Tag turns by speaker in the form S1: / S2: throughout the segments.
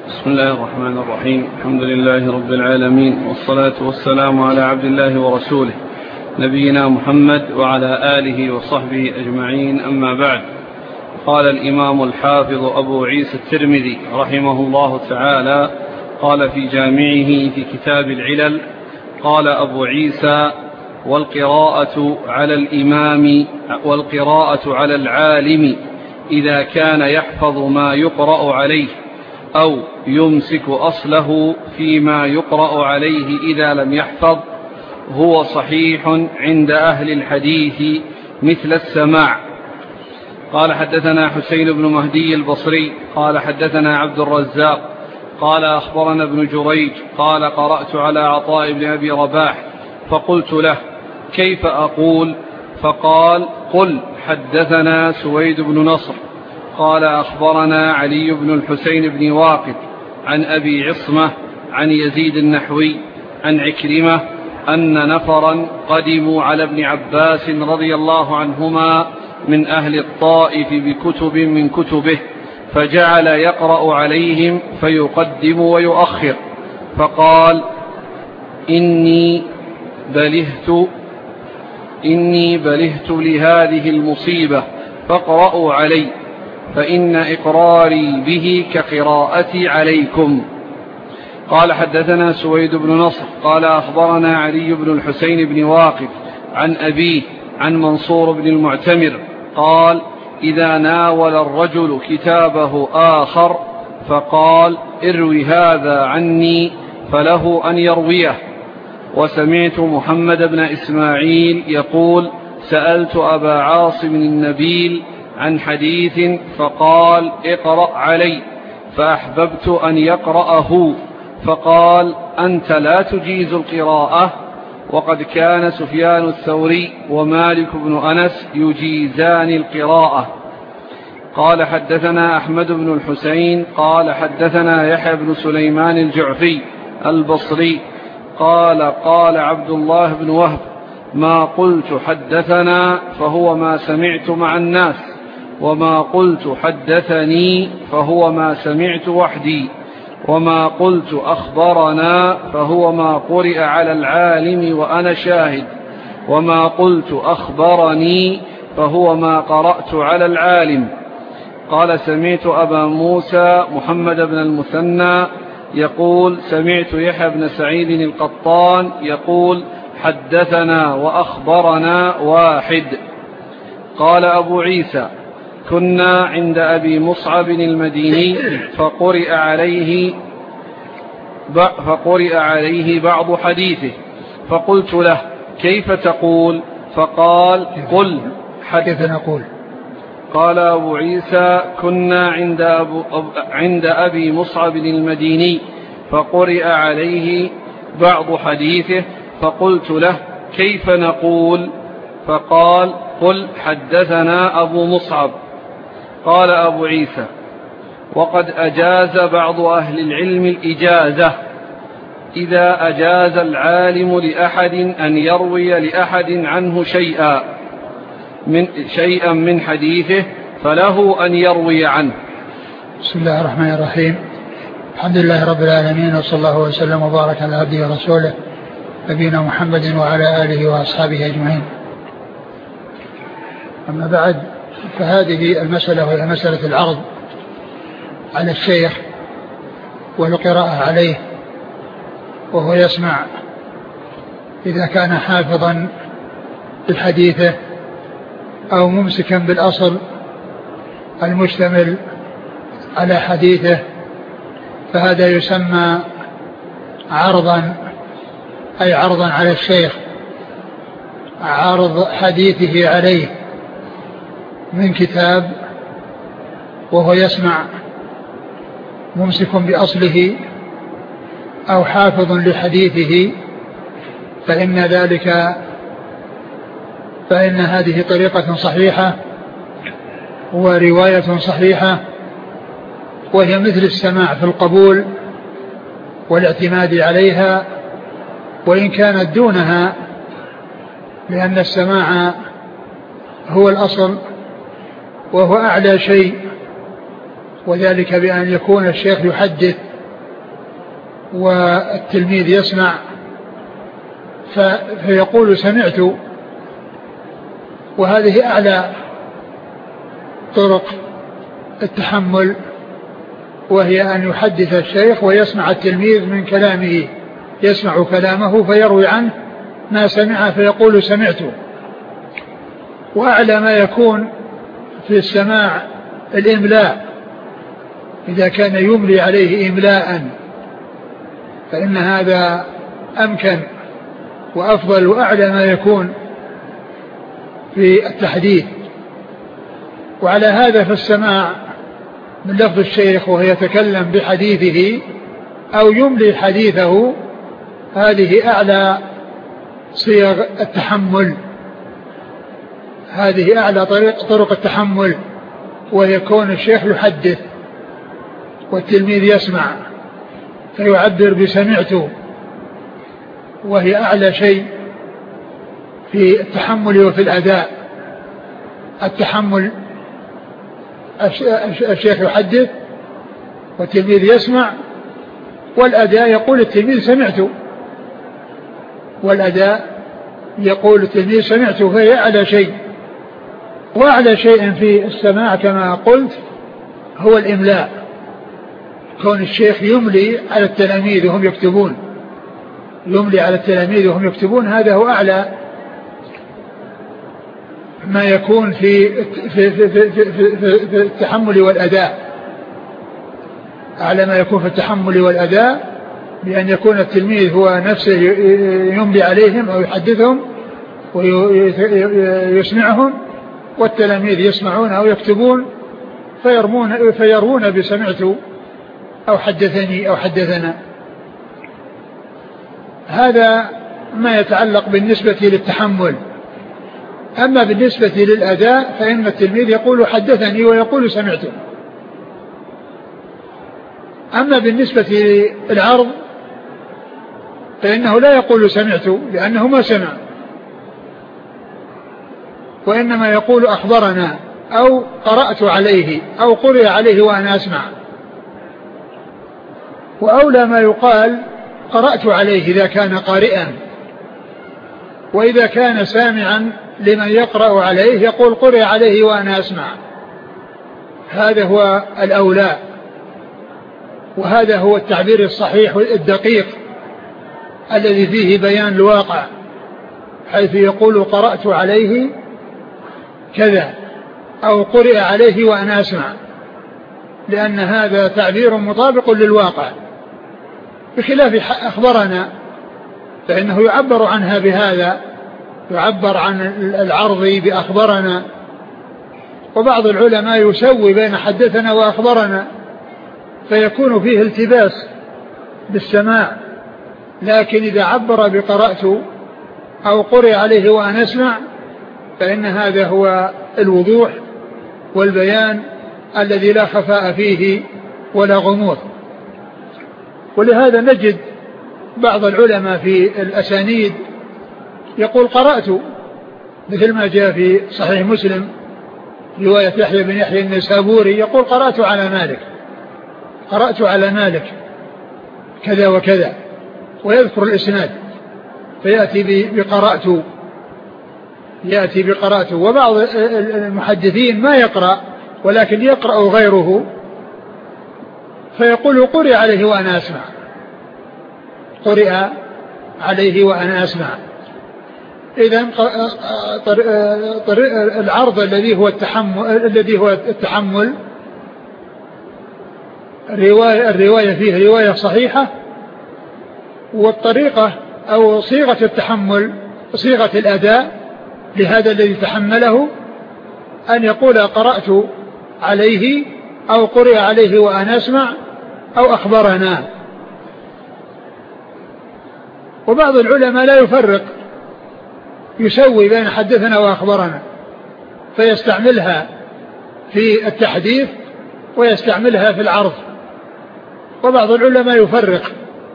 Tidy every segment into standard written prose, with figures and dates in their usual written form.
S1: بسم الله الرحمن الرحيم. الحمد لله رب العالمين، والصلاة والسلام على عبد الله ورسوله نبينا محمد وعلى آله وصحبه أجمعين، أما بعد. قال الإمام الحافظ أبو عيسى الترمذي رحمه الله تعالى قال في جامعه في كتاب العلل: قال أبو عيسى: والقراءة على العالم إذا كان يحفظ ما يقرأ عليه أو يمسك أصله فيما يقرأ عليه إذا لم يحفظ هو صحيح عند أهل الحديث مثل السماع. قال: حدثنا حسين بن مهدي البصري قال: حدثنا عبد الرزاق قال: أخبرنا ابن جريج قال: قرأت على عطاء بن أبي رباح فقلت له: كيف أقول؟ فقال: قل حدثنا سويد بن نصر قال: أخبرنا علي بن الحسين بن واقد عن أبي عصمة عن يزيد النحوي عن عكرمة أن نفرا قدموا على ابن عباس رضي الله عنهما من أهل الطائف بكتب من كتبه، فجعل يقرأ عليهم فيقدم ويؤخر، فقال: إني بلهت لهذه المصيبة فاقرأوا علي، فإن إقراري به كقراءتي عليكم. قال: حدثنا سويد بن نصر قال: أخبرنا علي بن الحسين بن واقد عن أبيه عن منصور بن المعتمر قال: إذا ناول الرجل كتابه آخر فقال: اروي هذا عني، فله أن يرويه. وسمعت محمد بن إسماعيل يقول: سألت أبا عاصم النبيل عن حديث فقال: اقرأ علي، فأحببت أن يقرأه فقال: أنت لا تجيز القراءة. وقد كان سفيان الثوري ومالك بن أنس يجيزان القراءة. قال: حدثنا أحمد بن الحسين قال: حدثنا يحيى بن سليمان الجعفي البصري قال: قال عبد الله بن وهب: ما قلت حدثنا فهو ما سمعت مع الناس، وما قلت حدثني فهو ما سمعت وحدي، وما قلت أخبرنا فهو ما قرئ على العالم وأنا شاهد، وما قلت أخبرني فهو ما قرأت على العالم. قال: سمعت أبا موسى محمد بن المثنى يقول: سمعت يحيى بن سعيد القطان يقول: حدثنا وأخبرنا واحد. قال أبو عيسى: كنا عند أبي مصعب المديني فقرئ عليه بعض حديثه، فقلت له: كيف تقول؟ فقال: قل حدثنا. قال أبو عيسى: كنا عند أبي مصعب المديني فقرئ عليه بعض حديثه، فقلت له: كيف نقول؟ فقال: قل حدثنا أبو مصعب. قال أبو عيسى: وقد أجاز بعض أهل العلم الإجازة إذا أجاز العالم لأحد أن يروي لأحد عنه شيئا من حديثه فله أن يروي عنه.
S2: بسم الله الرحمن الرحيم. الحمد لله رب العالمين، وصلى الله وسلم وبارك على عبده ورسوله نبينا محمد وعلى آله وأصحابه أجمعين. أما بعد، فهذه المسألة وهي مسألة العرض على الشيخ والقراءة عليه وهو يسمع، إذا كان حافظا لحديثه أو ممسكا بالأصل المشتمل على حديثه، فهذا يسمى عرضا، أي عرضا على الشيخ، عرض حديثه عليه من كتاب وهو يسمع ممسك بأصله أو حافظ لحديثه، فإن هذه طريقة صحيحة ورواية صحيحة، وهي مثل السماع في القبول والاعتماد عليها، وإن كانت دونها، لأن السماع هو الأصل وهو أعلى شيء، وذلك بأن يكون الشيخ يحدث والتلميذ يسمع فيقول سمعت، وهذه أعلى طرق التحمل، وهي أن يحدث الشيخ ويسمع التلميذ من كلامه، يسمع كلامه فيروي عنه ما سمع فيقول سمعت. وأعلى ما يكون في السماع الإملاء، إذا كان يملي عليه إملاء فإن هذا أمكن وأفضل وأعلى ما يكون في التحديث. وعلى هذا فالسماع من لفظ الشيخ وهو يتكلم بحديثه أو يملي حديثه، هذه أعلى صيغ التحمل، هذه أعلى طرق التحمل، ويكون الشيخ يحدث والتلميذ يسمع فيعبر بسمعت، وهي أعلى شيء في التحمل وفي الأداء. التحمل الشيخ يحدث والتلميذ يسمع، والأداء يقول التلميذ سمعت، والأداء يقول التلميذ سمعت، فهي أعلى شيء. وأعلى شيء في السماع كما قلت هو الإملاء، كون الشيخ يملي على التلاميذ وهم يكتبون، يملي على التلاميذ وهم يكتبون، هذا هو أعلى ما يكون في التحمل والأداء، أعلى ما يكون في التحمل والأداء، بأن يكون التلميذ هو نفسه يملي عليهم أو يحدثهم ويسمعهم، والتلاميذ يسمعون أو يكتبون فيروون بسمعت أو حدثني أو حدثنا. هذا ما يتعلق بالنسبة للتحمل. أما بالنسبة للأداء فإن التلميذ يقول حدثني ويقول سمعت. أما بالنسبة للعرض فإنه لا يقول سمعت لأنه ما سمع، وإنما يقول أخبرنا أو قرأت عليه أو قرئ عليه وأنا أسمع. وأولى ما يقال قرأت عليه إذا كان قارئا، وإذا كان سامعا لمن يقرأ عليه يقول قرئ عليه وأنا أسمع. هذا هو الأولى، وهذا هو التعبير الصحيح الدقيق الذي فيه بيان الواقع، حيث يقول قرأت عليه كذا أو قرئ عليه وأنا أسمع، لأن هذا تعبير مطابق للواقع، بخلاف أخبرنا فإنه يعبر عنها بهذا، يعبر عن العرض بأخبرنا. وبعض العلماء يسوي بين حدثنا وأخبرنا فيكون فيه التباس بالسماع، لكن إذا عبر بقرأت أو قرئ عليه وأنا أسمع فإن هذا هو الوضوح والبيان الذي لا خفاء فيه ولا غموض. ولهذا نجد بعض العلماء في الأسانيد يقول قرأت، مثل ما جاء في صحيح مسلم رواية يحيى بن يحيى النسابوري يقول قرأت على مالك، قرأت على مالك كذا وكذا، ويذكر الإسناد فيأتي بقرأت، يأتي بقرأت. وبعض المحدثين ما يقرأ ولكن يقرأ غيره فيقول قرئ عليه وأنا أسمع، قرئ عليه وأنا أسمع. إذن العرض الذي هو التحمل الرواية فيه رواية صحيحة، والطريقة أو صيغة التحمل صيغة الأداء لهذا الذي تحمله أن يقول قرأت عليه أو قرئ عليه وأنا أسمع أو أخبرنا. وبعض العلماء لا يفرق، يسوي بين حدثنا وأخبرنا، فيستعملها في التحديث ويستعملها في العرض. وبعض العلماء يفرق،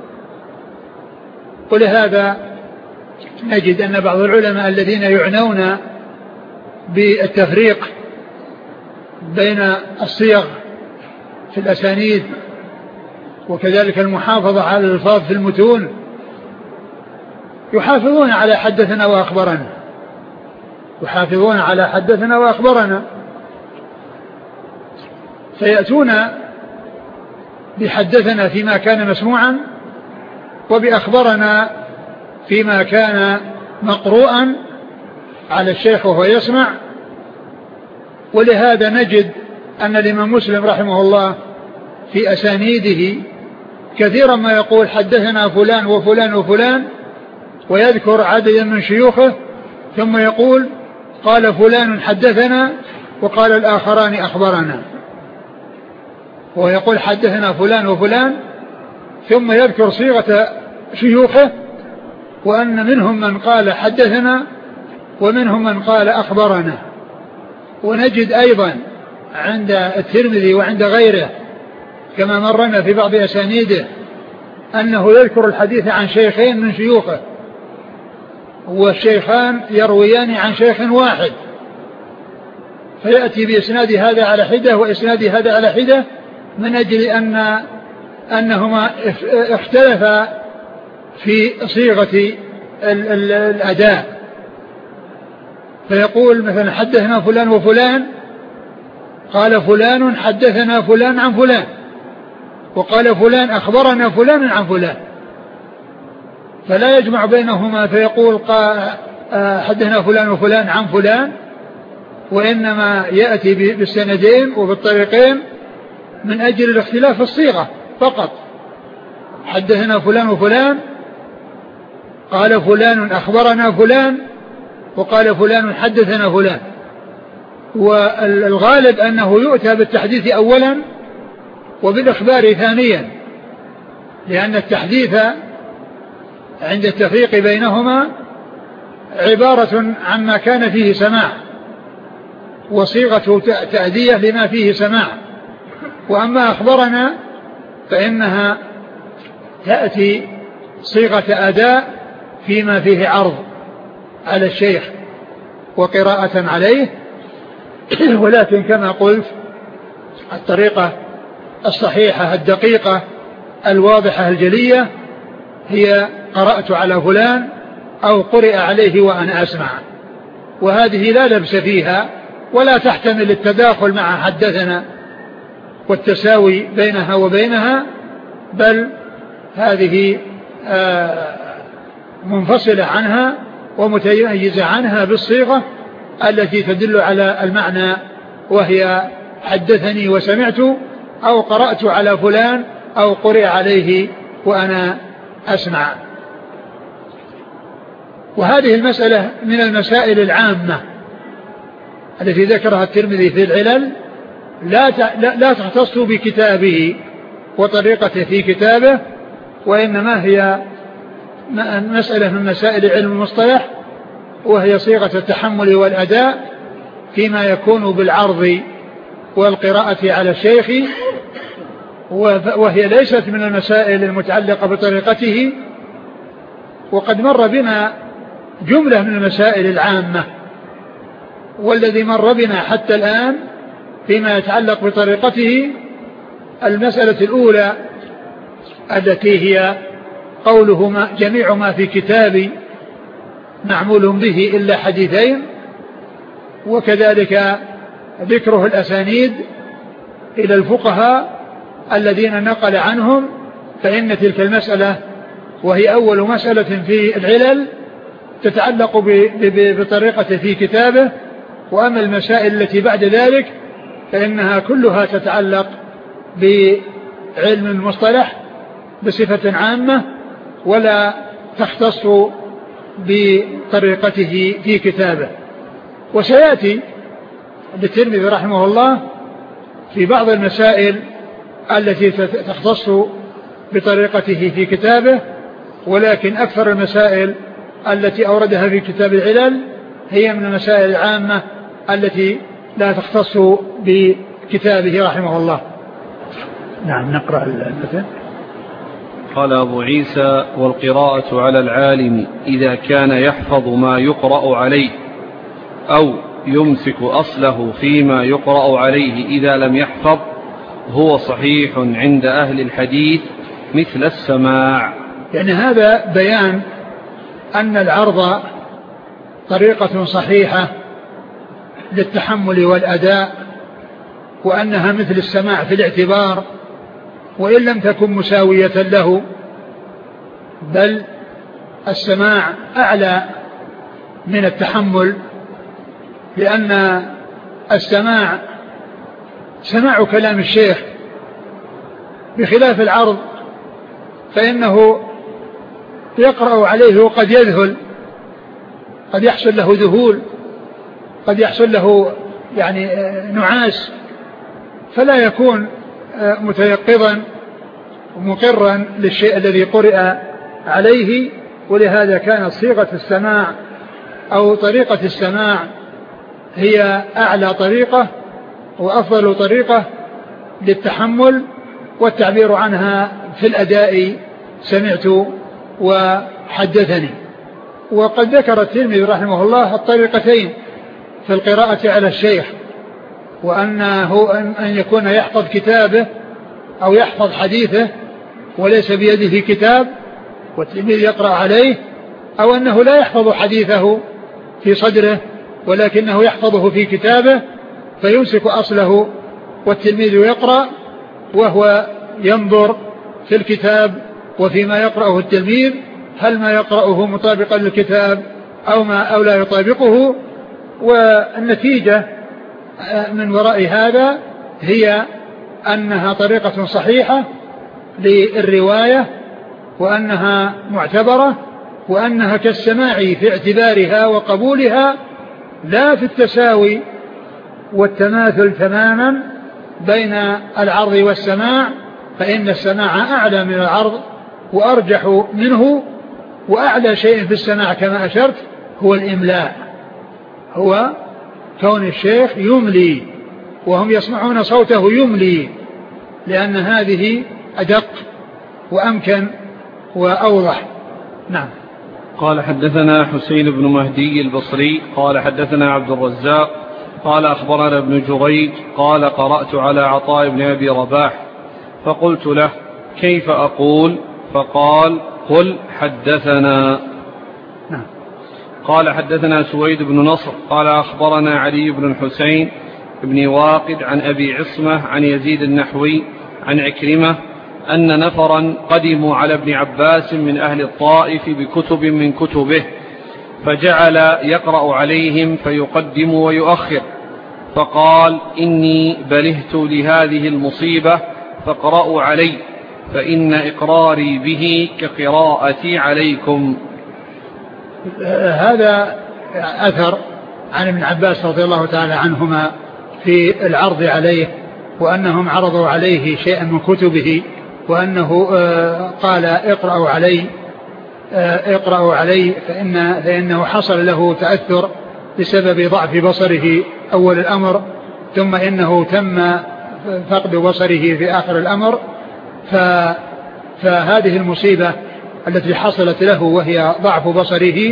S2: ولهذا نجد أن بعض العلماء الذين يعنون بالتفريق بين الصيغ في الأسانيد وكذلك المحافظة على الألفاظ في المتون يحافظون على حدثنا وأخبرنا، يحافظون على حدثنا وأخبرنا، فيأتون بحدثنا فيما كان مسموعا وبأخبرنا فيما كان مقروءا على الشيخ وهو يسمع. ولهذا نجد أن الإمام مسلم رحمه الله في أسانيده كثيرا ما يقول حدثنا فلان وفلان وفلان، ويذكر عددا من شيوخه، ثم يقول قال فلان حدثنا وقال الآخران أخبرنا، ويقول حدثنا فلان وفلان، ثم يذكر صيغة شيوخه، وأن منهم من قال حدثنا ومنهم من قال أخبرنا. ونجد أيضا عند الترمذي وعند غيره كما مرنا في بعض أسانيده أنه يذكر الحديث عن شيخين من شيوخه، والشيخان يرويان عن شيخ واحد، فيأتي بإسناد هذا على حدة وإسناد هذا على حدة، من أجل أنهما اختلفا في صيغة الأداء. فيقول مثلا حدثنا فلان وفلان، قال فلان حدثنا فلان عن فلان، وقال فلان أخبرنا فلان عن فلان، فلا يجمع بينهما فيقول حدثنا فلان وفلان عن فلان، وإنما يأتي بالسندين وبالطريقين من أجل الاختلاف في الصيغة فقط. حدثنا فلان وفلان، قال فلان أخبرنا فلان، وقال فلان حدثنا فلان. والغالب أنه يؤتى بالتحديث أولا وبالإخبار ثانيا، لأن التحديث عند التفريق بينهما عبارة عما كان فيه سماع، وصيغة تأدية لما فيه سماع. وأما أخبرنا فإنها تأتي صيغة أداء فيما فيه عرض على الشيخ وقراءة عليه، ولكن كما قلت الطريقة الصحيحة الدقيقة الواضحة الجلية هي قرأت على فلان أو قرئ عليه وأنا أسمع، وهذه لا لبس فيها ولا تحتمل التداخل مع حدثنا والتساوي بينها وبينها، بل هذه منفصلة عنها ومتميزة عنها بالصيغة التي تدل على المعنى، وهي حدثني وسمعت، أو قرأت على فلان أو قرئ عليه وأنا أسمع. وهذه المسألة من المسائل العامة التي ذكرها الترمذي في العلل، لا تختص بكتابه وطريقته في كتابه، وإنما هي مسألة من مسائل علم المصطلح، وهي صيغة التحمل والأداء فيما يكون بالعرض والقراءة على الشيخ، وهي ليست من المسائل المتعلقة بطريقته. وقد مر بنا جملة من المسائل العامة، والذي مر بنا حتى الآن فيما يتعلق بطريقته المسألة الأولى التي هي قوله جميع ما في كتابي معمول به إلا حديثين، وكذلك ذكره الأسانيد إلى الفقهاء الذين نقل عنهم، فإن تلك المسألة وهي أول مسألة في العلل تتعلق بطريقة في كتابه. وأما المسائل التي بعد ذلك فإنها كلها تتعلق بعلم المصطلح بصفة عامة، ولا تختص بطريقته في كتابه. وسيأتي للترمذي رحمه الله في بعض المسائل التي تختص بطريقته في كتابه، ولكن أكثر المسائل التي أوردها في كتاب العلل هي من المسائل العامة التي لا تختص بكتابه رحمه الله. نعم، نقرأ المثل.
S1: قال أبو عيسى: والقراءة على العالم إذا كان يحفظ ما يقرأ عليه أو يمسك أصله فيما يقرأ عليه إذا لم يحفظ هو صحيح عند أهل الحديث مثل السماع.
S2: يعني هذا بيان أن العرض طريقة صحيحة للتحمل والأداء، وأنها مثل السماع في الاعتبار، وإن لم تكن مساوية له، بل السماع أعلى من التحمل، لأن السماع سماع كلام الشيخ، بخلاف العرض فإنه يقرأ عليه وقد يذهل، قد يحصل له ذهول، قد يحصل له يعني نعاس، فلا يكون متيقظا ومقرا للشيء الذي قرئ عليه. ولهذا كانت صيغة السماع أو طريقة السماع هي أعلى طريقة وأفضل طريقة للتحمل، والتعبير عنها في الأداء سمعت وحدثني. وقد ذكر الترمذي رحمه الله الطريقتين في القراءة على الشيخ، وأنه أن يكون يحفظ كتابه أو يحفظ حديثه وليس بيده كتاب والتلميذ يقرأ عليه، أو أنه لا يحفظ حديثه في صدره ولكنه يحفظه في كتابه فيمسك أصله والتلميذ يقرأ وهو ينظر في الكتاب وفيما يقرأه التلميذ هل ما يقرأه مطابقا للكتاب أو لا يطابقه. والنتيجة من وراء هذا هي أنها طريقة صحيحة للرواية، وأنها معتبرة، وأنها كالسماع في اعتبارها وقبولها، لا في التساوي والتماثل تماما بين العرض والسماع، فإن السماع أعلى من العرض وأرجح منه. وأعلى شيء في السماع كما أشرت هو الإملاء، هو كون الشيخ يملي وهم يسمعون صوته يملي، لأن هذه أدق وأمكن وأوضح. نعم.
S1: قال حدثنا حسين بن مهدي البصري قال حدثنا عبد الرزاق قال أخبرنا ابن جريج قال قرأت على عطاء بن أبي رباح فقلت له كيف أقول؟ فقال قل حدثنا.
S2: نعم.
S1: قال حدثنا سويد بن نصر قال أخبرنا علي بن الحسين بن واقد عن أبي عصمة عن يزيد النحوي عن عكرمة أن نفرا قدموا على ابن عباس من أهل الطائف بكتب من كتبه، فجعل يقرأ عليهم فيقدم ويؤخر، فقال إني بلهت لهذه المصيبة فاقرأوا علي، فإن إقراري به كقراءتي عليكم.
S2: هذا أثر عن ابن عباس رضي الله تعالى عنهما في العرض عليه، وأنهم عرضوا عليه شيئا من كتبه، وأنه قال اقرأوا علي فإنه حصل له تأثر بسبب ضعف بصره أول الأمر، ثم إنه تم فقد بصره في آخر الأمر، فهذه المصيبة التي حصلت له وهي ضعف بصره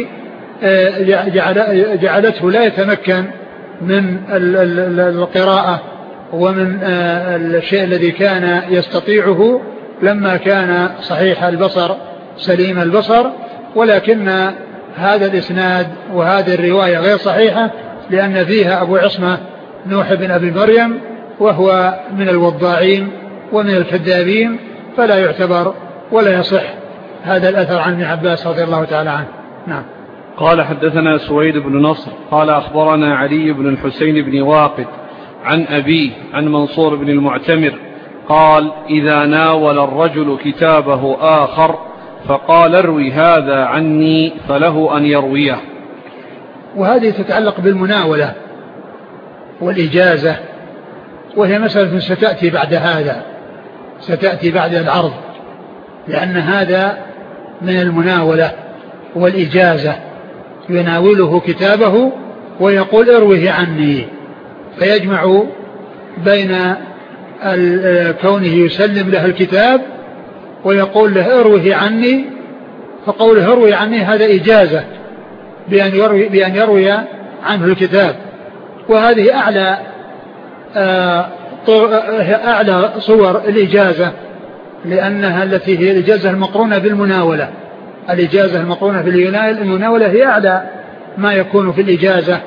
S2: جعلته لا يتمكن من القراءة ومن الشيء الذي كان يستطيعه لما كان صحيح البصر سليم البصر. ولكن هذا الإسناد وهذه الرواية غير صحيحة، لأن فيها أبو عصمة نوح بن أبي مريم، وهو من الوضاعين ومن الكذابين، فلا يعتبر ولا يصح هذا الأثر عن ابن عباس رضي الله تعالى عنه. نعم.
S1: قال حدثنا سويد بن نصر قال أخبرنا علي بن الحسين بن واقد عن أبيه عن منصور بن المعتمر قال إذا ناول الرجل كتابه آخر فقال اروي هذا عني فله أن يرويه.
S2: وهذه تتعلق بالمناولة والإجازة، وهي مسألة ستأتي بعد هذا، ستأتي بعد العرض، لأن هذا من المناولة والإجازة، يناوله كتابه ويقول اروه عني، فيجمع بين كونه يسلم له الكتاب ويقول له اروه عني، فقوله اروي عني هذا إجازة بأن يروي عنه الكتاب. وهذه أعلى صور الإجازة لأنها التي هي الإجازة المقرونة بالمناولة. الإجازة المقرونة بالمناولة هي أعلى ما يكون في الإجازة،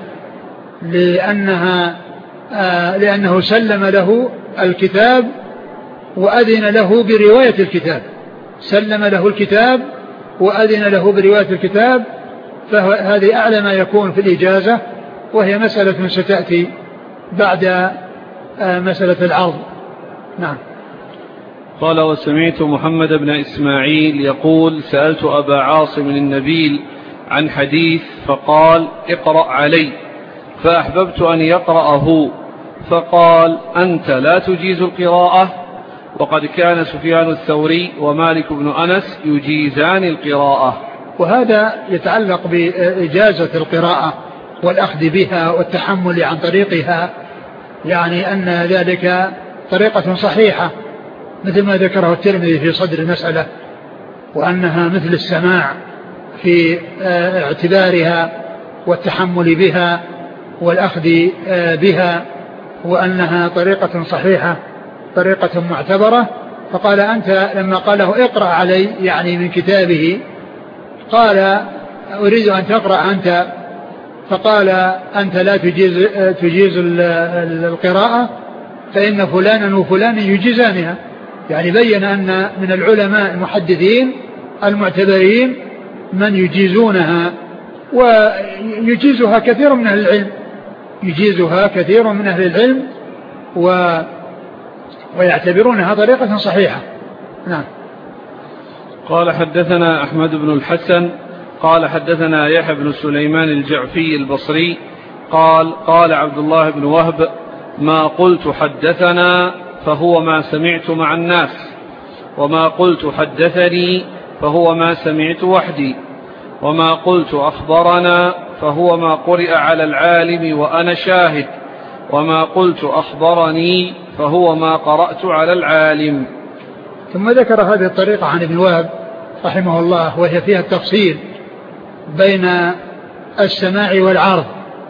S2: لأنه سلم له الكتاب وأذن له برواية الكتاب، سلم له الكتاب وأذن له برواية الكتاب، فهذه أعلى ما يكون في الإجازة، وهي مسألة ستأتي بعد مسألة العرض. نعم.
S1: قال: وسمعت محمد بن إسماعيل يقول: سألت أبا عاصم النبيل عن حديث فقال: اقرأ علي، فأحببت أن يقرأه فقال: أنت لا تجيز القراءة، وقد كان سفيان الثوري ومالك بن أنس يجيزان القراءة.
S2: وهذا يتعلق بإجازة القراءة والأخذ بها والتحمل عن طريقها، يعني أن ذلك طريقة صحيحة مثل ما ذكره الترمذي في صدر المسألة، وأنها مثل السماع في اعتبارها والتحمل بها والأخذ بها، وأنها طريقة صحيحة طريقة معتبرة. فقال: أنت لما قاله اقرأ علي يعني من كتابه، قال: أريد أن تقرأ أنت، فقال: أنت لا تجيز القراءة، فإن فلانا وفلانا يجيزانها. يعني بين أن من العلماء المحدثين المعتبرين من يجيزونها، ويجيزها كثير من أهل العلم، يجيزها كثير من أهل العلم ويعتبرونها طريقة صحيحة. نعم.
S1: قال: حدثنا أحمد بن الحسن قال: حدثنا يحيى بن سليمان الجعفي البصري قال عبد الله بن وهب: ما قلت حدثنا فهو ما سمعت مع الناس، وما قلت حدثني فهو ما سمعت وحدي، وما قلت أخبرنا فهو ما قرئ على العالم وأنا شاهد، وما قلت أخبرني فهو ما قرأت على العالم.
S2: ثم ذكر هذه الطريقة عن ابن وهب رحمه الله، وهي فيها التفصيل بين السماع والعرض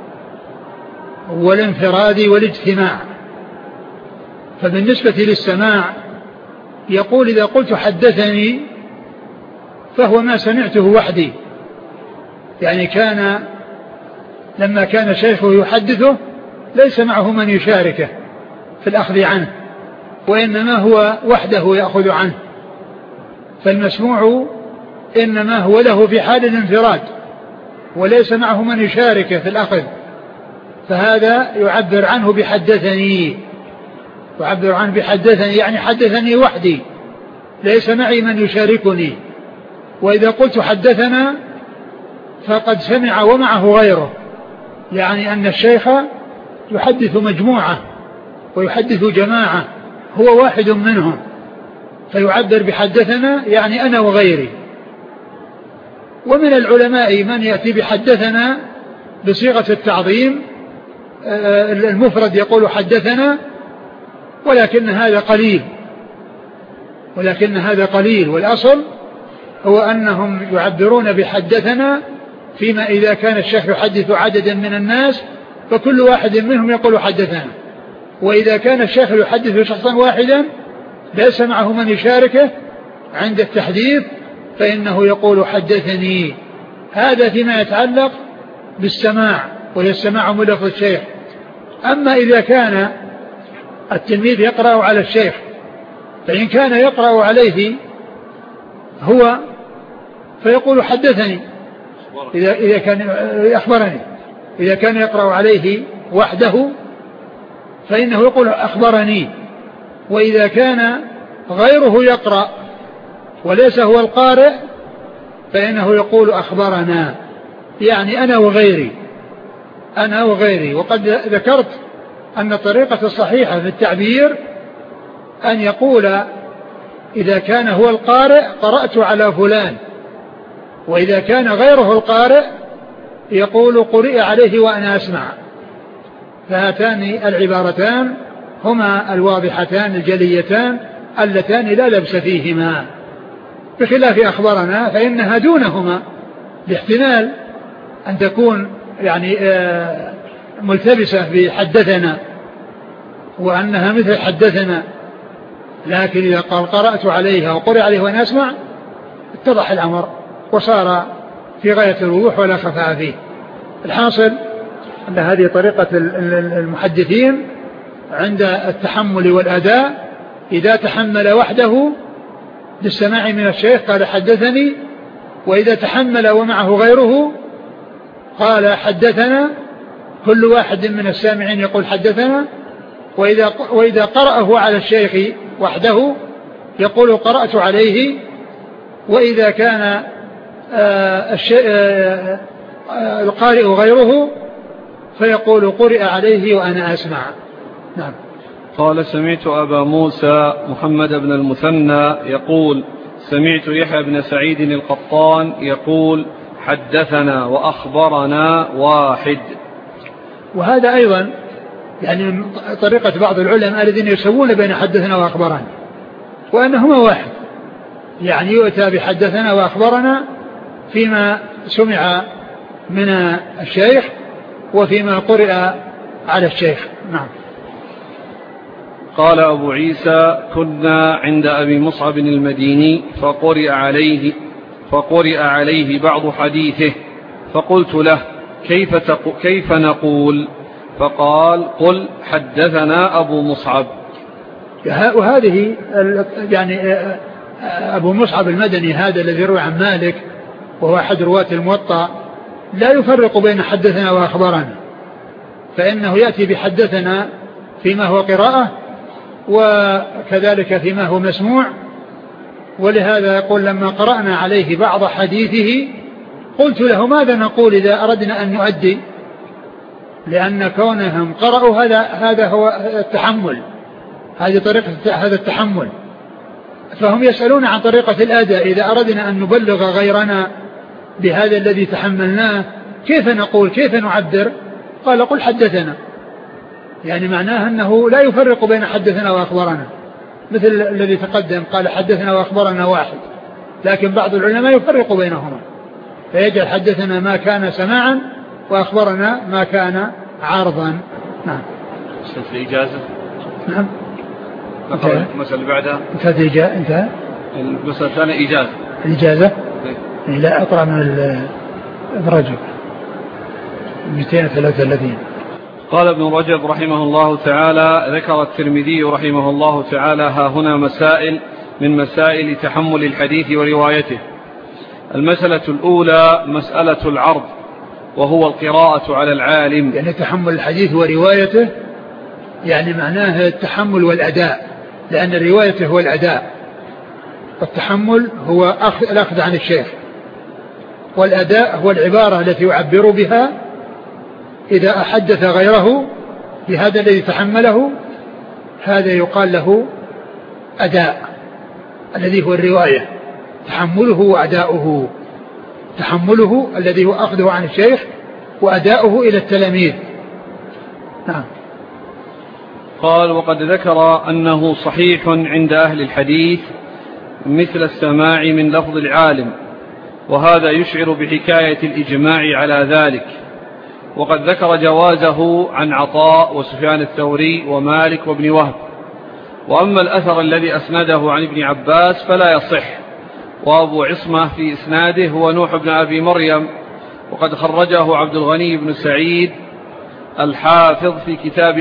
S2: والانفراد والاجتماع. فبالنسبة للسماع يقول: إذا قلت حدثني فهو ما سمعته وحدي، يعني لما كان شيخه يحدثه ليس معه من يشاركه في الأخذ عنه، وإنما هو وحده يأخذ عنه، فالمسموع إنما هو له في حال الانفراد وليس معه من يشاركه في الأخذ، فهذا يعبر عنه بحدثني، يعبر عنه بحدثني يعني حدثني وحدي ليس معي من يشاركني. وإذا قلت حدثنا فقد سمع ومعه غيره، يعني أن الشيخ يحدث مجموعة ويحدث جماعة، هو واحد منهم، فيعبر بحدثنا يعني أنا وغيري. ومن العلماء من يأتي بحدثنا بصيغة التعظيم، المفرد يقول حدثنا، ولكن هذا قليل، والأصل هو أنهم يعبرون بحدثنا فيما إذا كان الشيخ يحدث عددا من الناس فكل واحد منهم يقول حدثنا، وإذا كان الشيخ يحدث شخصا واحدا ليس معه من يشاركه عند التحديث فإنه يقول حدثني. هذا فيما يتعلق بالسماع، وهي السماع من لفظ الشيخ. أما إذا كان التلميذ يقرأ على الشيخ، فإن كان يقرأ عليه هو فيقول حدثني، إذا كان أخبرني. إذا كان يقرأ عليه وحده فإنه يقول أخبرني، وإذا كان غيره يقرأ وليس هو القارئ فإنه يقول أخبرنا، يعني أنا وغيري. وقد ذكرت أن الطريقة الصحيحة في التعبير أن يقول: إذا كان هو القارئ قرأت على فلان، وإذا كان غيره القارئ يقول قرئ عليه وأنا أسمع. فهاتان العبارتان هما الواضحتان الجليتان اللتان لا لبس فيهما، بخلاف أخبرنا فإنها دونهما، باحتمال أن تكون يعني ملتبسة بحدثنا، وأنها مثل حدثنا، لكن إذا قال قرأت عليها وقرأ عليه وأنا أسمع اتضح الأمر وصار في غاية الوضوح ولا خفاء فيه. الحاصل أن هذه طريقة المحدثين عند التحمل والأداء. إذا تحمل وحده للسماع من الشيخ قال حدثني، وإذا تحمل ومعه غيره قال حدثنا، كل واحد من السامعين يقول حدثنا. وإذا قرأه على الشيخ وحده يقول قرأت عليه. وإذا كان القارئ غيره فيقول قرئ عليه وأنا أسمع. نعم.
S1: قال سمعت أبا موسى محمد بن المثنى يقول سمعت يحيى بن سعيد القطان يقول حدثنا وأخبرنا واحد.
S2: وهذا أيضا يعني طريقة بعض العلماء الذين يسوون بين حدثنا وأخبرنا وأنهما واحد، يعني يؤتى بحدثنا وأخبرنا فيما سمع من الشيخ وفيما قرئ على الشيخ. نعم.
S1: قال أبو عيسى كنا عند أبي مصعب المديني فقرئ عليه بعض حديثه فقلت له كيف نقول؟ فقال قل حدثنا أبو مصعب.
S2: وهذه يعني أبو مصعب المدني هذا الذي روى عن مالك وهو أحد رواة الموطأ لا يفرق بين حدثنا وأخبرنا، فإنه يأتي بحدثنا فيما هو قراءة وكذلك فيما هو مسموع. ولهذا يقول لما قرأنا عليه بعض حديثه قلت له ماذا نقول إذا أردنا أن نؤدي، لأن كونهم قرأوا هذا هو التحمل، هذه طريقة هذا التحمل، فهم يسألون عن طريقة الأداء. إذا أردنا أن نبلغ غيرنا بهذا الذي تحملناه كيف نقول كيف نعبر؟ قال قل حدثنا، يعني معناه أنه لا يفرق بين حدثنا وأخبرنا مثل الذي تقدم قال حدثنا وأخبرنا واحد، لكن بعض العلماء يفرق بينهما فيجعل حدثنا ما كان سماعا وأخبرنا ما كان عارضا. نعم.
S1: مسألة الإجازة.
S2: نعم.
S1: المسألة بعدها
S2: انتهى.
S1: المسألة الثانية إجازة.
S2: الإجازة لا أقرأ من الرجل 233.
S1: قال ابن رجب رحمه الله تعالى ذكر الترمذي رحمه الله تعالى ها هنا مسائل من مسائل تحمل الحديث وروايته. المسألة الأولى مسألة العرض وهو القراءة على العالم.
S2: يعني تحمل الحديث وروايته يعني معناه التحمل والأداء، لأن الرواية هو الأداء والتحمل هو الأخذ عن الشيخ، والأداء هو العبارة التي يعبر بها إذا أحدث غيره بهذا الذي تحمله، هذا يقال له أداء الذي هو الرواية، تحمله وأداؤه، تحمله الذي هو أخذه عن الشيخ وأداؤه إلى التلاميذ. نعم.
S1: قال وقد ذكر أنه صحيح عند أهل الحديث مثل السماع من لفظ العالم، وهذا يشعر بحكاية الإجماع على ذلك. وقد ذكر جوازه عن عطاء وسفيان الثوري ومالك وابن وهب. وأما الأثر الذي أسنده عن ابن عباس فلا يصح، وأبو عصمة في إسناده هو نوح بن أبي مريم، وقد خرجه عبد الغني بن سعيد الحافظ في كتاب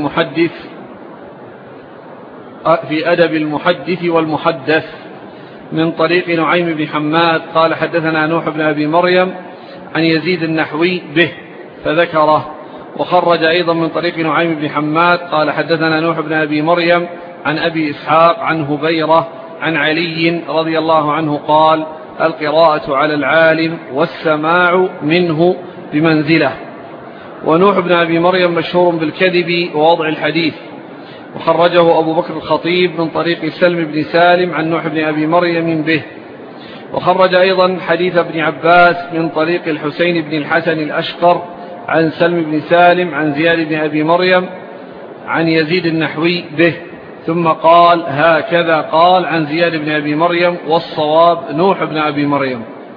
S1: أدب المحدث والمحدث من طريق نعيم بن حماد قال حدثنا نوح بن أبي مريم عن يزيد النحوي به فذكره. وخرج أيضا من طريق نعيم بن حماد قال حدثنا نوح بن أبي مريم عن أبي إسحاق عن هبيرة عن علي رضي الله عنه قال القراءة على العالم والسماع منه بمنزله. ونوح بن أبي مريم مشهور بالكذب ووضع الحديث. وخرجه أبو بكر الخطيب من طريق سلم بن سالم عن نوح بن أبي مريم به. وخرج أيضا حديث ابن عباس من طريق الحسين بن الحسن الأشقر عن سلم بن سالم عن زياد بن أبي مريم عن يزيد النحوي به، ثم قال هكذا قال عن زياد بن أبي مريم والصواب نوح بن أبي مريم.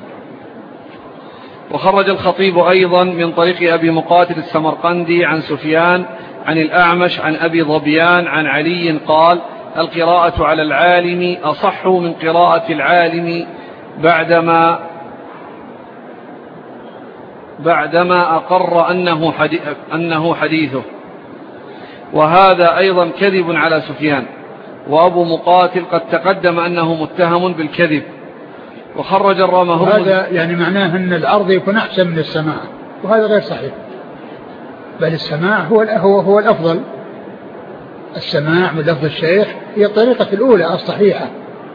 S1: وخرج الخطيب أيضا من طريق أبي مقاتل السمرقندي عن سفيان عن الأعمش عن أبي ظبيان عن علي قال القراءة على العالم أصح من قراءة العالم بعدما أقر أنه حديثه. وهذا أيضا كذب على سفيان. وأبو مقاتل قد تقدم أنه متهم بالكذب. وخرج الرامهرمزي.
S2: هذا يعني معناه أن العرض يكون أحسن من السماع، وهذا غير صحيح، بل السماع هو الأفضل. السماع من لفظ الشيخ هي الطريقة الأولى الصحيحة،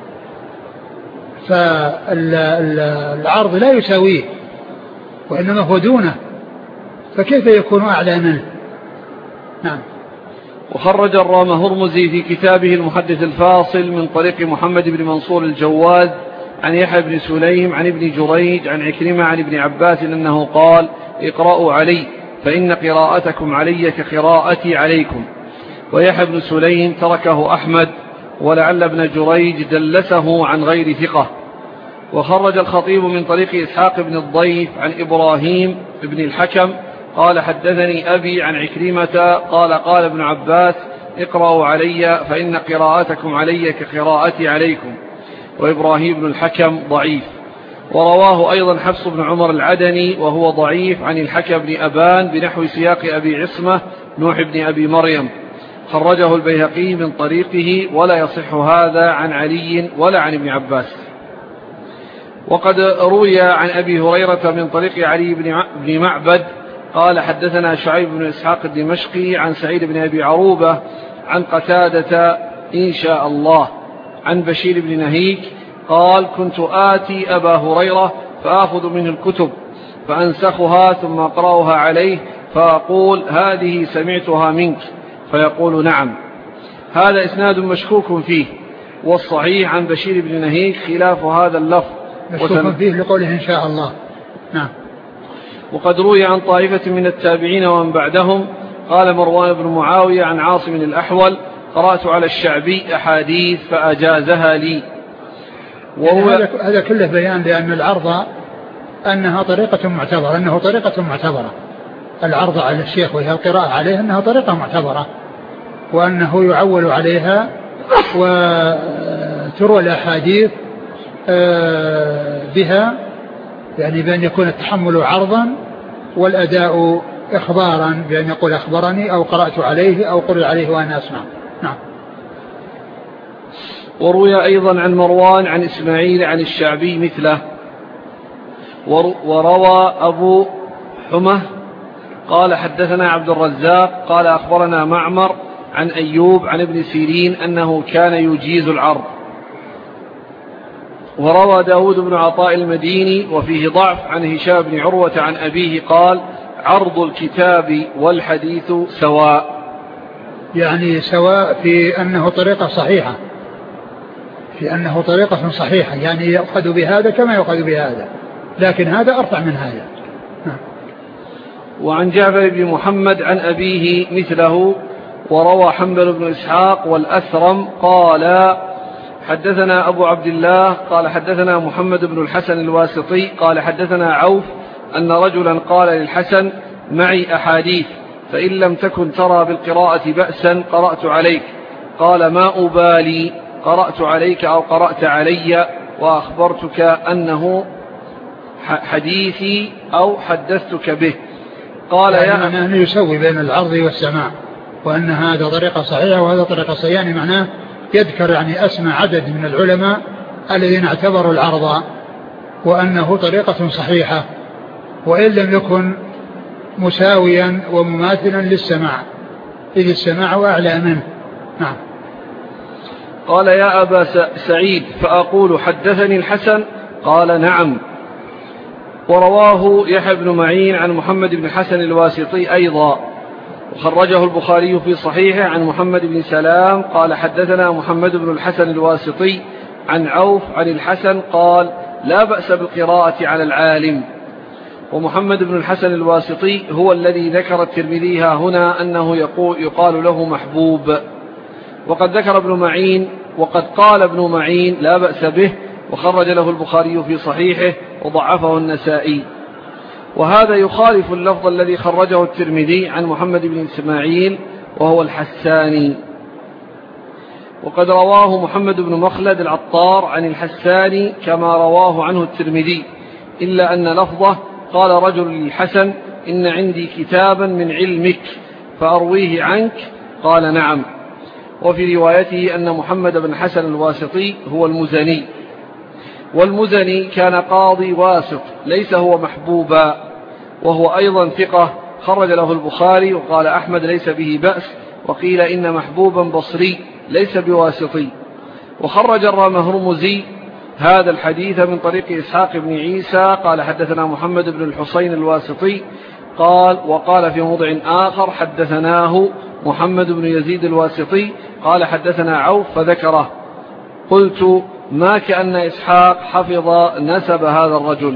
S2: فالعرض لا يساويه وإنما هو دونه، فكيف يكون أعلى منه؟ نعم.
S1: وخرج الرامهرمزي في كتابه المحدث الفاصل من طريق محمد بن منصور الجواد عن يحيى بن سليم عن ابن جريج عن عكرمة عن ابن عباس أنه قال: اقرأوا علي فإن قراءتكم علي كقراءتي عليكم. ويحيى بن سليم تركه أحمد، ولعل ابن جريج دلسه عن غير ثقة. وخرج الخطيب من طريق إسحاق بن الضيف عن إبراهيم بن الحكم قال: حدثني أبي عن عكرمة قال ابن عباس: اقرأوا علي فإن قراءتكم علي كقراءتي عليكم. وإبراهيم بن الحكم ضعيف. ورواه أيضا حفص بن عمر العدني وهو ضعيف عن الحكم بن أبان بنحو سياق أبي عصمة نوح بن أبي مريم. خرجه البيهقي من طريقه، ولا يصح هذا عن علي ولا عن ابن عباس. وقد روي عن أبي هريرة من طريق علي بن معبد قال: حدثنا شعيب بن إسحاق الدمشقي عن سعيد بن أبي عروبة عن قتادة إن شاء الله عن بشير بن نهيك قال: كنت آتي أبا هريرة فآخذ منه الكتب فأنسخها ثم أقرأها عليه فأقول: هذه سمعتها منك، فيقول: نعم. هذا إسناد مشكوك فيه، والصحيح عن بشير بن نهيك خلاف هذا اللفظ
S2: مشكوك فيه لقوله إن شاء الله. نعم.
S1: وقد روي عن طائفة من التابعين ومن بعدهم قال مروان بن معاوية عن عاصم الأحول: قرأت على الشعبي أحاديث فأجازها لي.
S2: هذا كله بيان لأن العرض أنها طريقة معتبرة، العرض على الشيخ وهي القراءة عليه أنها طريقة معتبرة، وأنه يعول عليها وتروى الأحاديث بها، يعني بأن يكون التحمل عرضا والأداء إخبارا، بأن يقول أخبرني أو قرأت عليه أو قرأ عليه وأنا أسمع. نعم.
S1: وروي أيضا عن مروان عن إسماعيل عن الشعبي مثله. وروى أبو حمه قال: حدثنا عبد الرزاق قال: أخبرنا معمر عن أيوب عن ابن سيرين أنه كان يجيز العرض. وروى داود بن عطاء المديني وفيه ضعف عن هشام بن عروة عن أبيه قال: عرض الكتاب والحديث سواء،
S2: يعني سواء في أنه طريقة صحيحة، يعني يأخذ بهذا كما يأخذ بهذا، لكن هذا أرفع من هذا.
S1: وعن جعفر بن محمد عن أبيه مثله. وروى حنبل بن إسحاق والأثرم قال: حدثنا أبو عبد الله قال: حدثنا محمد بن الحسن الواسطي قال: حدثنا عوف أن رجلا قال للحسن: معي أحاديث، فإن لم تكن ترى بالقراءة بأسا قرأت عليك. قال: ما أبالي، قرأت عليك أو قرأت علي، وأخبرتك أنه حديثي أو حدثتك به. قال:
S2: يعني أنه يسوي بين العرض والسماع، وأن هذا طريقة صحيحة وهذا طريقة صحيحة، يعني معناه يذكر يعني أسمى عدد من العلماء الذين اعتبروا العرض وأنه طريقة صحيحة، وإن لم يكن مساويا ومماثلا للسماع، إذ السماع أعلى منه. نعم.
S1: قال: يا أبا سعيد، فأقول: حدثني الحسن؟ قال: نعم. ورواه يحيى بن معين عن محمد بن حسن الواسطي أيضا، وخرجه البخاري في صحيحه عن محمد بن سلام قال: حدثنا محمد بن الحسن الواسطي عن عوف عن الحسن قال: لا بأس بالقراءة على العالم. ومحمد بن الحسن الواسطي هو الذي ذكر الترمذي هنا أنه يقال له محبوب. وقد ذكر ابن معين وقد قال ابن معين: لا بأس به، وخرج له البخاري في صحيحه وضعفه النسائي. وهذا يخالف اللفظ الذي خرجه الترمذي عن محمد بن إسماعيل وهو الحساني. وقد رواه محمد بن مخلد العطار عن الحساني كما رواه عنه الترمذي، إلا أن لفظه قال رجل للحسن: إن عندي كتابا من علمك فأرويه عنك، قال: نعم. وفي روايته أن محمد بن حسن الواسطي هو المزني، والمزني كان قاضي واسط ليس هو محبوبا، وهو أيضا ثقة خرج له البخاري. وقال أحمد: ليس به بأس. وقيل إن محبوبا بصري ليس بواسطي. وخرج الرامهرمزي هذا الحديث من طريق إسحاق بن عيسى قال: حدثنا محمد بن الحسين الواسطي وقال في موضع آخر: حدثناه محمد بن يزيد الواسطي قال: حدثنا عوف، فذكره. قلت: ما كأن إسحاق حفظ نسب هذا الرجل.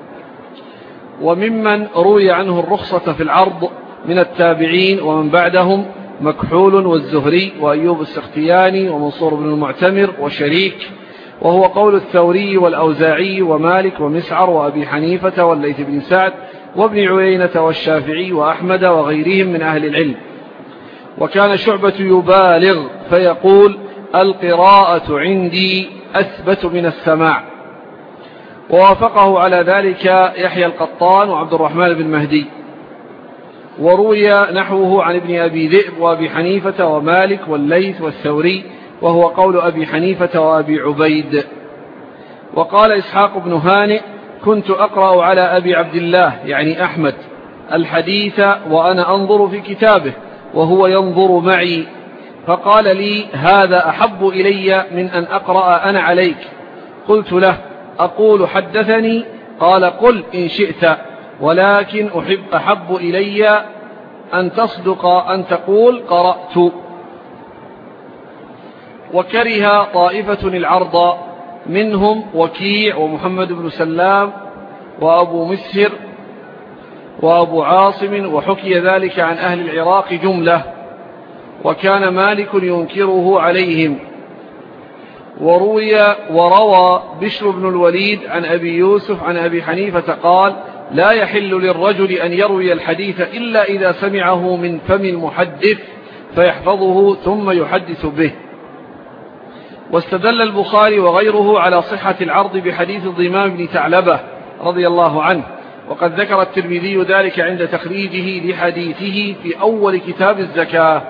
S1: وممن روي عنه الرخصة في العرض من التابعين ومن بعدهم مكحول والزهري وأيوب السختياني ومنصور بن المعتمر وشريك، وهو قول الثوري والأوزاعي ومالك ومسعر وأبي حنيفة والليث بن سعد وابن عيينة والشافعي وأحمد وغيرهم من أهل العلم. وكان شعبة يبالغ فيقول: القراءة عندي أثبت من السماع. ووافقه على ذلك يحيى القطان وعبد الرحمن بن مهدي. وروي نحوه عن ابن أبي ذئب وأبي حنيفة ومالك والليث والثوري، وهو قول أبي حنيفة وأبي عبيد. وقال إسحاق بن هانئ: كنت أقرأ على أبي عبد الله يعني أحمد الحديث وأنا أنظر في كتابه وهو ينظر معي، فقال لي: هذا أحب إلي من أن أقرأ أنا عليك. قلت له: أقول حدثني؟ قال: قل إن شئت، ولكن أحب إلي أن تصدق أن تقول قرأت. وكره طائفة العرض منهم وكيع ومحمد بن سلام وأبو مسهر وأبو عاصم، وحكي ذلك عن أهل العراق جملة، وكان مالك ينكره عليهم. وروى بشر بن الوليد عن أبي يوسف عن أبي حنيفة قال: لا يحل للرجل أن يروي الحديث إلا إذا سمعه من فم المحدث فيحفظه ثم يحدث به. واستدل البخاري وغيره على صحة العرض بحديث ضمام بن ثعلبة رضي الله عنه، وقد ذكر الترمذي ذلك عند تخريجه لحديثه في أول كتاب الزكاة.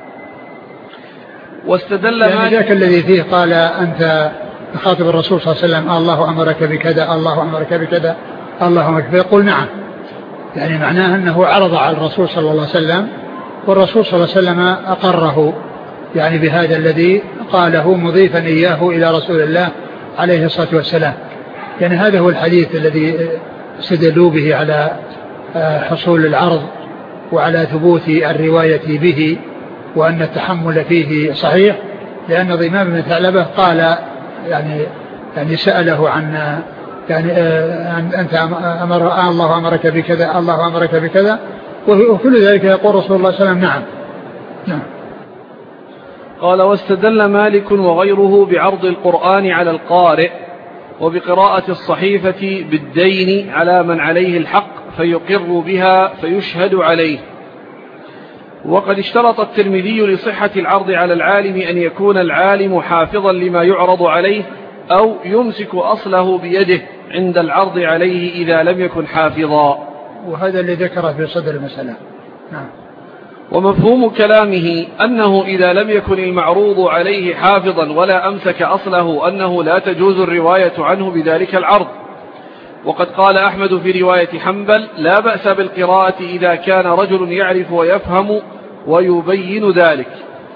S1: واستدل
S2: يعني ذاك الذي فيه قال: أنت تخاطب الرسول صلى الله عليه وسلم: الله أمرك بكذا، الله أمرك بكذا، الله أمرك، فيقول نعم، يعني معناه أنه عرض على الرسول صلى الله عليه وسلم، والرسول صلى الله عليه وسلم أقره يعني بهذا الذي قاله مضيفا إياه إلى رسول الله عليه الصلاة والسلام. يعني هذا هو الحديث الذي استدلوا به على حصول العرض وعلى ثبوت الرواية به وأن التحمل فيه صحيح، لأن ضمام بن ثعلبة قال يعني سأله عن أنت الله أمرك بكذا، الله أمرك بكذا، وكل ذلك يقول رسول الله صلى الله عليه وسلم نعم.
S1: قال: واستدل مالك وغيره بعرض القرآن على القارئ وبقراءة الصحيفة بالدين على من عليه الحق فيقر بها فيشهد عليه. وقد اشترط الترمذي لصحة العرض على العالم أن يكون العالم حافظا لما يعرض عليه أو يمسك أصله بيده عند العرض عليه إذا لم يكن حافظا.
S2: وهذا اللي ذكره في صدر المسألة. نعم.
S1: ومفهوم كلامه أنه إذا لم يكن المعروض عليه حافظا ولا أمسك أصله أنه لا تجوز الرواية عنه بذلك العرض. وقد قال أحمد في رواية حنبل: لا بأس بالقراءة إذا كان رجل يعرف ويفهم ويبين ذلك.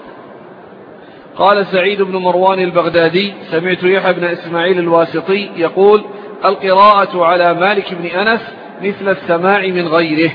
S1: قال سعيد بن مروان البغدادي: سمعت يحيى بن إسماعيل الواسطي يقول: القراءة على مالك بن أنس مثل السماع من غيره.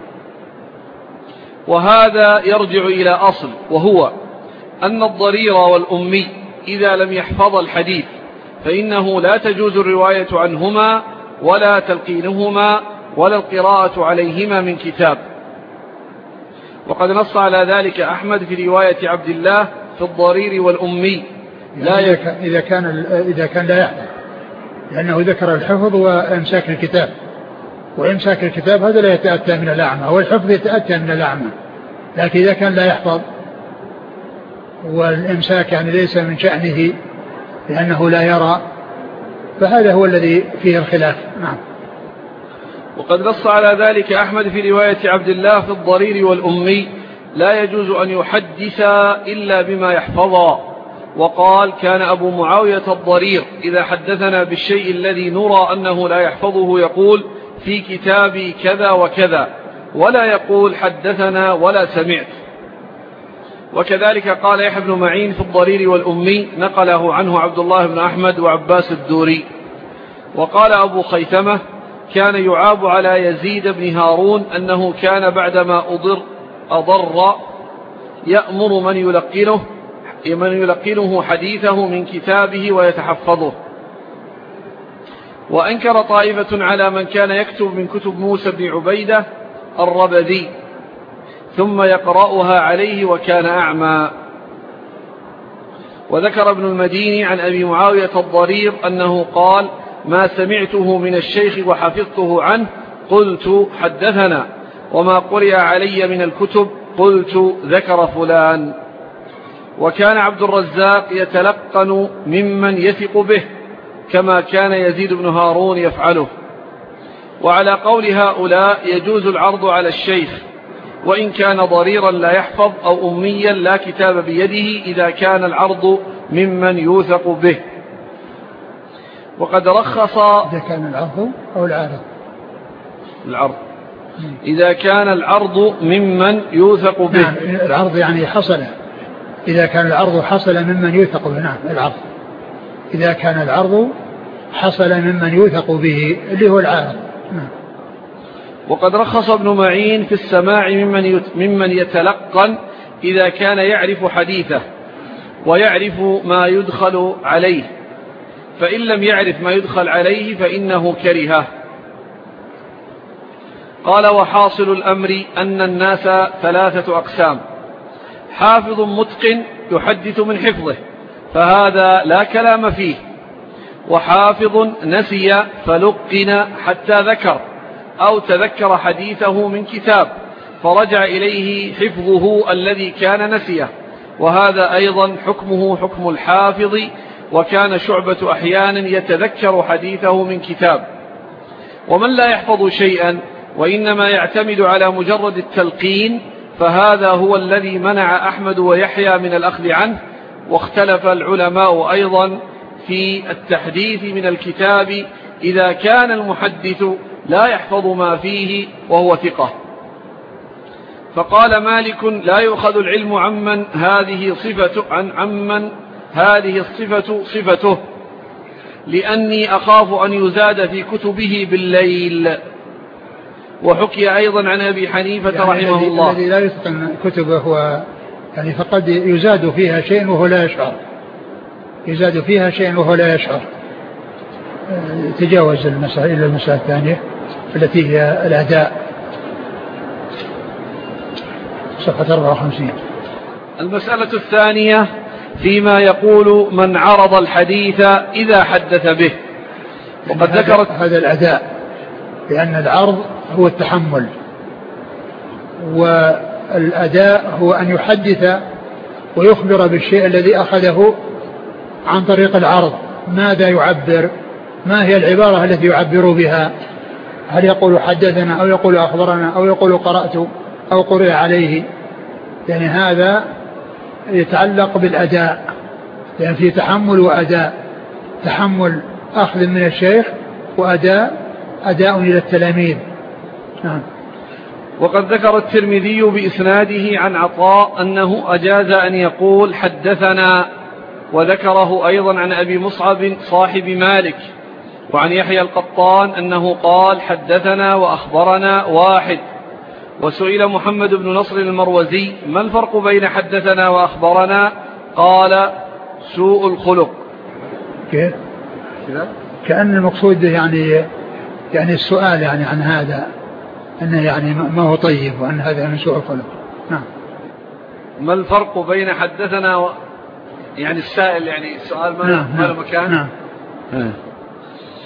S1: وهذا يرجع إلى أصل، وهو أن الضرير والأمي إذا لم يحفظ الحديث فإنه لا تجوز الرواية عنهما ولا تلقينهما ولا القراءة عليهما من كتاب. وقد نص على ذلك أحمد في رواية عبد الله في الضرير والأمي
S2: إذا كان لا يحفظ، لأنه ذكر الحفظ وإمساك الكتاب، وإمساك الكتاب هذا لا يتأتى من الأعمى، والحفظ يتأتى من الأعمى، لكن إذا كان لا يحفظ والإمساك يعني ليس من شأنه لأنه لا يرى، فهذا هو الذي فيه الخلاف. نعم.
S1: وقد نص على ذلك أحمد في رواية عبد الله في الضرير والأمي: لا يجوز أن يحدث إلا بما يحفظا. وقال: كان أبو معاوية الضرير إذا حدثنا بالشيء الذي نرى أنه لا يحفظه يقول: في كتابي كذا وكذا، ولا يقول حدثنا ولا سمعت. وكذلك قال يحيى بن معين في الضرير والأمي، نقله عنه عبد الله بن أحمد وعباس الدوري. وقال أبو خيثمة: كان يعاب على يزيد بن هارون أنه كان بعدما أضر يأمر من يلقنه حديثه من كتابه ويتحفظه. وأنكر طائفة على من كان يكتب من كتب موسى بن عبيدة الربذي ثم يقرأها عليه وكان أعمى. وذكر ابن المديني عن أبي معاوية الضرير أنه قال: ما سمعته من الشيخ وحفظته عنه قلت حدثنا، وما قرئ علي من الكتب قلت ذكر فلان. وكان عبد الرزاق يتلقن ممن يثق به كما كان يزيد بن هارون يفعله. وعلى قول هؤلاء يجوز العرض على الشيخ وإن كان ضريرا لا يحفظ أو أميا لا كتاب بيده إذا كان العرض ممن يوثق به. وقد رخص
S2: إذا كان العرض أو
S1: العرض إذا كان العرض ممن يوثق به.
S2: نعم، العرض يعني حصل، إذا كان العرض حصل ممن يوثق به. نعم، العرض إذا كان العرض حصل ممن يوثق به اللي هو العارض. نعم.
S1: وقد رخص ابن معين في السماع ممن يتلقن إذا كان يعرف حديثه ويعرف ما يدخل عليه، فإن لم يعرف ما يدخل عليه فإنه كرهه. قال: وحاصل الأمر أن الناس ثلاثة أقسام: حافظ متقن يحدث من حفظه فهذا لا كلام فيه، وحافظ نسي فلقن حتى ذكر أو تذكر حديثه من كتاب فرجع إليه حفظه الذي كان نسيه، وهذا أيضا حكمه حكم الحافظ. وكان شعبة أحيانا يتذكر حديثه من كتاب. ومن لا يحفظ شيئا وإنما يعتمد على مجرد التلقين فهذا هو الذي منع أحمد ويحيى من الأخذ عنه. واختلف العلماء أيضا في التحديث من الكتاب إذا كان المحدث لا يحفظ ما فيه وهو ثقة. فقال مالك: لا يؤخذ العلم عمن هذه الصفة صفته، لأني أخاف أن يزاد في كتبه بالليل. وحكي أيضا عن أبي حنيفة يعني رحمه الله
S2: الذي لا يتقن كتبه هو يعني فقد يزاد فيها شيء وهو لا يشعر، يزاد فيها شيء وهو لا يشعر. تجاوز المسائل إلى المسألة الثانية التي هي الأداء، صفحة 54.
S1: المسألة الثانية فيما يقول من عرض الحديث إذا حدث به. وقد ذكرت
S2: هذا الأداء، لأن العرض هو التحمل، والأداء هو أن يحدث ويخبر بالشيء الذي أخذه عن طريق العرض. ماذا يعبر؟ ما هي العبارة التي يعبر بها؟ هل يقول حدثنا أو يقول أخبرنا أو يقول قرأت أو قرئ عليه؟ يعني هذا يتعلق بالأداء، يعني في تحمل وأداء، تحمل أخذ من الشيخ أداء إلى التلاميذ. نعم.
S1: وقد ذكر الترمذي بإسناده عن عطاء أنه أجاز أن يقول حدثنا، وذكره أيضا عن أبي مصعب صاحب مالك وعن يحيى القطان أنه قال حدثنا وأخبرنا واحد. وسئل محمد بن نصر المروزي: ما الفرق بين حدثنا وأخبرنا؟ قال: سوء الخلق.
S2: كيف؟ كأن المقصود يعني السؤال يعني عن هذا أنه يعني ما هو طيب، وأن هذا من سوء الخلق. نعم.
S1: ما الفرق بين حدثنا يعني السائل، يعني السؤال ما له مكان.
S2: نعم.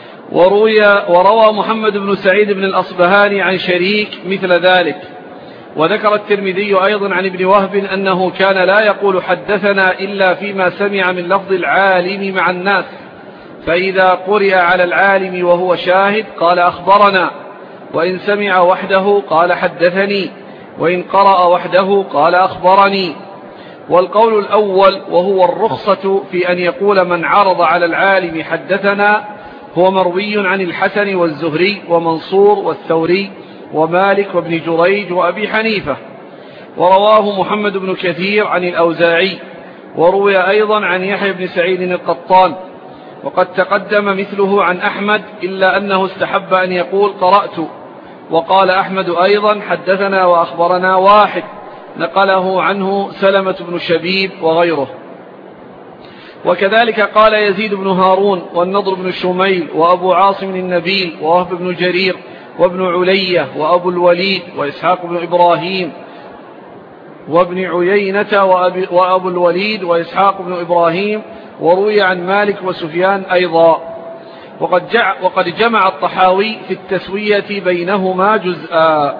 S1: وروى محمد بن سعيد بن الأصبهاني عن شريك مثل ذلك، وذكر الترمذي أيضا عن ابن وهب أنه كان لا يقول حدثنا إلا فيما سمع من لفظ العالم مع الناس، فإذا قرئ على العالم وهو شاهد قال أخبرنا، وإن سمع وحده قال حدثني، وإن قرأ وحده قال أخبرني. والقول الأول وهو الرخصة في أن يقول من عرض على العالم حدثنا هو مروي عن الحسن والزهري ومنصور والثوري ومالك وابن جريج وأبي حنيفة، ورواه محمد بن كثير عن الأوزاعي، وروي أيضا عن يحيى بن سعيد القطان، وقد تقدم مثله عن أحمد إلا أنه استحب أن يقول قرأت. وقال أحمد أيضا حدثنا وأخبرنا واحد، نقله عنه سلمة بن شبيب وغيره. وكذلك قال يزيد بن هارون والنضر بن شميل وأبو عاصم النبيل ووهب بن جرير وابن علية وأبو الوليد وإسحاق بن إبراهيم وابن عيينة وأبو الوليد وإسحاق بن إبراهيم، وروي عن مالك وسفيان أيضا. وقد جمع الطحاوي في التسوية بينهما جزءا.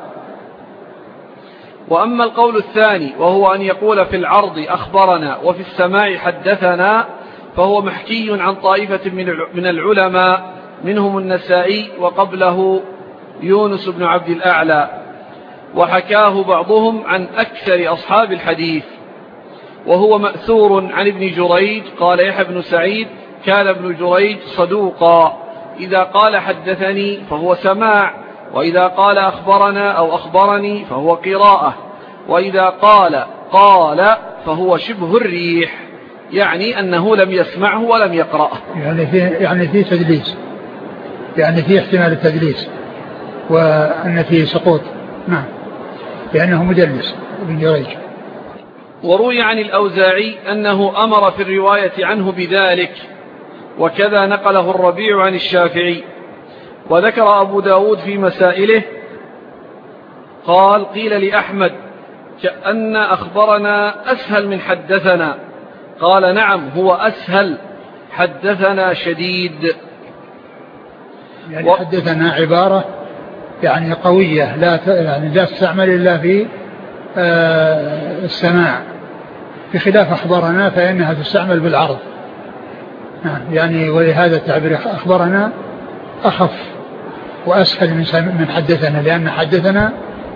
S1: وأما القول الثاني وهو أن يقول في العرض أخبرنا وفي السماع حدثنا، فهو محكي عن طائفة من العلماء منهم النسائي وقبله يونس بن عبد الأعلى، وحكاه بعضهم عن أكثر أصحاب الحديث. وهو مأثور عن ابن جريج قال يحيى بن سعيد كان ابن جريج صدوقا، إذا قال حدثني فهو سماع، وإذا قال أخبرنا أو أخبرني فهو قراءة، وإذا قال فهو شبه الريح، يعني أنه لم يسمعه ولم يقرأه.
S2: يعني في تدليس، يعني في احتمال التدليس، وأن فيه سقوط. نعم، لأنه مدلس ابن جريج.
S1: وروي عن الأوزاعي أنه أمر في الرواية عنه بذلك، وكذا نقله الربيع عن الشافعي. وذكر أبو داود في مسائله قال قيل لأحمد كأن أخبرنا أسهل من حدثنا، قال نعم هو أسهل، حدثنا شديد.
S2: يعني حدثنا عبارة يعني قوية لا تستعمل إلا في السماع، بخلاف أخبرنا فإنها تستعمل بالعرض. يعني ولهذا التعبير أخبرنا أخف وأسهل من حدثنا، لأن حدثنا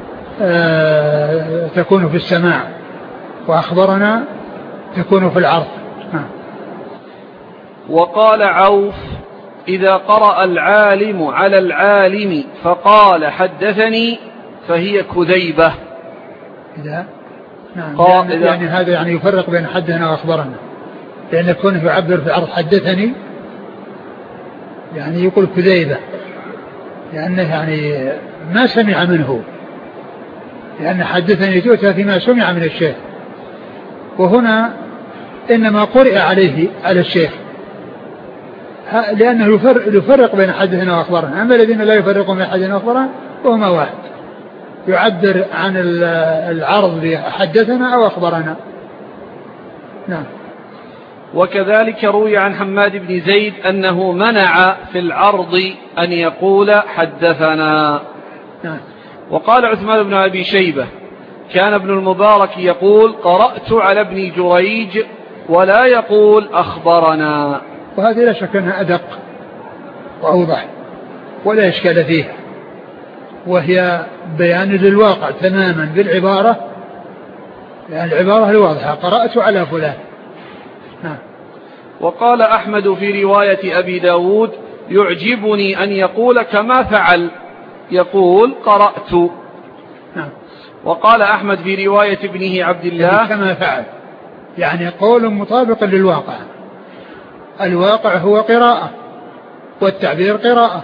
S2: تكون في السماع، وأخبرنا تكون في العرض.
S1: وقال عوف إذا قرأ العالم على العالم فقال حدثني فهي كذيبة.
S2: يعني هذا يعني يفرق بين حدثنا وأخبرنا، لأن يكون يعبر في العرض حدثني يعني يقول كذيبة، لأنه يعني ما سمع منه، لأن حدثني تؤتى فيما سمع من الشيخ، وهنا إنما قرئ عليه على الشيخ، لأنه يفرق بين حدثنا وأخبرنا. أما الذين لا يفرقون بين حدثنا وأخبرنا وهما واحد، يعبر عن العرض بحدثنا أو أخبرنا. نعم.
S1: وكذلك روي عن حماد بن زيد أنه منع في العرض أن يقول حدثنا.
S2: نعم.
S1: وقال عثمان بن أبي شيبة كان ابن المبارك يقول قرأت على ابن جريج ولا يقول أخبرنا.
S2: وهذه لا شك أنها أدق وأوضح ولا إشكال فيه، وهي بيان للواقع تماما بالعبارة، يعني العبارة الواضحة قرأت على فلان. نعم.
S1: وقال أحمد في رواية أبي داود يعجبني أن يقول كما فعل، يقول قرأت.
S2: نعم.
S1: وقال أحمد في رواية ابنه عبد الله
S2: يعني كما فعل، يعني قول مطابق للواقع، الواقع هو قراءة والتعبير قراءة.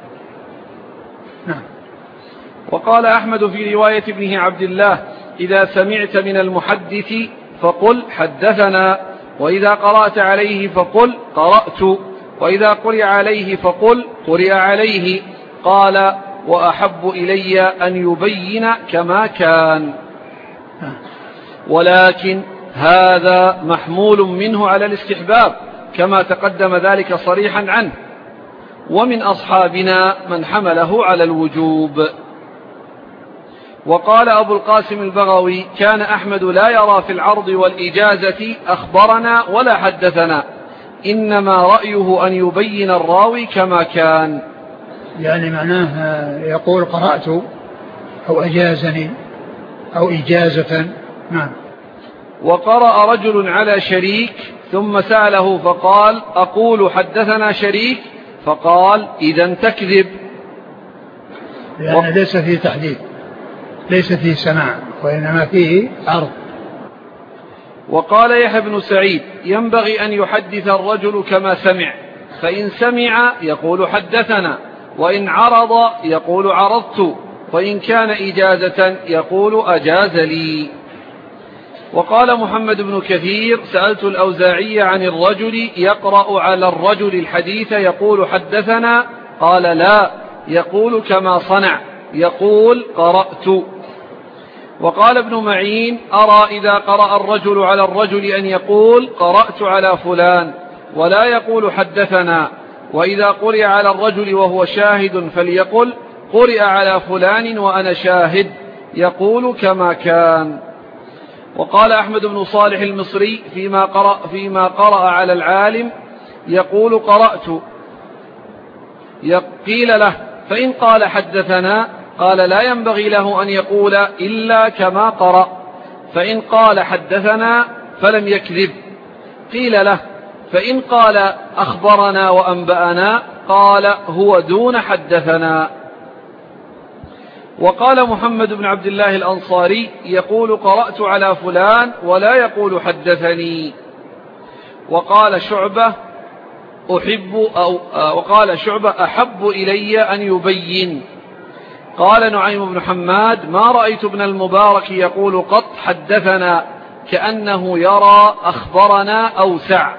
S2: نعم.
S1: وقال أحمد في رواية ابنه عبد الله إذا سمعت من المحدث فقل حدثنا، وإذا قرأت عليه فقل قرأت، وإذا قرئ عليه فقل قرئ عليه. قال وأحب إلي أن يبين كما كان، ولكن هذا محمول منه على الاستحباب كما تقدم ذلك صريحا عنه، ومن أصحابنا من حمله على الوجوب. وقال أبو القاسم البغوي: كان أحمد لا يرى في العرض والإجازة أخبرنا ولا حدثنا، إنما رأيه أن يبين الراوي كما كان.
S2: يعني معناه يقول قرأت أو أجازني أو إجازة. نعم.
S1: وقرأ رجل على شريك ثم سأله فقال: أقول حدثنا شريك؟ فقال: إذن تكذب.
S2: يعني ليس فيه تحديد، ليس فيه سماع، وإنما فيه عرض.
S1: وقال يحيى بن سعيد: ينبغي أن يحدث الرجل كما سمع، فإن سمع يقول حدثنا، وإن عرض يقول عرضت، وإن كان إجازة يقول أجاز لي. وقال محمد بن كثير: سألت الأوزاعي عن الرجل يقرأ على الرجل الحديث يقول حدثنا، قال: لا، يقول كما صنع، يقول قرأت. وقال ابن معين: أرى إذا قرأ الرجل على الرجل أن يقول قرأت على فلان ولا يقول حدثنا، وإذا قرئ على الرجل وهو شاهد فليقل قرئ على فلان وأنا شاهد، يقول كما كان. وقال أحمد بن صالح المصري: فيما قرأ على العالم يقول قرأت، قيل له: فإن قال حدثنا؟ قال: لا ينبغي له أن يقول إلا كما قرأ، فإن قال حدثنا فلم يكذب. قيل له: فإن قال أخبرنا وأنبأنا؟ قال: هو دون حدثنا. وقال محمد بن عبد الله الأنصاري: يقول قرأت على فلان ولا يقول حدثني. وقال شعبة: أحب إلي أن يبين. قال نعيم بن حماد: ما رأيت ابن المبارك يقول قط حدثنا، كأنه يرى أخبرنا أوسع.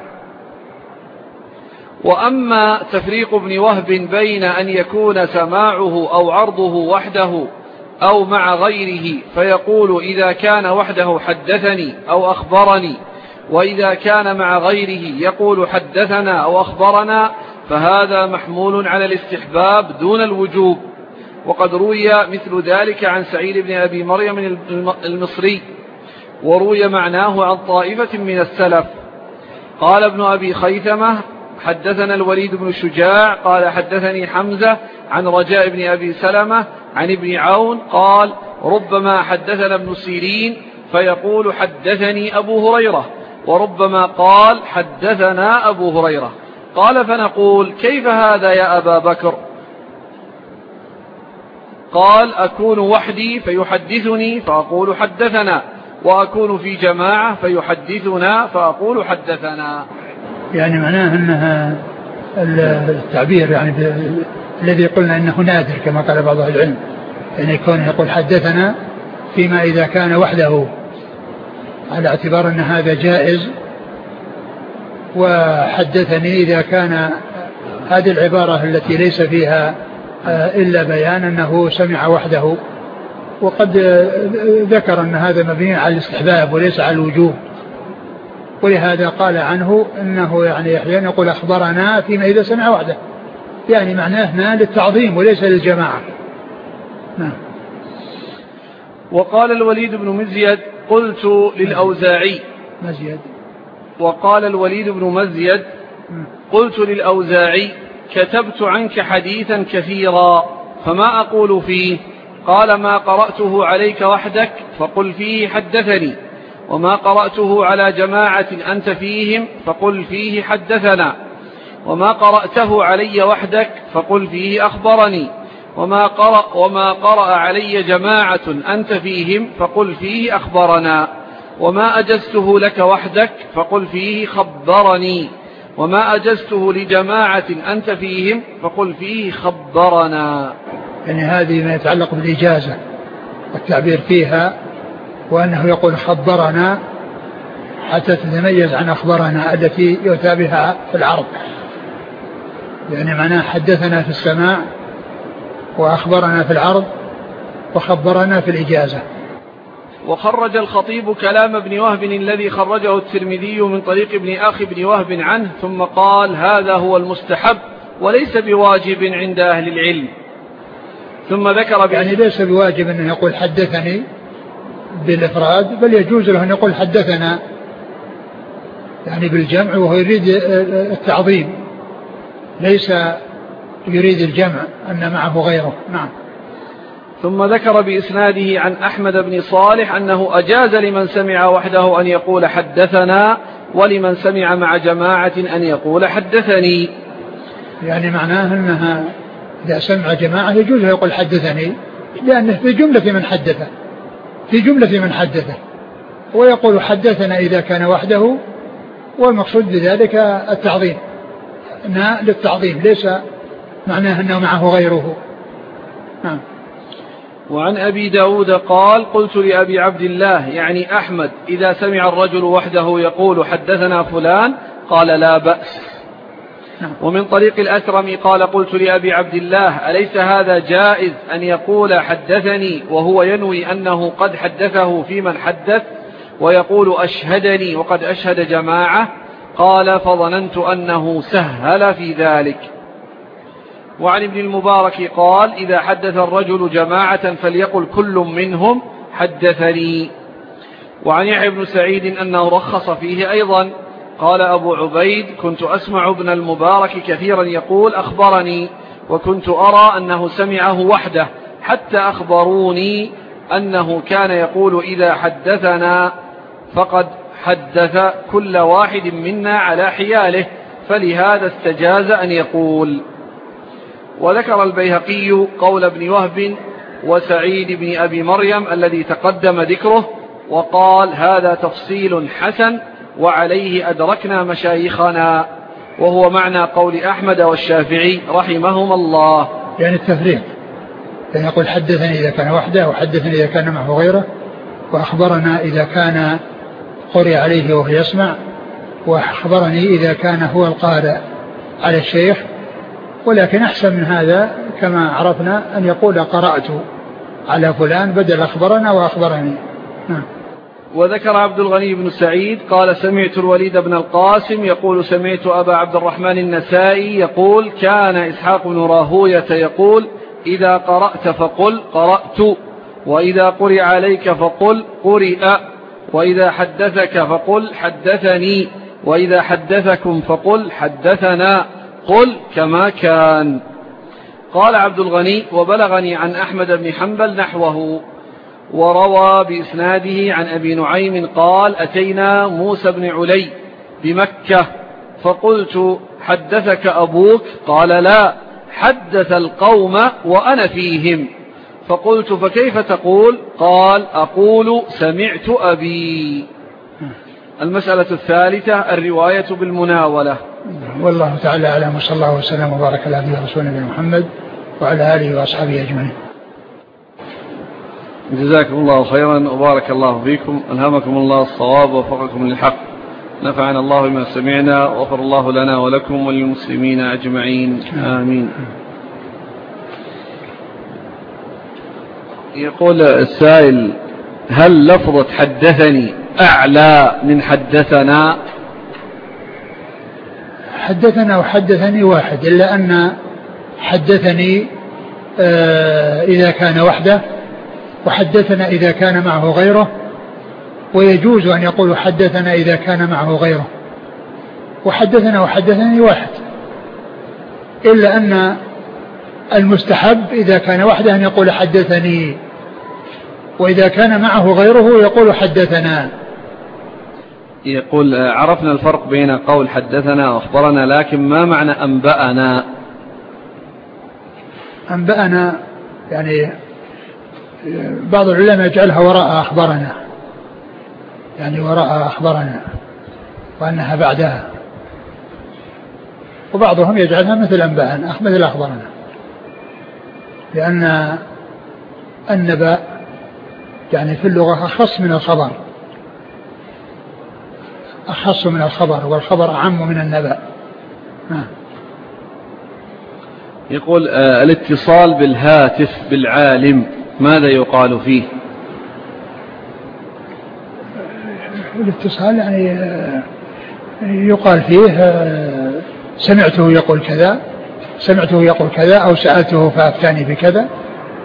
S1: وأما تفريق ابن وهب بين أن يكون سماعه أو عرضه وحده أو مع غيره، فيقول إذا كان وحده حدثني أو أخبرني، وإذا كان مع غيره يقول حدثنا أو أخبرنا، فهذا محمول على الاستحباب دون الوجوب. وقد روي مثل ذلك عن سعيد بن أبي مريم المصري، وروي معناه عن طائفة من السلف. قال ابن أبي خيثمة: حدثنا الوليد بن شجاع قال حدثني حمزة عن رجاء بن أبي سلمة عن ابن عون قال: ربما حدثنا ابن سيرين فيقول حدثني أبو هريرة، وربما قال حدثنا أبو هريرة. قال: فنقول: كيف هذا يا أبا بكر؟ قال: أكون وحدي فيحدثني فأقول حدثنا، وأكون في جماعة فيحدثنا فأقول حدثنا.
S2: يعني معناه أنها التعبير يعني الذي قلنا أنه نادر كما قال بعض العلم، يعني يكون يقول حدثنا فيما إذا كان وحده، على اعتبار أن هذا جائز، وحدثني إذا كان هذه العبارة التي ليس فيها إلا بيان أنه سمع وحده. وقد ذكر أن هذا مبني على الاستحباب وليس على الوجوب، ولهذا قال عنه أنه يعني أحيانا يقول أخبرنا فيما إذا سمع وحده، يعني معناه هنا للتعظيم وليس للجماعة. نعم.
S1: وقال الوليد بن مزيد: قلت للأوزاعي. وقال الوليد بن مزيد: قلت للأوزاعي: كتبت عنك حديثا كثيرا فما أقول فيه؟ قال: ما قرأته عليك وحدك فقل فيه حدثني، وما قرأته على جماعة أنت فيهم فقل فيه حدثنا، وما قرأته علي وحدك فقل فيه أخبرني، وما قرأ علي جماعة أنت فيهم فقل فيه أخبرنا، وما أجزته لك وحدك فقل فيه خبرني، وما أجزته لجماعة أنت فيهم فقل فيه خبرنا.
S2: يعني هذه ما يتعلق بالإجازة والتعبير فيها، وأنه يقول خبرنا حتى تتميز عن أخبرنا التي يتابعها في العرض، يعني معناه حدثنا في السماع وأخبرنا في العرض وخبرنا في الإجازة.
S1: وخرج الخطيب كلام ابن وهب الذي خرجه الترمذي من طريق ابن أخي ابن وهب عنه، ثم قال: هذا هو المستحب وليس بواجب عند أهل العلم. ثم ذكر
S2: يعني ليس بواجب أنه يقول حدثني بالإفراد، بل يجوز له أن يقول حدثنا يعني بالجمع، وهو يريد التعظيم، ليس يريد الجمع أن معه غيره. نعم.
S1: ثم ذكر بإسناده عن أحمد بن صالح أنه أجاز لمن سمع وحده أن يقول حدثنا، ولمن سمع مع جماعة أن يقول حدثني.
S2: يعني معناه أنها إذا سمع جماعة يجوز يقول حدثني، لأنه في جملة من حدثه، في جملة من حدثه، ويقول حدثنا إذا كان وحده، والمقصود بذلك التعظيم، للتعظيم، ليس معناه أنه معه غيره. نعم.
S1: وعن أبي داود قال قلت لأبي عبد الله يعني أحمد إذا سمع الرجل وحده يقول حدثنا فلان قال لا بأس. ومن طريق الأكرم قال قلت لأبي عبد الله أليس هذا جائز أن يقول حدثني وهو ينوي أنه قد حدثه في من حدث، ويقول أشهدني وقد أشهد جماعة؟ قال فظننت أنه سهل في ذلك. وعن ابن المبارك قال إذا حدث الرجل جماعة فليقل كل منهم حدثني. وعن يحيى بن سعيد أنه رخص فيه أيضا. قال أبو عبيد كنت أسمع ابن المبارك كثيرا يقول أخبرني، وكنت أرى أنه سمعه وحده، حتى أخبروني أنه كان يقول إذا حدثنا فقد حدث كل واحد منا على حياله، فلهذا استجاز أن يقول. وذكر البيهقي قول ابن وهب وسعيد بن أبي مريم الذي تقدم ذكره، وقال هذا تفصيل حسن وعليه أدركنا مشايخنا، وهو معنى قول أحمد والشافعي رحمهما الله.
S2: يعني التفريق، يعني يقول حدثني إذا كان وحده، وحدثني إذا كان معه غيره، وأخبرنا إذا كان قرئ عليه وهو يسمع، وأخبرني إذا كان هو القارئ على الشيخ. ولكن أحسن من هذا كما عرفنا أن يقول قرأت على فلان بدل أخبرنا وأخبرني.
S1: وذكر عبد الغني بن سعيد قال سمعت الوليد بن القاسم يقول سمعت أبا عبد الرحمن النسائي يقول كان إسحاق بن راهوية يقول إذا قرأت فقل قرأت، وإذا قرئ عليك فقل قرئ، وإذا حدثك فقل حدثني، وإذا حدثكم فقل حدثنا، قل كما كان. قال عبد الغني وبلغني عن أحمد بن حنبل نحوه. وروى بإسناده عن أبي نعيم قال أتينا موسى بن علي بمكة فقلت حدثك أبوك؟ قال لا، حدث القوم وأنا فيهم. فقلت فكيف تقول؟ قال أقول سمعت أبي. المسألة الثالثة الرواية بالمناولة.
S2: والله تعالى أعلم، وصلى الله وسلم وبارك على عبده ورسوله محمد وعلى آله وأصحابه أجمعين.
S1: جزاكم الله خيرا وبارك الله فيكم، ألهمكم الله الصواب ووفقكم للحق، نفعنا الله بما سمعنا وغفر الله لنا ولكم وللمسلمين أجمعين، آمين. يقول السائل هل لفظة حدثني أعلى من حدثنا؟
S2: حدثنا وحدثني واحد، إلا أن حدثني إذا كان وحده، وحدثنا إذا كان معه غيره، ويجوز أن يقول حدثنا إذا كان معه غيره. وحدثنا وحدثني واحد، إلا أن المستحب إذا كان وحده أن يقول حدثني، وإذا كان معه غيره يقول حدثنا.
S1: يقول عرفنا الفرق بين قول حدثنا وأخبرنا، لكن ما معنى أنبأنا؟
S2: أنبأنا يعني بعض العلماء يجعلها وراء أخبرنا، يعني وراء أخبرنا وأنها بعدها، وبعضهم يجعلها مثل أنبأنا مثل أخبرنا، لأن النبأ يعني في اللغة أخص من الخبر، أخص من الخبر، والخبر أعم من النبأ.
S1: يقول الاتصال بالهاتف بالعالم ماذا يقال فيه؟
S2: الاتصال يعني يقال فيه سمعته يقول كذا، سمعته يقول كذا، أو سألته فأفتاني بكذا،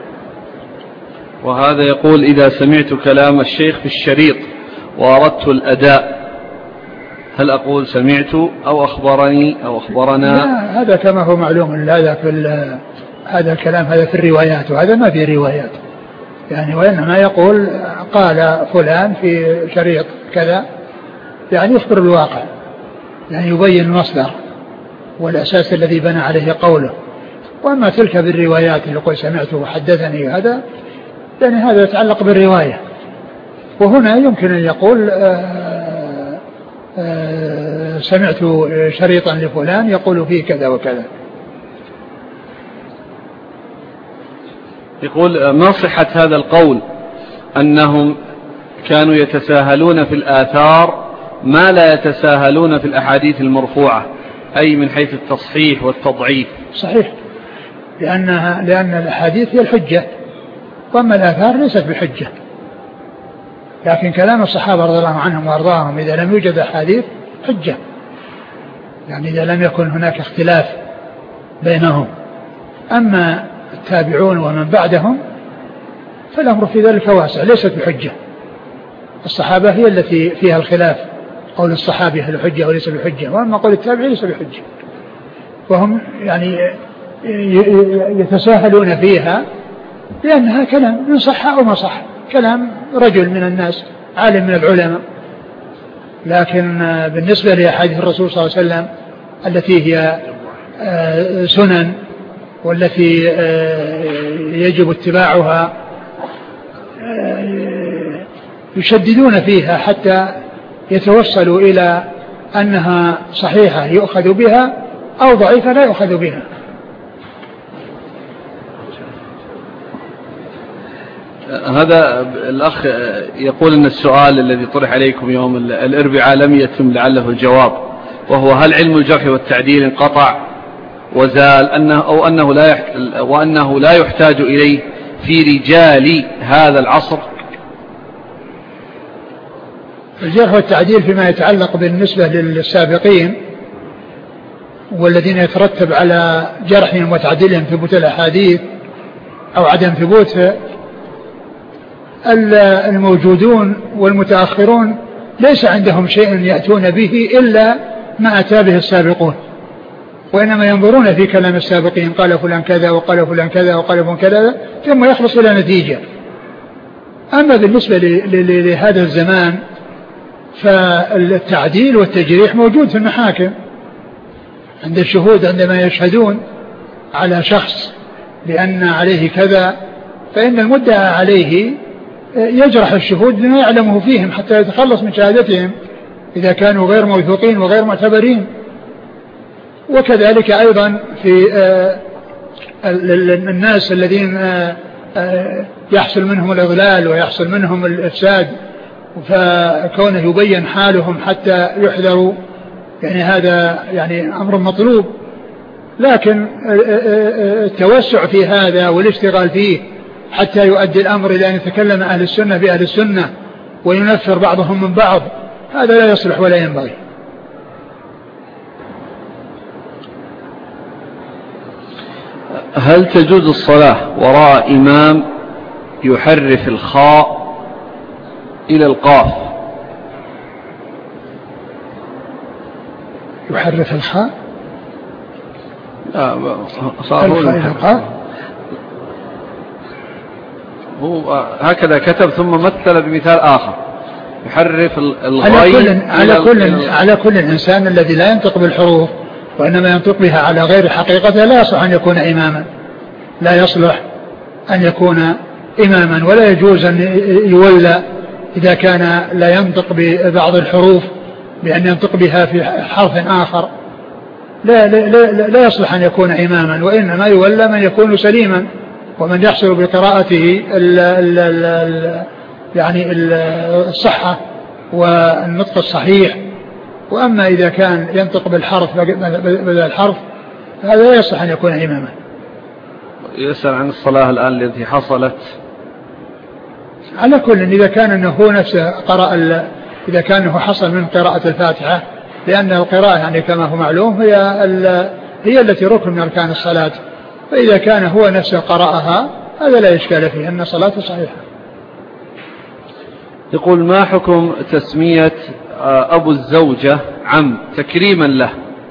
S1: وهذا يقول: إذا سمعت كلام الشيخ في الشريط وأردت الأداء، هل أقول سمعت أو أخبرني أو أخبرنا؟
S2: لا، هذا كما هو معلوم، هذا الكلام هذا في الروايات، وهذا ما في روايات يعني، وإنما يقول قال فلان في شريط كذا، يعني يخبر الواقع، يعني يبين المصدر والأساس الذي بنى عليه قوله. وأما تلك بالروايات اللي يقول سمعته وحدثني، هذا يعني هذا يتعلق بالرواية. وهنا يمكن أن يقول سمعت شريطا لفلان يقول فيه كذا وكذا.
S1: يقول: ما صحة هذا القول أنهم كانوا يتساهلون في الآثار ما لا يتساهلون في الأحاديث المرفوعة، أي من حيث التصحيح والتضعيف؟
S2: صحيح، لأن الأحاديث هي الحجة، وأما الآثار ليست بحجة. لكن كلام الصحابة رضي الله عنهم وأرضاهم إذا لم يوجد أحاديث حجة، يعني إذا لم يكن هناك اختلاف بينهم. أما التابعون ومن بعدهم فالأمر في ذلك واسع، ليست بحجة. الصحابة هي التي فيها الخلاف، قول الصحابي هل حجة وليس بحجة، وأما قول التابعي ليس بحجة، وهم يعني يتساهلون فيها لأنها كلام من صح أو ما صح، كلام رجل من الناس، عالم من العلماء. لكن بالنسبة لأحاديث الرسول صلى الله عليه وسلم التي هي سنن والتي يجب اتباعها يشددون فيها حتى يتوصلوا إلى أنها صحيحة يؤخذ بها أو ضعيفة لا يؤخذ بها.
S1: هذا الأخ يقول أن السؤال الذي طرح عليكم يوم الأربعاء لم يتم لعله الجواب، وهو: هل علم الجرح والتعديل انقطع وزال وأنه لا يحتاج إليه في رجال هذا العصر؟
S2: الجرح والتعديل فيما يتعلق بالنسبة للسابقين والذين يترتب على جرحهم وتعديلهم ثبوت الأحاديث أو عدم ثبوتها، الموجودون والمتأخرون ليس عندهم شيء يأتون به إلا ما أتى به السابقون، وإنما ينظرون في كلام السابقين، قال فلان كذا وقال فلان كذا وقال فلان كذا، ثم يخلص إلى نتيجة. أما بالنسبة لهذا الزمان فالتعديل والتجريح موجود في المحاكم عند الشهود، عندما يشهدون على شخص بأن عليه كذا، فإن المدعى عليه يجرح الشهود بما يعلمه فيهم حتى يتخلص من شهادتهم إذا كانوا غير موثوقين وغير معتبرين. وكذلك أيضا في الناس الذين يحصل منهم الإضلال ويحصل منهم الإفساد، فكونه يبين حالهم حتى يحذروا، يعني هذا يعني أمر مطلوب. لكن التوسع في هذا والاشتغال فيه حتى يؤدي الأمر إلى أن يتكلم أهل السنة بأهل السنة وينفر بعضهم من بعض، هذا لا يصلح ولا ينبغي.
S1: هل تجوز الصلاة وراء إمام يحرف الخاء إلى القاف؟
S2: يحرف الخاء
S1: هو هكذا كتب ثم مثل بمثال آخر يحرف الغين.
S2: على كل إنسان الذي لا ينطق بالحروف وإنما ينطق بها على غير حقيقتها لا يصلح أن يكون إماما، لا يصلح أن يكون إماما، ولا يجوز أن يولى إذا كان لا ينطق ببعض الحروف بأن ينطق بها في حرف آخر، لا يصلح أن يكون إماما، وإنما يولى من يكون سليما ومن يحصل بقراءته يعني الصحة والنطق الصحيح. وأما إذا كان ينطق بالحرف بدل الحرف هذا لا يصح أن يكون إماما.
S1: يسأل عن الصلاة الآن التي حصلت.
S2: على كل إذا كان أنه هو نفسه قرأ إذا كان أنه حصل من قراءة الفاتحة، لأن القراءة يعني كما هو معلوم هي التي ركن من أركان الصلاة، فإذا كان هو نفسه قرأها هذا لا إشكال فيه أن صلاته صحيحة.
S1: يقول: ما حكم تسمية أبو الزوجة عم تكريما له؟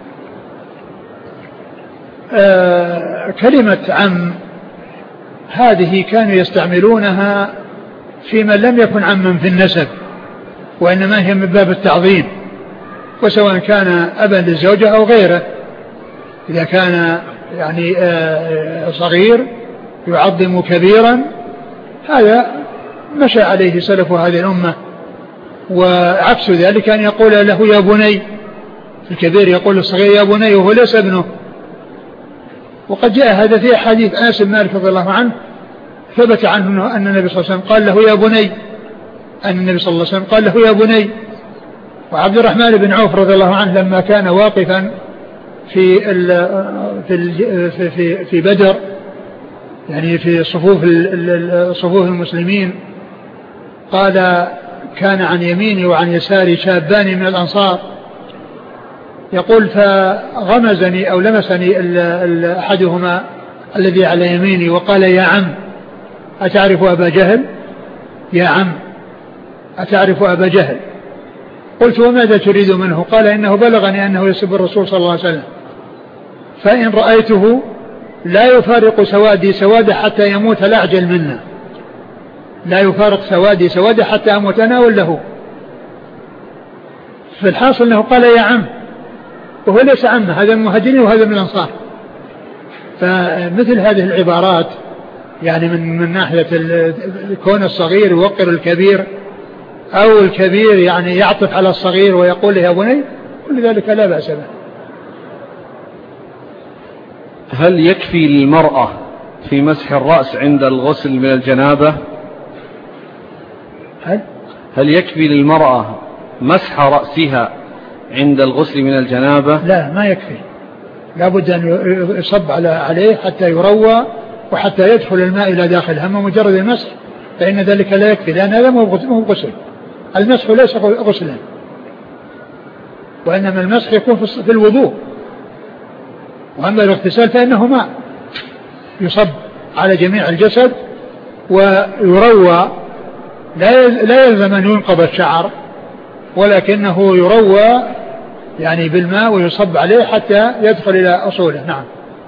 S2: كلمة عم هذه كانوا يستعملونها في من لم يكن عما في النسب، وإنما هي من باب التعظيم، وسواء كان أبا للزوجة أو غيره، إذا كان يعني صغير يعظم كبيرا، هذا مشى عليه سلف هذه الأمة. وعكس ذلك أن يقول له يا بني، الكبير يقول الصغير يا بني وهو ليس ابنه. وقد جاء هذا في حديث أنس بن مالك رضي الله عنه، ثبت عنه أن النبي صلى الله عليه وسلم قال له يا بني، أن النبي صلى الله عليه وسلم قال له يا بني. وعبد الرحمن بن عوف رضي الله عنه لما كان واقفا في بدر، يعني في صفوف المسلمين، قال كان عن يميني وعن يساري شابان من الأنصار، يقول فغمزني أو لمسني أحدهما الذي على يميني وقال يا عم أتعرف أبا جهل؟ يا عم أتعرف أبا جهل؟ قلت وماذا تريد منه؟ قال إنه بلغني أنه يسب الرسول صلى الله عليه وسلم، فإن رأيته لا يفارق سوادي سواده حتى يموت الأعجل منا، لا يفارق سوادي سواده حتى أموت أنا ولا هو. في الحاصل أنه قال يا عم، وهو ليس عمه، هذا من المهاجرين وهذا من الأنصار. فمثل هذه العبارات يعني من ناحية كون الصغير يوقر الكبير، أو الكبير يعني يعطف على الصغير ويقول يا بني، كل ذلك لا بأس به.
S1: هل يكفي للمرأة في مسح الرأس عند الغسل من الجنابة؟ هل يكفي للمرأة مسح رأسها عند الغسل من الجنابة؟
S2: لا، ما يكفي، لا بد أن يصب عليه حتى يروى وحتى يدخل الماء إلى داخلها. أما مجرد المسح فإن ذلك لا يكفي، لأن هذا مو غسل. المسح ليس غسلا، وإنما المسح يكون في الوضوء. وأما الاغتسال فإنه ماء يصب على جميع الجسد ويروى، لا يلزم أن ينقض الشعر، ولكنه يروى يعني بالماء ويصب عليه حتى يدخل إلى أصوله. نعم.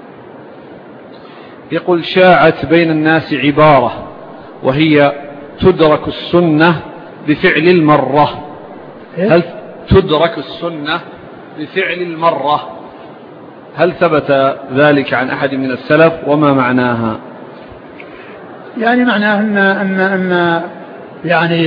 S1: يقول: شاعت بين الناس عبارة وهي تدرك السنة بفعل المرة. هل تدرك السنة بفعل المرة؟ هل ثبت ذلك عن أحد من السلف وما معناها؟
S2: يعني معناه أن يعني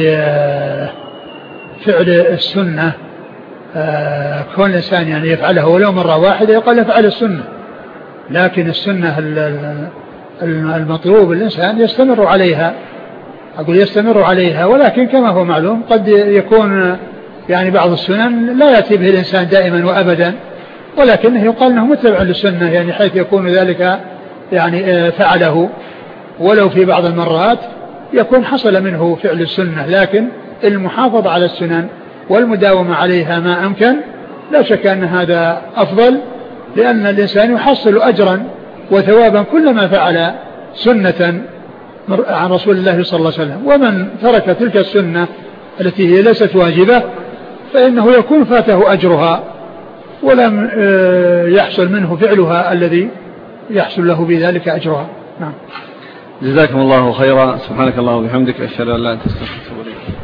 S2: فعل السنة كون الإنسان يعني يفعله ولو مرة واحدة يقال يفعل السنة، لكن السنة المطلوب الإنسان يستمر عليها، أقول يستمر عليها، ولكن كما هو معلوم قد يكون يعني بعض السنن لا يأتي به الإنسان دائما وأبدا، ولكنه يقال أنه متبع للسنة، يعني حيث يكون ذلك يعني فعله ولو في بعض المرات يكون حصل منه فعل السنة. لكن المحافظة على السنن والمداومة عليها ما أمكن، لا شك أن هذا أفضل، لأن الإنسان يحصل أجرا وثوابا كلما فعل سنة عن رسول الله صلى الله عليه وسلم. ومن ترك تلك السنة التي هي ليست واجبة فإنه يكون فاته أجرها ولم يحصل منه فعلها الذي يحصل له بذلك أجرها. نعم.
S1: جزاكم الله خيرا. سبحانك اللهم وبحمدك، أشهد أن لا إله إلا أنت، أستغفرك وأتوب إليك.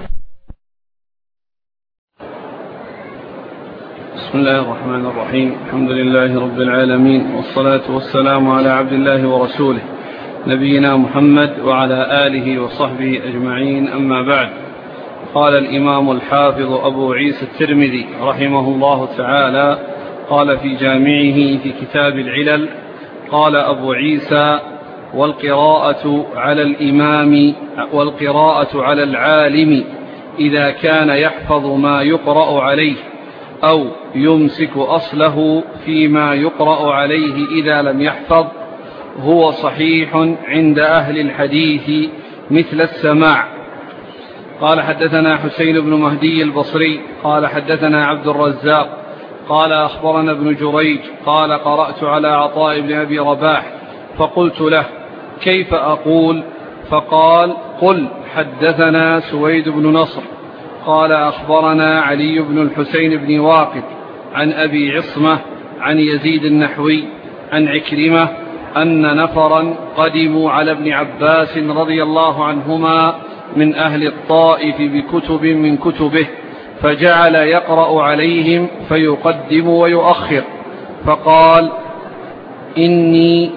S1: بسم الله الرحمن الرحيم. الحمد لله رب العالمين، والصلاة والسلام على عبد الله ورسوله نبينا محمد وعلى آله وصحبه أجمعين، أما بعد. قال الإمام الحافظ أبو عيسى الترمذي رحمه الله تعالى، قال في جامعه في كتاب العلل، قال أبو عيسى: والقراءة على الإمام والقراءة على العالم إذا كان يحفظ ما يقرأ عليه أو يمسك أصله فيما يقرأ عليه إذا لم يحفظ هو صحيح عند أهل الحديث مثل السماع. قال: حدثنا حسين بن مهدي البصري قال حدثنا عبد الرزاق قال أخبرنا ابن جريج قال: قرأت على عطاء بن أبي رباح فقلت له: كيف أقول؟ فقال: قل حدثنا سويد بن نصر قال أخبرنا علي بن الحسين بن واقد عن أبي عصمة عن يزيد النحوي عن عكرمة أن نفرا قدموا على ابن عباس رضي الله عنهما من أهل الطائف بكتب من كتبه، فجعل يقرأ عليهم فيقدم ويؤخر، فقال: إني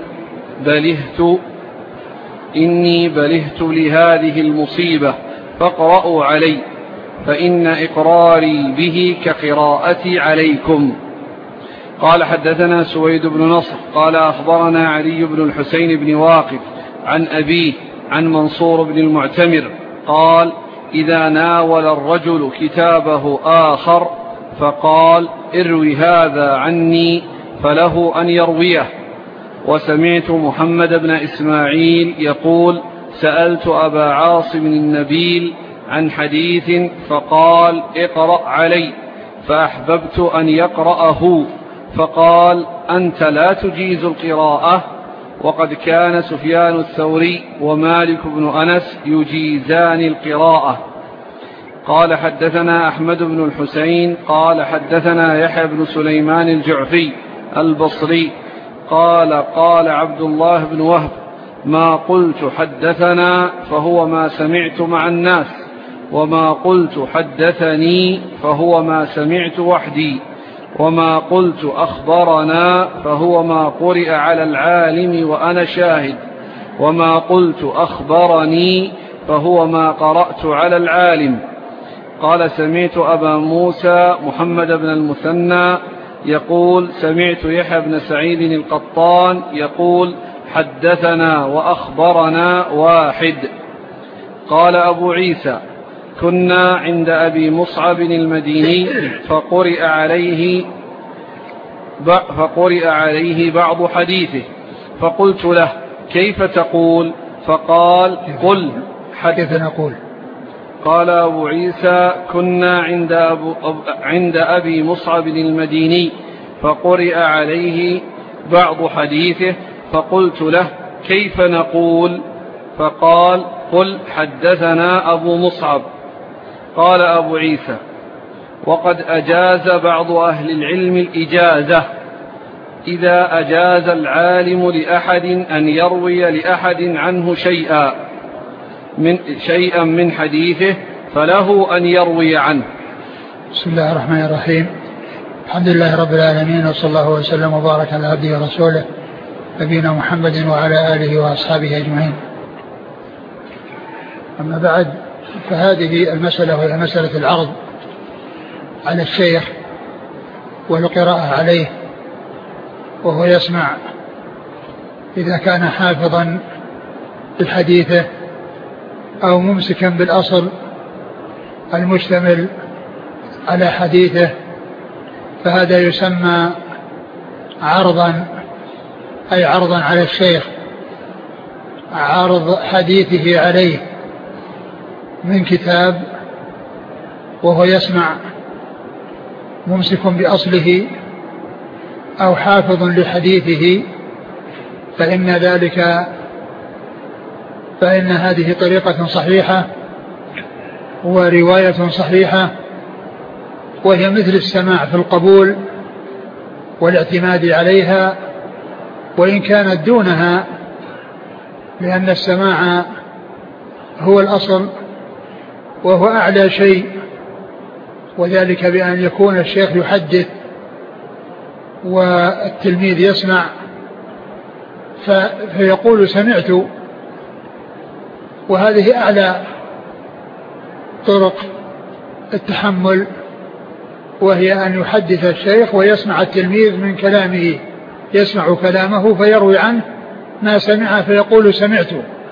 S1: بلهت لهذه المصيبة فاقرأوا علي، فإن إقراري به كقراءتي عليكم. قال حدثنا سويد بن نصر قال أخبرنا علي بن الحسين بن واقد عن أبيه عن منصور بن المعتمر قال: إذا ناول الرجل كتابه آخر فقال: اروي هذا عني، فله أن يرويه. وسمعت محمد بن إسماعيل يقول: سألت أبا عاصم النبيل عن حديث فقال: اقرأ علي، فأحببت أن يقرأه، فقال: أنت لا تجيز القراءة. وقد كان سفيان الثوري ومالك بن أنس يجيزان القراءة. قال حدثنا أحمد بن الحسين قال حدثنا يحيى بن سليمان الجعفي البصري قال: قال عبد الله بن وهب: ما قلت حدثنا فهو ما سمعت مع الناس، وما قلت حدثني فهو ما سمعت وحدي، وما قلت أخبرنا فهو ما قرئ على العالم وأنا شاهد، وما قلت أخبرني فهو ما قرأت على العالم. قال: سمعت أبا موسى محمد بن المثنى يقول: سمعت يحيى بن سعيد القطان يقول: حدثنا وأخبرنا واحد. قال أبو عيسى: كنا عند أبي مصعب المديني فقرئ عليه بعض حديثه، فقلت له: كيف تقول؟ فقال: قل
S2: كيف نقول؟
S1: قال أبو عيسى: كنا عند أبي مصعب المديني فقرئ عليه بعض حديثه، فقلت له: كيف نقول؟ فقال: قل حدثنا أبو مصعب. قال أبو عيسى: وقد أجاز بعض أهل العلم الإجازة، إذا أجاز العالم لأحد أن يروي لأحد عنه شيئا من حديثه فله أن يروي عنه.
S2: بسم الله الرحمن الرحيم. الحمد لله رب العالمين، وصلى الله وسلم وبارك على عبده ورسوله نبينا محمد وعلى آله وأصحابه أجمعين. أما بعد، فهذه المسألة وهي مسألة العرض على الشيخ والقراءة عليه وهو يسمع، إذا كان حافظا لحديثه أو ممسكا بالأصل المشتمل على حديثه، فهذا يسمى عرضا، أي عرضا على الشيخ، عرض حديثه عليه من كتاب وهو يسمع ممسك بأصله أو حافظ لحديثه، فإن هذه طريقة صحيحة ورواية صحيحة، وهي مثل السماع في القبول والاعتماد عليها، وإن كانت دونها، لأن السماع هو الأصل وهو أعلى شيء، وذلك بأن يكون الشيخ يحدث والتلميذ يسمع، فيقول: سمعت. وهذه أعلى طرق التحمل، وهي أن يحدث الشيخ ويسمع التلميذ من كلامه، يسمع كلامه فيروي عنه ما سمع فيقول: سمعت.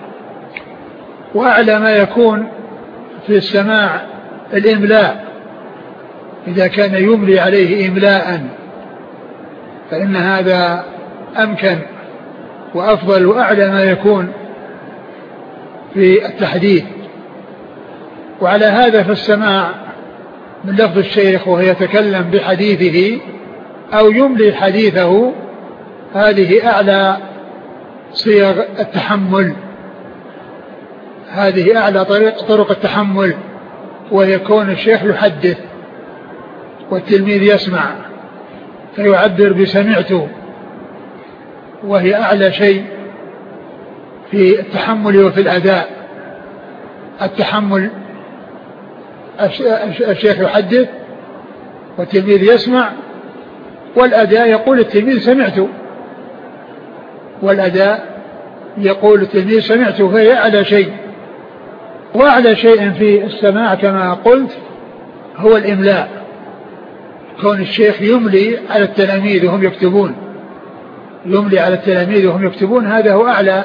S2: وأعلى ما يكون في السماع الإملاء، إذا كان يملي عليه إملاء فإن هذا أمكن وأفضل وأعلى ما يكون في التحديث. وعلى هذا فالسماع من لفظ الشيخ وهو يتكلم بحديثه أو يملي حديثه، هذه أعلى صيغ التحمل، هذه أعلى طرق التحمل، ويكون الشيخ يحدث والتلميذ يسمع فيعبر بسمعت، وهي أعلى شيء في التحمل وفي الأداء. التحمل الشيخ يحدث والتلميذ يسمع، والأداء يقول التلميذ سمعت، والأداء يقول التلميذ سمعت، فهي أعلى شيء. وأعلى شيء في السماع كما قلت هو الإملاء، كون الشيخ يملي على التلاميذ وهم يكتبون، يملي على التلاميذ وهم يكتبون، هذا هو أعلى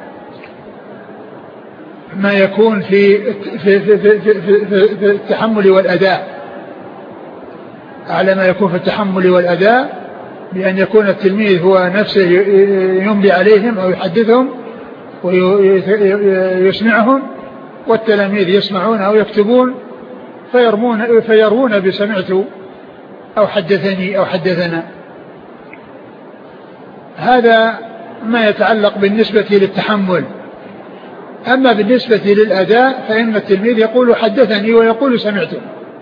S2: ما يكون في التحمل والأداء، أعلى ما يكون في التحمل والأداء، بأن يكون التلميذ هو نفسه يملي عليهم أو يحدثهم ويسمعهم، والتلاميذ يسمعون أو يكتبون فيروون بسمعت أو حدثني أو حدثنا. هذا ما يتعلق بالنسبة للتحمل. أما بالنسبة للأداء فإن التلميذ يقول حدثني ويقول سمعت.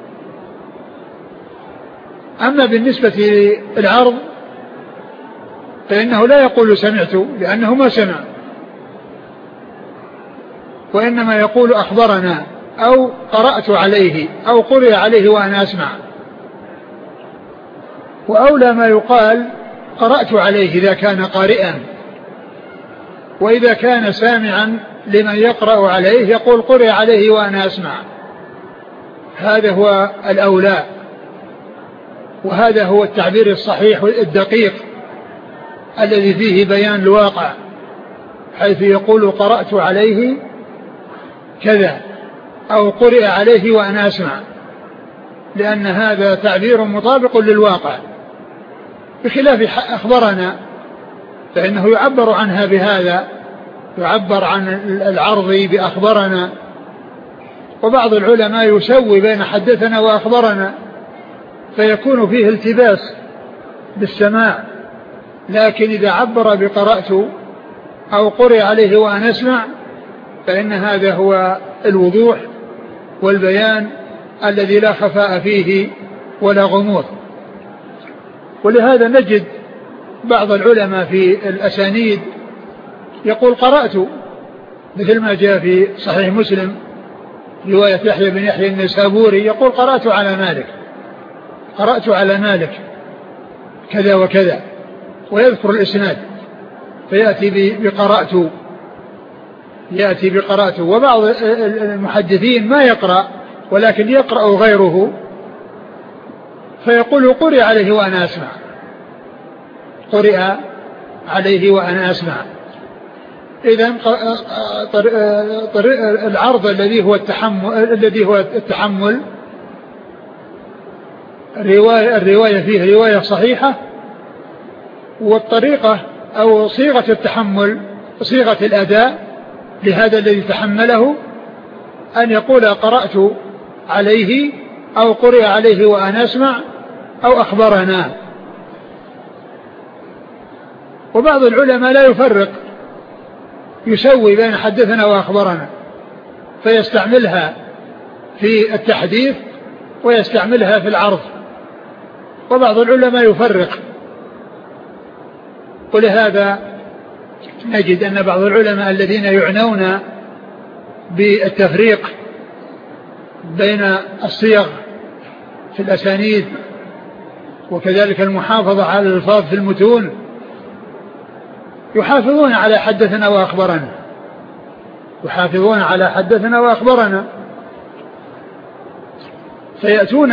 S2: أما بالنسبة للعرض فإنه لا يقول سمعت لأنه ما سمع، وإنما يقول أخبرنا أو قرأت عليه أو قرئ عليه وأنا أسمع. وأولى ما يقال قرأت عليه إذا كان قارئا، وإذا كان سامعا لمن يقرأ عليه يقول قرئ عليه وأنا أسمع. هذا هو الأولى، وهذا هو التعبير الصحيح الدقيق الذي فيه بيان الواقع، حيث يقول قرأت عليه كذا أو قرئ عليه وأنا أسمع، لأن هذا تعبير مطابق للواقع، بخلاف أخبرنا فإنه يعبر عنها بهذا، يعبر عن العرض بأخبرنا. وبعض العلماء يسوي بين حدثنا وأخبرنا فيكون فيه التباس بالسماع، لكن إذا عبر بقرأت أو قرئ عليه وأنا أسمع فإن هذا هو الوضوح والبيان الذي لا خفاء فيه ولا غموض. ولهذا نجد بعض العلماء في الأسانيد يقول قرأت، مثل ما جاء في صحيح مسلم رواية يحيى بن يحيى النسابوري يقول قرأت على مالك، قرأت على مالك كذا وكذا، ويذكر الإسناد فيأتي بقرأت، يأتي بقرأت. وبعض المحدثين ما يقرأ ولكن يقرأ غيره فيقول قرئ عليه وأنا أسمع، قرئ عليه وأنا أسمع. إذن العرض الذي هو التحمل الرواية فيه رواية صحيحة، والطريقة أو صيغة التحمل صيغة الأداء لهذا الذي تحمله أن يقول قرأت عليه أو قرئ عليه وأنا أسمع أو أخبرنا. وبعض العلماء لا يفرق، يسوي بين حدثنا وأخبرنا، فيستعملها في التحديث ويستعملها في العرض. وبعض العلماء يفرق، ولهذا نجد أن بعض العلماء الذين يعنون بالتفريق بين الصيغ في الأسانيد وكذلك المحافظة على الألفاظ في المتون يحافظون على حدثنا وأخبرنا، يحافظون على حدثنا وأخبرنا، فيأتون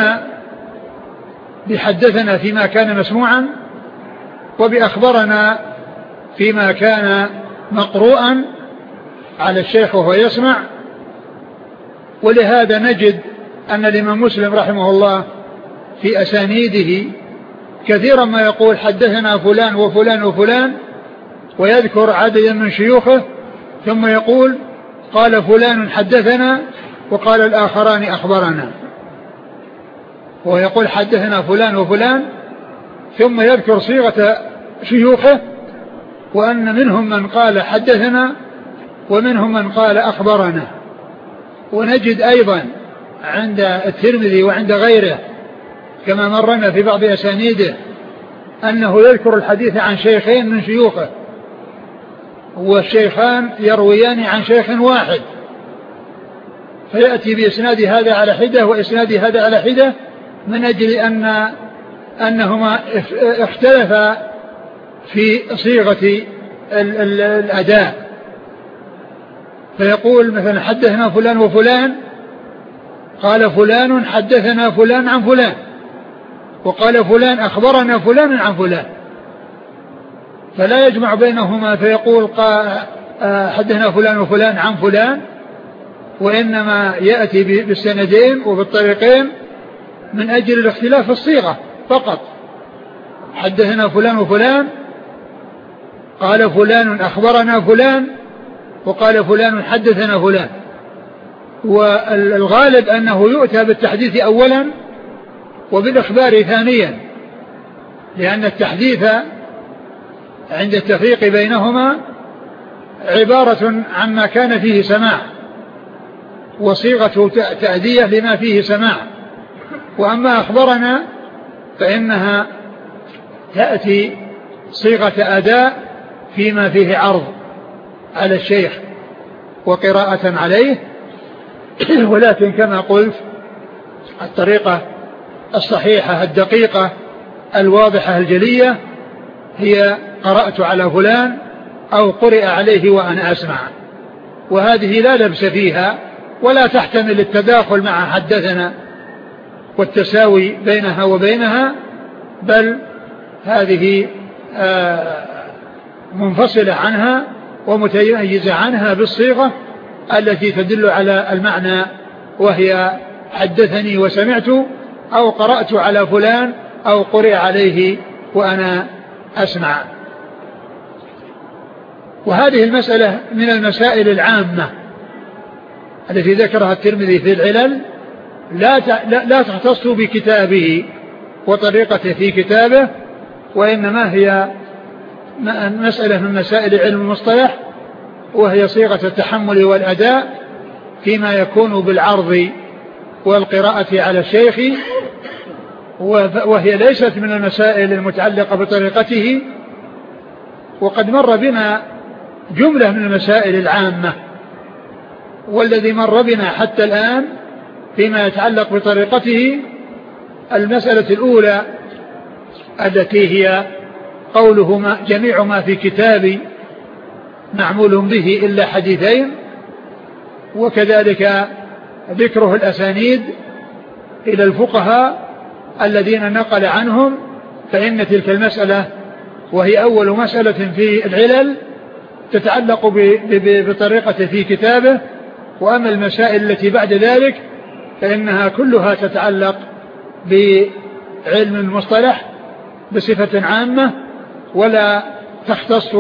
S2: بحدثنا فيما كان مسموعا وبأخبرنا فيما كان مقروءا على الشيخ وهو يسمع. ولهذا نجد أن الإمام مسلم رحمه الله في أسانيده كثيرا ما يقول حدثنا فلان وفلان وفلان، ويذكر عددا من شيوخه، ثم يقول قال فلان حدثنا وقال الآخران أخبرنا، ويقول حدثنا فلان وفلان، ثم يذكر صيغة شيوخه وأن منهم من قال حدثنا ومنهم من قال أخبرنا. ونجد أيضا عند الترمذي وعند غيره كما مرنا في بعض أسانيده أنه يذكر الحديث عن شيخين من شيوخه، والشيخان يرويان عن شيخ واحد، فيأتي بإسناد هذا على حدة وإسناد هذا على حدة، من أجل أنهما اختلفا في صيغة الأداء. فيقول مثلا حدثنا فلان وفلان، قال فلان حدثنا فلان عن فلان، وقال فلان أخبرنا فلان عن فلان، فلا يجمع بينهما فيقول حدثنا فلان وفلان عن فلان، وإنما يأتي بالسندين وبالطريقين من أجل الاختلاف في الصيغة فقط. حدثنا فلان وفلان، قال فلان أخبرنا فلان، وقال فلان حدثنا فلان. والغالب أنه يؤتى بالتحديث أولا وبالإخبار ثانيا، لأن التحديث عند التفريق بينهما عبارة عما كان فيه سماع، وصيغة تأدية لما فيه سماع. وأما أخبرنا فإنها تأتي صيغة أداء فيما فيه عرض على الشيخ وقراءة عليه، ولكن كما قلت الطريقة الصحيحة الدقيقة الواضحة الجلية هي قرأت على فلان أو قرئ عليه وأنا أسمع، وهذه لا لبس فيها ولا تحتمل التداخل مع حدثنا والتساوي بينها وبينها، بل هذه منفصلة عنها ومتميزة عنها بالصيغة التي تدل على المعنى، وهي حدثني وسمعت، أو قرأت على فلان أو قرئ عليه وأنا أسمع. وهذه المسألة من المسائل العامة التي ذكرها الترمذي في العلل، لا تختص بكتابه وطريقته في كتابه، وإنما هي مسألة من مسائل علم المصطلح، وهي صيغة التحمل والأداء فيما يكون بالعرض والقراءة على الشيخ، وهي ليست من المسائل المتعلقة بطريقته. وقد مر بنا جملة من المسائل العامة، والذي مر بنا حتى الآن فيما يتعلق بطريقته المسألة الأولى التي هي قوله جميع ما في كتابي معمول به إلا حديثين، وكذلك ذكره الأسانيد إلى الفقهاء الذين نقل عنهم، فإن تلك المسألة وهي أول مسألة في العلل تتعلق بطريقة في كتابه. وأما المسائل التي بعد ذلك فإنها كلها تتعلق بعلم المصطلح بصفة عامة، ولا تختص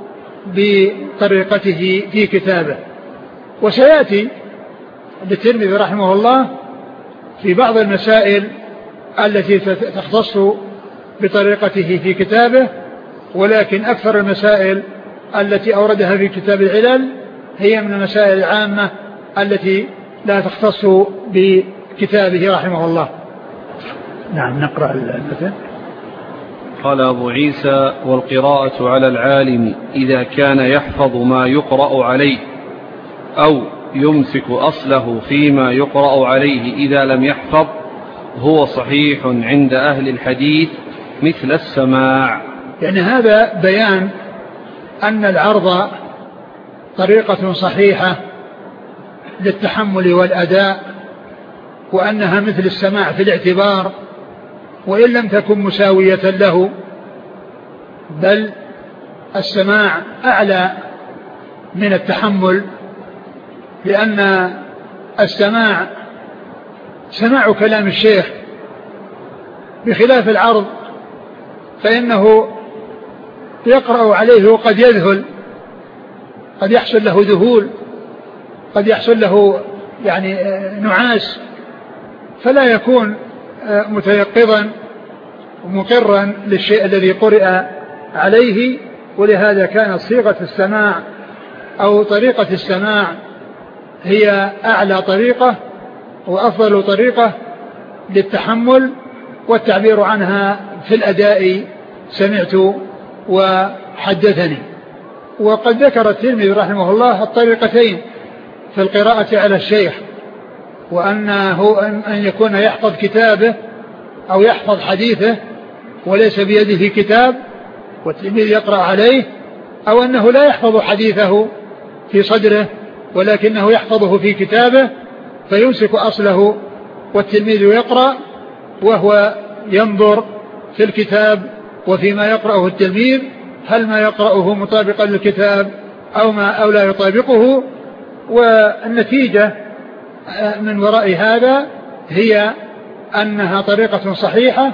S2: بطريقته في كتابه. وسيأتي للترمذي رحمه الله في بعض المسائل التي تختص بطريقته في كتابه، ولكن أكثر المسائل التي أوردها في كتاب العلل هي من المسائل العامة التي لا تختص بكتابه رحمه الله. نعم، نقرأ المثل.
S1: قال أبو عيسى: والقراءة على العالم إذا كان يحفظ ما يقرأ عليه أو يمسك أصله فيما يقرأ عليه إذا لم يحفظ هو صحيح عند أهل الحديث مثل السماع.
S2: يعني هذا بيان أن العرض طريقة صحيحة للتحمل والأداء، وأنها مثل السماع في الاعتبار، وإن لم تكن مساوية له، بل السماع أعلى من التحمل، لأن السماع سماع كلام الشيخ، بخلاف العرض فإنه يقرأ عليه وقد يذهل، قد يحصل له ذهول، قد يحصل له يعني نعاس، فلا يكون متيقظا ومقرا للشيء الذي قرئ عليه، ولهذا كانت صيغة السماع أو طريقة السماع هي أعلى طريقة وأفضل طريقة للتحمل والتعبير عنها في الأداء سمعت وحدثني. وقد ذكر الترمذي رحمه الله الطريقتين في القراءة على الشيخ، وأنه أن يكون يحفظ كتابه أو يحفظ حديثه وليس بيده كتاب والتلميذ يقرأ عليه، أو أنه لا يحفظ حديثه في صدره ولكنه يحفظه في كتابه فيمسك أصله والتلميذ يقرأ وهو ينظر في الكتاب وفيما يقرأه التلميذ هل ما يقرأه مطابقا للكتاب أو لا يطابقه. والنتيجة من وراء هذا هي أنها طريقة صحيحة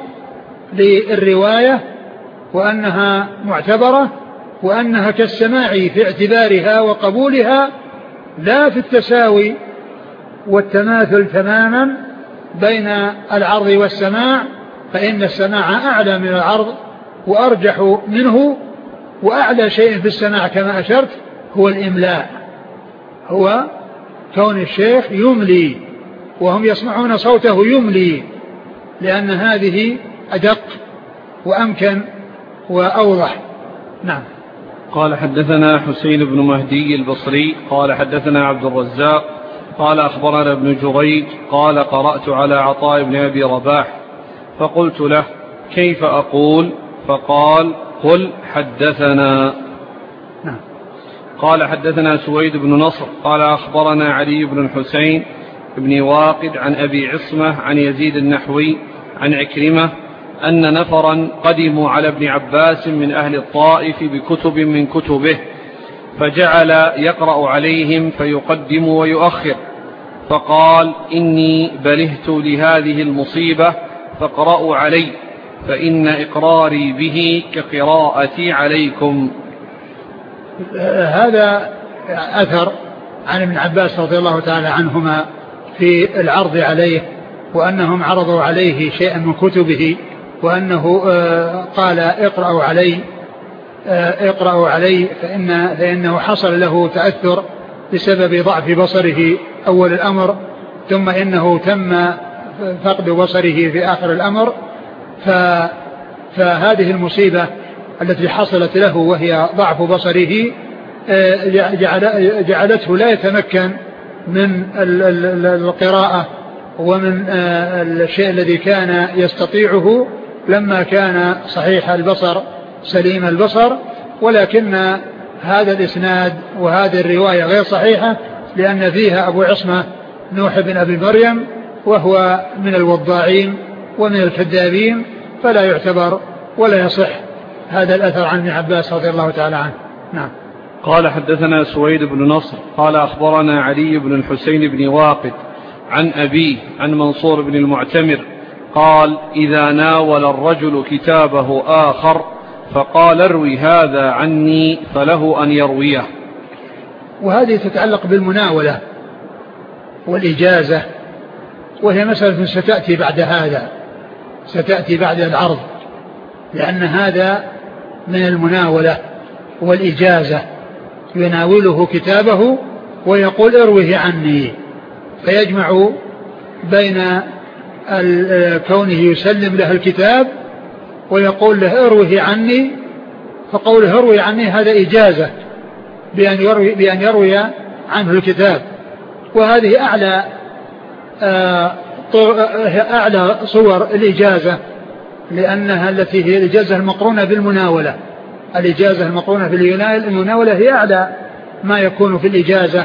S2: للرواية وأنها معتبرة وأنها كالسماع في اعتبارها وقبولها لا في التساوي والتماثل تماما بين العرض والسماع، فإن السماع أعلى من العرض وأرجح منه، وأعلى شيء في السماع كما أشرت هو الإملاء، هو كون الشيخ يملي وهم يسمعون صوته يملي، لأن هذه أدق وأمكن وأوضح. نعم.
S1: قال حدثنا حسين بن مهدي البصري قال حدثنا عبد الرزاق قال أخبرنا ابن جريج قال قرأت على عطاء بن أبي رباح فقلت له كيف أقول؟ فقال قل حدثنا.
S2: نعم.
S1: قال حدثنا سويد بن نصر قال أخبرنا علي بن الحسين بن واقد عن أبي عصمة عن يزيد النحوي عن عكرمة أن نفرا قدموا على ابن عباس من أهل الطائف بكتب من كتبه فجعل يقرأ عليهم فيقدم ويؤخر، فقال إني بلهت لهذه المصيبة فاقرأوا علي فإن إقراري به كقراءتي عليكم.
S2: هذا أثر عن ابن عباس رضي الله تعالى عنهما في العرض عليه، وأنهم عرضوا عليه شيئا من كتبه وأنه قال اقرأوا علي فإنه حصل له تأثر بسبب ضعف بصره أول الأمر، ثم إنه تم فقد بصره في آخر الأمر، فهذه المصيبة التي حصلت له وهي ضعف بصره جعلته لا يتمكن من القراءة ومن الشيء الذي كان يستطيعه لما كان صحيح البصر سليم البصر. ولكن هذا الإسناد وهذه الرواية غير صحيحة لأن فيها أبو عصمة نوح بن أبي مريم وهو من الوضاعين ومن الكذابين، فلا يعتبر ولا يصح هذا الأثر عن ابن عباس رضي الله تعالى عنه. نعم.
S1: قال حدثنا سويد بن نصر قال أخبرنا علي بن الحسين بن واقد عن أبيه عن منصور بن المعتمر قال إذا ناول الرجل كتابه آخر فقال اروي هذا عني فله أن يرويه.
S2: وهذه تتعلق بالمناولة والإجازة، وهي مسألة ستأتي بعد هذا، ستأتي بعد العرض، لأن هذا من المناولة والإجازة، يناوله كتابه ويقول ارويه عني، فيجمع بين كونه يسلم له الكتاب ويقول له ارويه عني، فقوله اروي عني هذا إجازة بأن يروي عنه الكتاب. وهذه أعلى صور الإجازة، لأنها التي هي الإجازة المقرونة بالمناولة. الإجازة المقرونة بالمناولة هي أعلى ما يكون في الإجازة،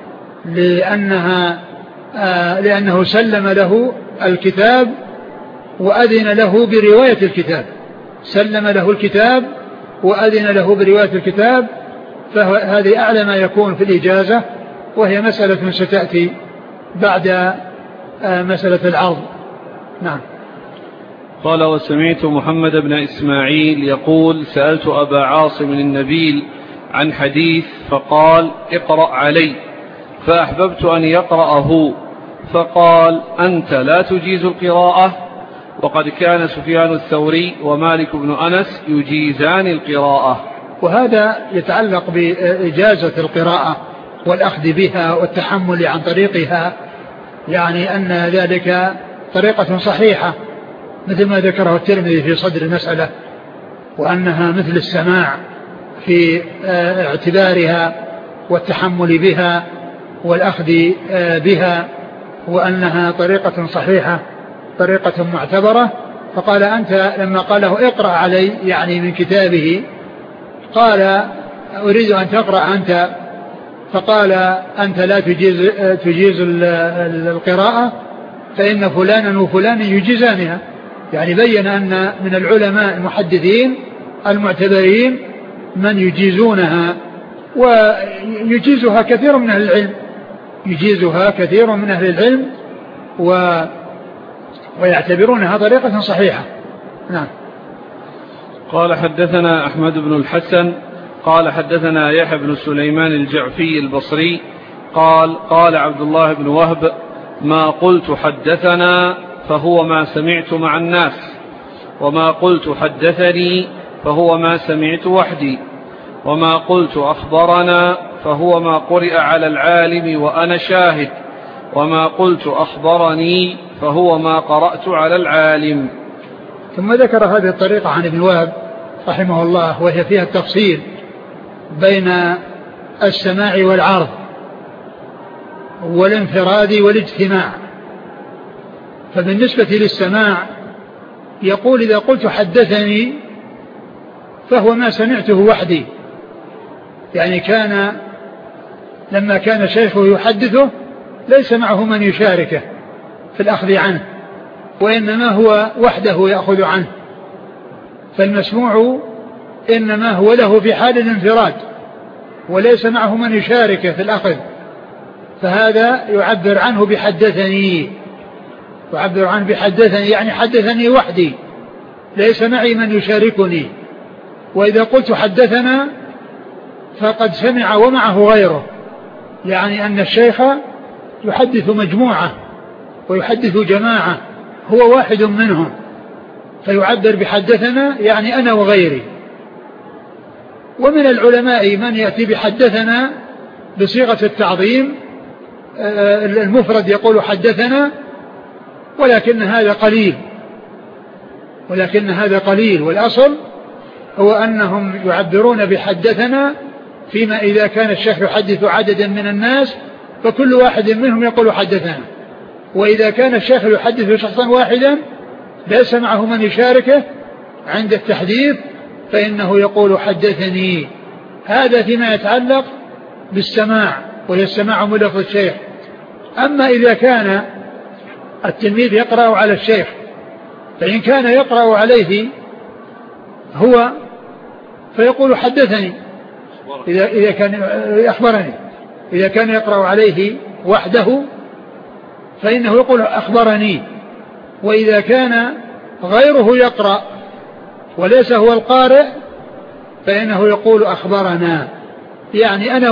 S2: لأنه سلم له الكتاب وأذن له برواية الكتاب، سلم له الكتاب وأذن له برواية الكتاب، فهذه أعلى ما يكون في الإجازة، وهي مسألة ستأتي بعد مسألة العرض. نعم.
S1: قال وسمعت محمد بن إسماعيل يقول سألت أبا عاصم النبيل عن حديث فقال اقرأ علي، فأحببت أن يقرأه فقال أنت لا تجيز القراءة، وقد كان سفيان الثوري ومالك بن أنس يجيزان القراءة.
S2: وهذا يتعلق بإجازة القراءة والأخذ بها والتحمل عن طريقها، يعني أن ذلك طريقة صحيحة مثل ما ذكره الترمذي في صدر المسألة، وأنها مثل السماع في اعتبارها والتحمل بها والأخذ بها، وأنها طريقة صحيحة طريقة معتبرة. فقال أنت لما قال له اقرأ علي يعني من كتابه، قال أريد أن تقرأ أنت، فقال أنت لا تجيز القراءة فإن فلانا وفلانا يجيزانها، يعني بين أن من العلماء المحدثين المعتبرين من يجيزونها، ويجيزها كثير من أهل العلم، يجيزها كثير من أهل العلم ويعتبرونها طريقة صحيحة. نعم.
S1: قال حدثنا أحمد بن الحسن قال حدثنا يحيى بن سليمان الجعفي البصري قال عبد الله بن وهب ما قلت حدثنا فهو ما سمعت مع الناس، وما قلت حدثني فهو ما سمعت وحدي، وما قلت أخبرنا فهو ما قرئ على العالم وأنا شاهد، وما قلت أخبرني فهو ما قرأت على العالم.
S2: ثم ذكر هذه الطريقة عن ابن وهب رحمه الله، وهي فيها التفصيل بين السماع والعرض والانفراد والاجتماع. فبالنسبة للسماع يقول إذا قلت حدثني فهو ما سمعته وحدي، يعني لما كان شيخه يحدثه ليس معه من يشاركه في الأخذ عنه، وإنما هو وحده يأخذ عنه، فالمسموع إنما هو له في حال الانفراد وليس معه من يشاركه في الأخذ، فهذا يعبر عنه بحدثني، يعبر عنه بحدثني يعني حدثني وحدي ليس معي من يشاركني. وإذا قلت حدثنا فقد سمع ومعه غيره، يعني أن الشيخ يحدث مجموعة ويحدث جماعة هو واحد منهم، فيعبر بحدثنا يعني أنا وغيري. ومن العلماء من يأتي بحدثنا بصيغة التعظيم، المفرد يقول حدثنا، ولكن هذا قليل، والأصل هو أنهم يعبرون بحدثنا فيما إذا كان الشيخ يحدث عددا من الناس فكل واحد منهم يقول حدثنا، وإذا كان الشيخ يحدث شخصا واحدا ليس معه من يشاركه عند التحديث فإنه يقول حدثني. هذا فيما يتعلق بالسماع، وهي السماع من لفظ الشيخ. أما إذا كان التلميذ يقرأ على الشيخ، فإن كان يقرأ عليه هو فيقول حدثني، إذا كان أخبرني. إذا كان يقرأ عليه وحده فإنه يقول أخبرني، وإذا كان غيره يقرأ وليس هو القارئ فإنه يقول أخبرنا، يعني أنا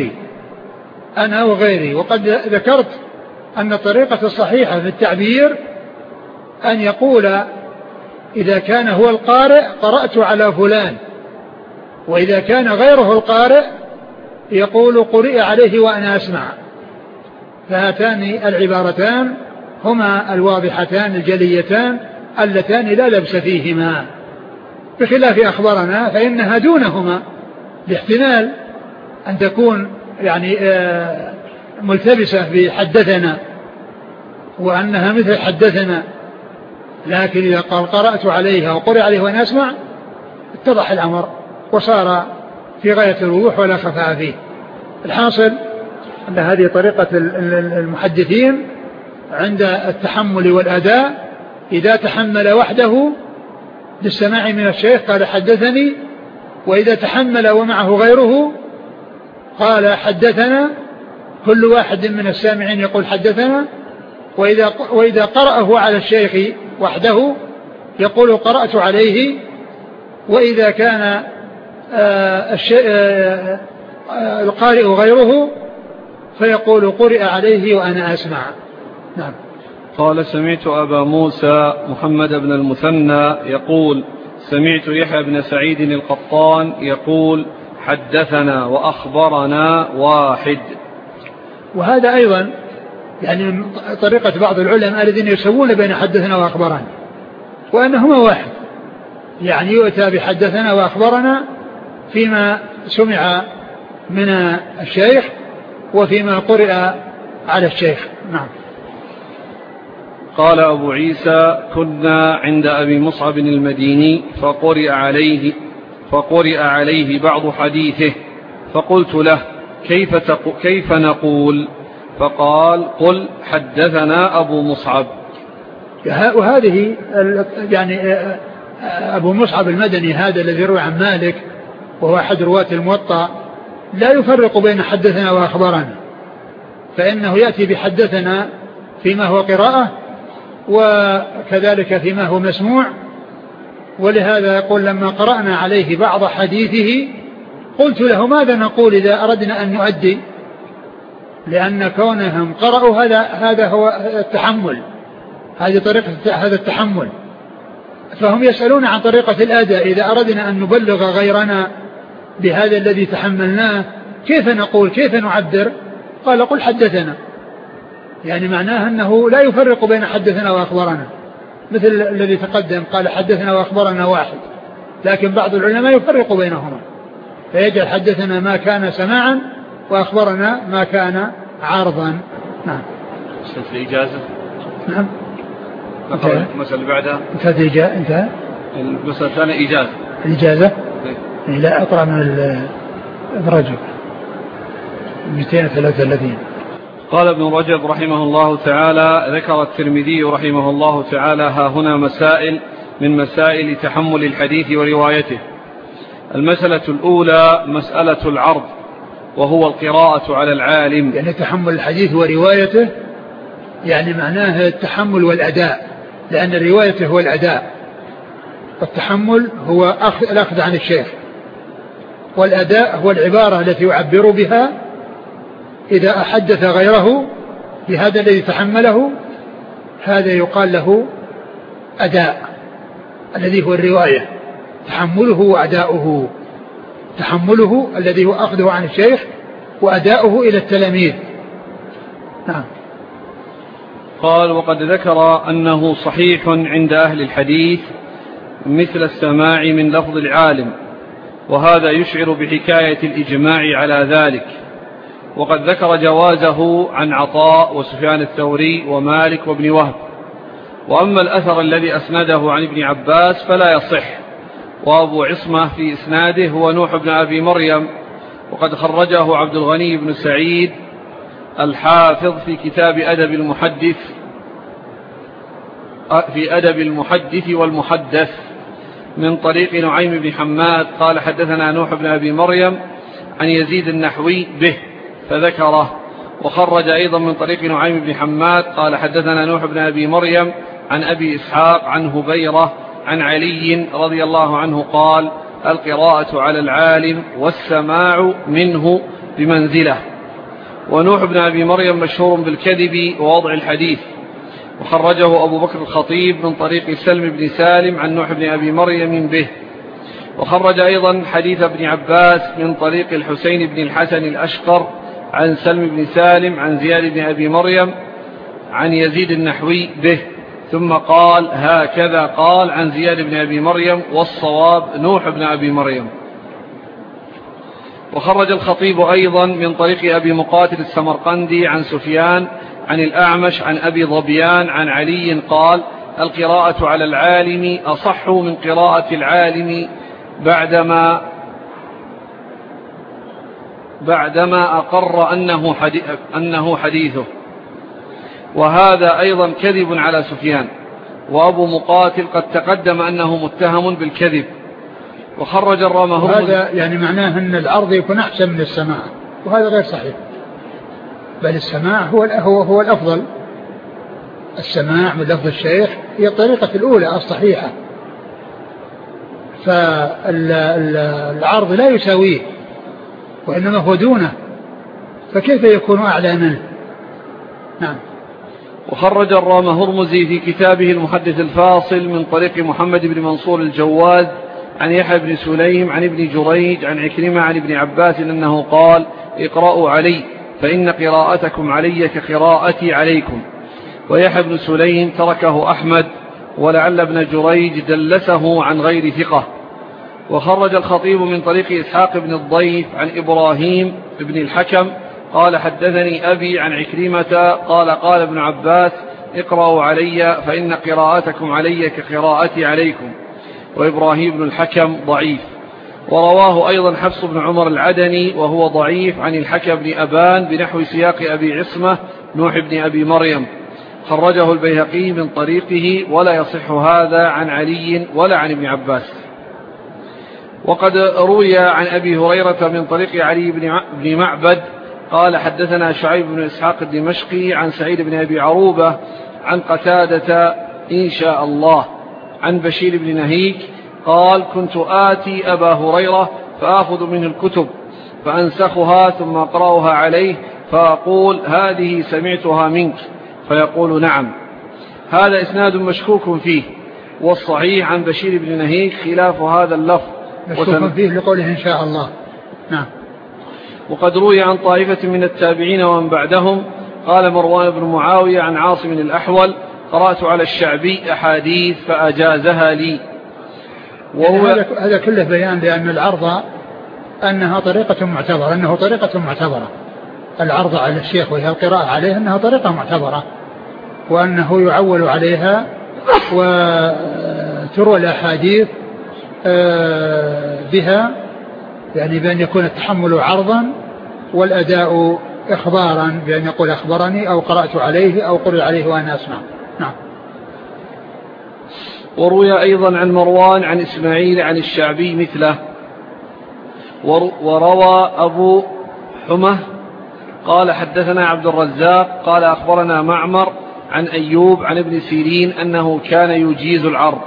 S2: وغيري. وقد ذكرت أن الطريقة الصحيحة في التعبير أن يقول إذا كان هو القارئ قرأت على فلان، وإذا كان غيره القارئ يقول قرئ عليه وأنا أسمع. فهاتان العبارتان هما الواضحتان الجليتان اللتان لا لبس فيهما، بخلاف أخبرنا فإنها دونهما، باحتمال أن تكون يعني ملتبسة بحدثنا وأنها مثل حدثنا، لكن إذا قال قرأت عليها وقرئ عليه وأنا أسمع اتضح الأمر وصار في غاية الوضوح ولا خفاء فيه. الحاصل أن هذه طريقة المحدثين عند التحمل والأداء، إذا تحمل وحده للسماع من الشيخ قال حدثني، وإذا تحمل ومعه غيره قال حدثنا، كل واحد من السامعين يقول حدثنا. وإذا قرأه على الشيخ وحده يقول قرأت عليه، وإذا كان القارئ غيره فيقول قرئ عليه وأنا أسمع. نعم.
S1: قال سمعت أبا موسى محمد بن المثنى يقول سمعت يحيى بن سعيد القطان يقول حدثنا وأخبرنا واحد.
S2: وهذا أيضا يعني طريقة بعض العلماء الذين يسوون بين حدثنا وأخبرنا وأنهما واحد، يعني يؤتى بحدثنا وأخبرنا فيما سمع من الشيخ وفيما قرئ على الشيخ. نعم.
S1: قال أبو عيسى كنا عند أبي مصعب المديني فقرئ عليه بعض حديثه فقلت له كيف نقول؟ فقال قل حدثنا أبو مصعب.
S2: وهذه يعني أبو مصعب المدني هذا الذي روى عن مالك وهو أحد رواة الموطأ لا يفرق بين حدثنا وأخبرنا، فإنه يأتي بحدثنا فيما هو قراءة وكذلك فيما هو مسموع. ولهذا يقول لما قرأنا عليه بعض حديثه قلت له ماذا نقول إذا أردنا أن نؤدي، لأن كونهم قرأوا هذا هو التحمل، هذه طريقة هذا التحمل، فهم يسألون عن طريقة الأداء. إذا أردنا أن نبلغ غيرنا بهذا الذي تحملناه كيف نقول كيف نعبر؟ قال قل حدثنا، يعني معناه أنه لا يفرق بين حدثنا وأخبرنا مثل الذي تقدم قال حدثنا وأخبرنا واحد، لكن بعض العلماء يفرق بينهما فيجعل حدثنا ما كان سماعا وأخبرنا ما كان عارضا. نعم.
S1: في إجازة.
S2: نعم.
S1: المسألة اللي بعدها
S2: انتهى
S1: المسألة الثانية إجازة.
S2: الإجازة لا أقرأ من ابن رجب 233.
S1: قال ابن رجب رحمه الله تعالى ذكر الترمذي رحمه الله تعالى ها هنا مسائل من مسائل تحمل الحديث وروايته. المسألة الأولى مسألة العرض وهو القراءة على العالم.
S2: يعني تحمل الحديث وروايته يعني معناه التحمل والأداء، لأن الرواية هو الأداء والتحمل هو الأخذ عن الشيخ، والأداء هو العبارة التي يعبر بها إذا أحدث غيره بهذا الذي تحمله، هذا يقال له أداء الذي هو الرواية، تحمله وأداؤه، تحمله الذي هو أخذه عن الشيخ وأداؤه إلى التلاميذ. نعم.
S1: قال وقد ذكر أنه صحيح عند أهل الحديث مثل السماع من لفظ العالم، وهذا يشعر بحكاية الإجماع على ذلك. وقد ذكر جوازه عن عطاء وسفيان الثوري ومالك وابن وهب. وأما الأثر الذي أسنده عن ابن عباس فلا يصح، وأبو عصمة في إسناده هو نوح بن أبي مريم، وقد خرجه عبد الغني بن سعيد الحافظ في كتاب أدب المحدث والمحدث من طريق نعيم بن حماد قال حدثنا نوح بن أبي مريم عن يزيد النحوي به فذكره. وخرج أيضا من طريق نعيم بن حماد قال حدثنا نوح بن أبي مريم عن أبي إسحاق عن هبيرة عن علي رضي الله عنه قال القراءة على العالم والسماع منه بمنزله. ونوح بن أبي مريم مشهور بالكذب ووضع الحديث. وخرجه أبو بكر الخطيب من طريق سلم بن سالم عن نوح بن أبي مريم به. وخرج أيضا حديث ابن عباس من طريق الحسين بن الحسن الأشقر عن سلم بن سالم عن زياد بن أبي مريم عن يزيد النحوي به، ثم قال هكذا قال عن زياد بن أبي مريم والصواب نوح بن أبي مريم. وخرج الخطيب أيضا من طريق أبي مقاتل السمرقندي عن سفيان عن الأعمش عن أبي ظبيان عن علي قال القراءة على العالم أصح من قراءة العالم بعدما أقر أنه حديثه. وهذا أيضا كذب على سفيان، وأبو مقاتل قد تقدم أنه متهم بالكذب. وخرج الرامهرمزي.
S2: هذا يعني معناه أن العرض يكون أحسن من السماع، وهذا غير صحيح، بل السماع هو الأفضل. السماع من لفظ الشيخ هي الطريقة الأولى الصحيحة، فالعرض لا يساويه وإنما هو دونه، فكيف يكون أعلى منه؟ نعم.
S1: وخرج الرامهرمزي في كتابه المحدث الفاصل من طريق محمد بن منصور الجواد عن يحيى بن سليم عن ابن جريج عن عكرمة عن ابن عباس أنه قال: اقرأوا علي فإن قراءتكم علي كقراءتي عليكم. ويحيى بن سليم تركه أحمد، ولعل ابن جريج دلسه عن غير ثقة. وخرج الخطيب من طريق إسحاق بن الضيف عن إبراهيم بن الحكم قال: حدثني أبي عن عكرمة قال: قال ابن عباس: اقرأوا علي فإن قراءتكم علي كقراءتي عليكم. وإبراهيم بن الحكم ضعيف. ورواه أيضا حفص بن عمر العدني وهو ضعيف عن الحكم بن أبان بنحو سياق أبي عصمة نوح بن أبي مريم، خرجه البيهقي من طريقه، ولا يصح هذا عن علي ولا عن ابن عباس. وقد روي عن أبي هريرة من طريق علي بن معبد قال: حدثنا شعيب بن إسحاق الدمشقي عن سعيد بن أبي عروبة عن قتادة إن شاء الله عن بشير بن نهيك قال: كنت آتي أبا هريرة فآخذ منه الكتب فأنسخها ثم أقرأها عليه فأقول: هذه سمعتها منك، فيقول: نعم. هذا إسناد مشكوك فيه، والصحيح عن بشير بن نهيك خلاف هذا اللفظ
S2: مشكوك فيه لقوله إن شاء الله. نعم.
S1: وقد روي عن طائفة من التابعين ومن بعدهم قال مروان بن معاوية عن عاصم الأحول: قرأت على الشعبي أحاديث فأجازها لي.
S2: وهو هذا كله بيان لأن العرض أنها طريقة معتبرة، أنه طريقة معتبرة. العرض على الشيخ وهي القراءة عليه أنها طريقة معتبرة، وأنه يعول عليها وتروى الأحاديث بها، يعني بأن يكون التحمل عرضا والأداء إخبارا، بأن يقول أخبرني أو قرأت عليه أو قرأ عليه وأنا أسمع. نعم.
S1: وروي أيضا عن مروان عن إسماعيل عن الشعبي مثله. وروى أبو حمه قال: حدثنا عبد الرزاق قال: أخبرنا معمر عن أيوب عن ابن سيرين أنه كان يجيز العرض.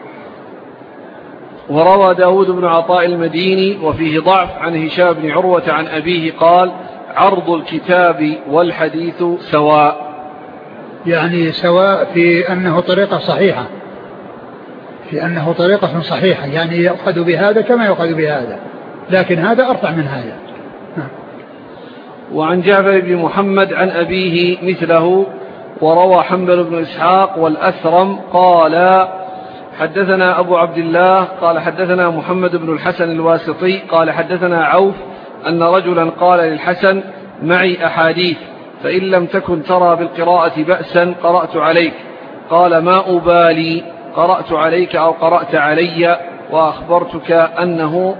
S1: وروى داود بن عطاء المديني وفيه ضعف عن هشام بن عروة عن أبيه قال: عرض الكتاب والحديث سواء،
S2: يعني سواء في أنه طريقة صحيحة، في أنه طريقة صحيحة، يعني يأخذ بهذا كما يأخذ بهذا، لكن هذا أرفع من هذا.
S1: وعن جعفر بن محمد عن أبيه مثله. وروى حنبل بن إسحاق والأثرم قال: حدثنا أبو عبد الله قال: حدثنا محمد بن الحسن الواسطي قال: حدثنا عوف أن رجلا قال للحسن: معي أحاديث، فإن لم تكن ترى بالقراءة بأسا قرأت عليك. قال: ما أبالي، قرأت عليك أو قرأت علي، وأخبرتك أنه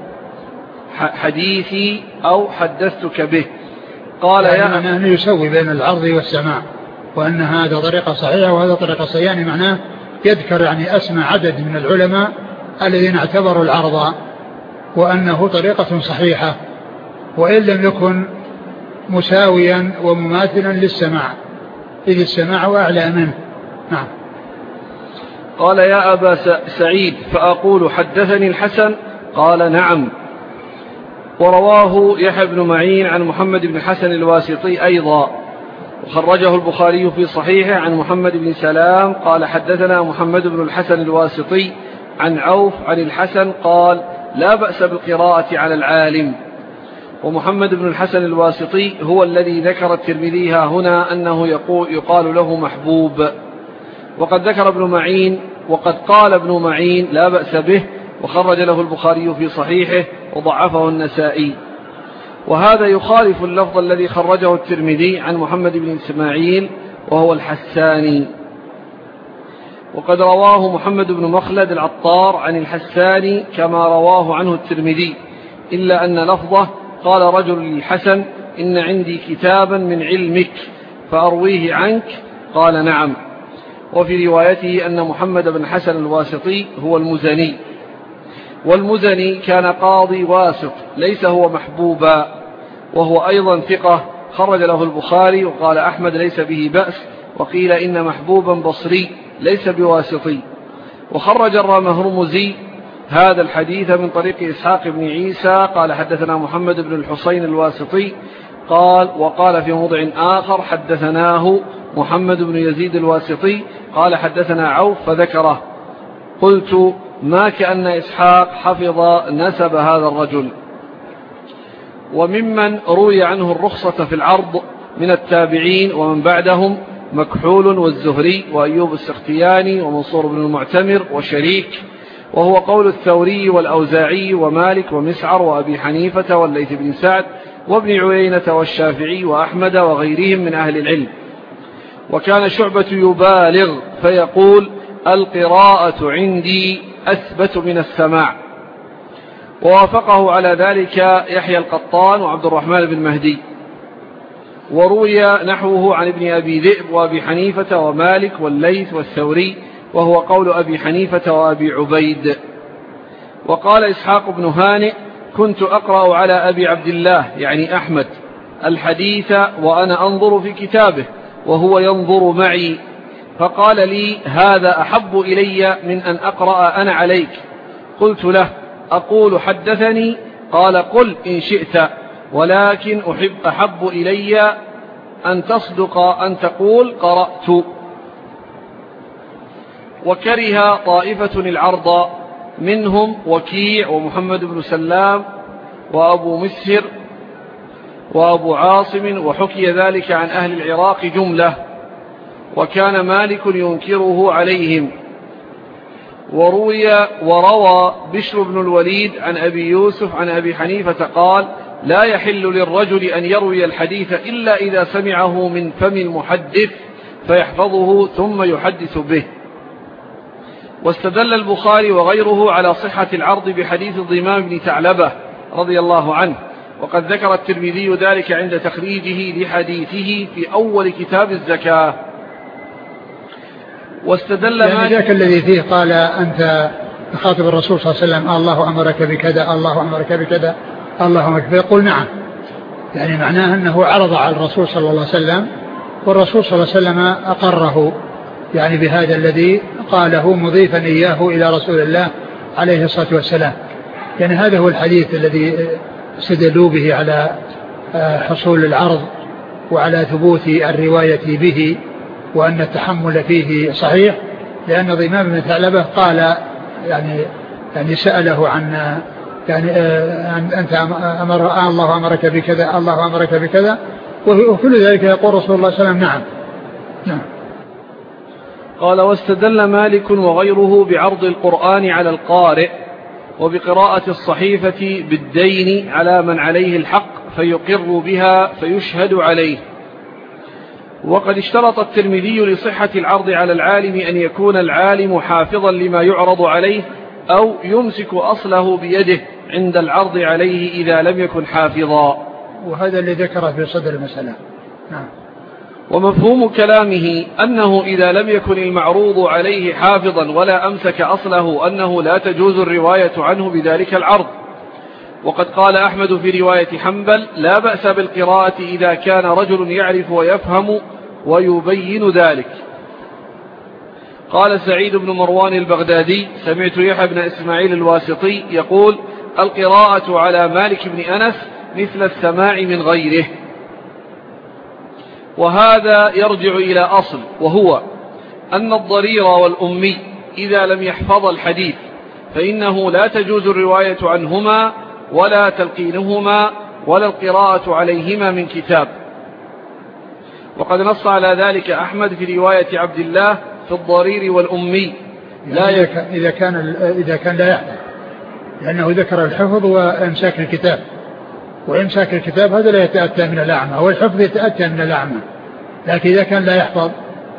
S1: حديثي أو حدثتك به. قال:
S2: يعني أنه يسوي بين العرض والسماع، وأن هذا طريقة صحيحة وهذا طريقة صحيحة، يعني معناه يذكر يعني أسمى عدد من العلماء الذين اعتبروا العرض وأنه طريقة صحيحة، وإن لم يكن مساويا ومماثلا للسماع، إذ السماع أعلى منه. نعم.
S1: قال: يا أبا سعيد، فأقول: حدثني الحسن؟ قال: نعم. ورواه يحيى بن معين عن محمد بن الحسن الواسطي أيضا، وخرجه البخاري في صحيحه عن محمد بن سلام قال: حدثنا محمد بن الحسن الواسطي عن عوف عن الحسن قال: لا بأس بالقراءة على العالم. ومحمد بن الحسن الواسطي هو الذي ذكر الترمذي هنا أنه يقال له محبوب. وقد ذكر ابن معين وقد قال ابن معين: لا بأس به، وخرج له البخاري في صحيحه وضعفه النسائي. وهذا يخالف اللفظ الذي خرجه الترمذي عن محمد بن إسماعيل وهو الحساني. وقد رواه محمد بن مخلد العطار عن الحساني كما رواه عنه الترمذي، إلا أن لفظه: قال رجل للحسن: إن عندي كتابا من علمك فأرويه عنك، قال: نعم. وفي روايته أن محمد بن حسن الواسطي هو المزني، والمزني كان قاضي واسط، ليس هو محبوبا، وهو أيضا ثقة، خرج له البخاري. وقال أحمد: ليس به بأس. وقيل إن محبوبا بصري ليس بواسطي. وخرج الرامهرمزي هذا الحديث من طريق إسحاق بن عيسى قال: حدثنا محمد بن الحسين الواسطي قال: وقال في موضع آخر: حدثناه محمد بن يزيد الواسطي قال حدثنا عوف فذكره. قلت ما كأن إسحاق حفظ نسب هذا الرجل. وممن روي عنه الرخصة في العرض من التابعين ومن بعدهم مكحول والزهري وأيوب السختياني ومنصور بن المعتمر وشريك، وهو قول الثوري والأوزاعي ومالك ومسعر وأبي حنيفة والليث بن سعد وابن عيينة والشافعي وأحمد وغيرهم من أهل العلم. وكان شعبة يبالغ فيقول القراءة عندي أثبت من السماع. ووافقه على ذلك يحيى القطان وعبد الرحمن بن مهدي. وروي نحوه عن ابن أبي ذئب وأبي حنيفة ومالك والليث والثوري، وهو قول أبي حنيفة وأبي عبيد. وقال إسحاق بن هانئ كنت أقرأ على أبي عبد الله يعني أحمد الحديث وأنا أنظر في كتابه وهو ينظر معي، فقال لي هذا أحب إلي من أن أقرأ أنا عليك. قلت له أقول حدثني؟ قال قل إن شئت، ولكن أحب إلي أن تصدق أن تقول قرأت. وكره طائفة العرض منهم وكيع ومحمد بن سلام وأبو مسهر وأبو عاصم، وحكي ذلك عن أهل العراق جملة، وكان مالك ينكره عليهم. وروى بشر بن الوليد عن أبي يوسف عن أبي حنيفة قال لا يحل للرجل أن يروي الحديث إلا إذا سمعه من فم المحدث فيحفظه ثم يحدث به. واستدل البخاري وغيره على صحة العرض بحديث ضمام بن ثعلبة رضي الله عنه، وقد ذكر الترمذي ذلك عند تخريجه لحديثه في أول كتاب الزكاة. واستدل
S2: يعني ذاك الذي فيه قال أنت تخاطب الرسول صلى الله عليه وسلم الله أمرك بكذا الله أمرك بكذا الله أمرك، فيقول نعم، يعني معناه أنه عرض على الرسول صلى الله عليه وسلم، والرسول صلى الله عليه وسلم أقره يعني بهذا الذي قاله مضيفا إياه إلى رسول الله عليه الصلاة والسلام. يعني هذا هو الحديث الذي استدلوا به على حصول العرض وعلى ثبوت الرواية به وأن التحمل فيه صحيح، لأن ضمام بن ثعلبة قال يعني سأله عن يعني أنت الله أمرك بكذا الله أمرك بكذا، وكل ذلك يقول رسول الله صلى الله عليه وسلم نعم نعم.
S1: قال واستدل مالك وغيره بعرض القرآن على القارئ وبقراءة الصحيفة بالدين على من عليه الحق فيقر بها فيشهد عليه. وقد اشترط الترمذي لصحة العرض على العالم أن يكون العالم حافظا لما يعرض عليه أو يمسك أصله بيده عند العرض عليه إذا لم يكن حافظا،
S2: وهذا اللي ذكره في صدر المسألة. نعم.
S1: ومفهوم كلامه أنه إذا لم يكن المعروض عليه حافظا ولا أمسك أصله أنه لا تجوز الرواية عنه بذلك العرض. وقد قال أحمد في رواية حنبل لا بأس بالقراءة إذا كان رجل يعرف ويفهم ويبين ذلك. قال سعيد بن مروان البغدادي سمعت يحيى بن إسماعيل الواسطي يقول القراءة على مالك بن أنس مثل السماع من غيره. وهذا يرجع إلى أصل، وهو أن الضرير والأمي إذا لم يحفظ الحديث فإنه لا تجوز الرواية عنهما ولا تلقينهما ولا القراءة عليهما من كتاب. وقد نص على ذلك أحمد في رواية عبد الله في الضرير والأمي
S2: لا إذا كان لا يحفظ، لأنه ذكر الحفظ وإمساك الكتاب، وإمساك الكتاب هذا لا يتأتى من الأعمى، والحفظ يتأتى من الأعمى، لكن إذا كان لا يحفظ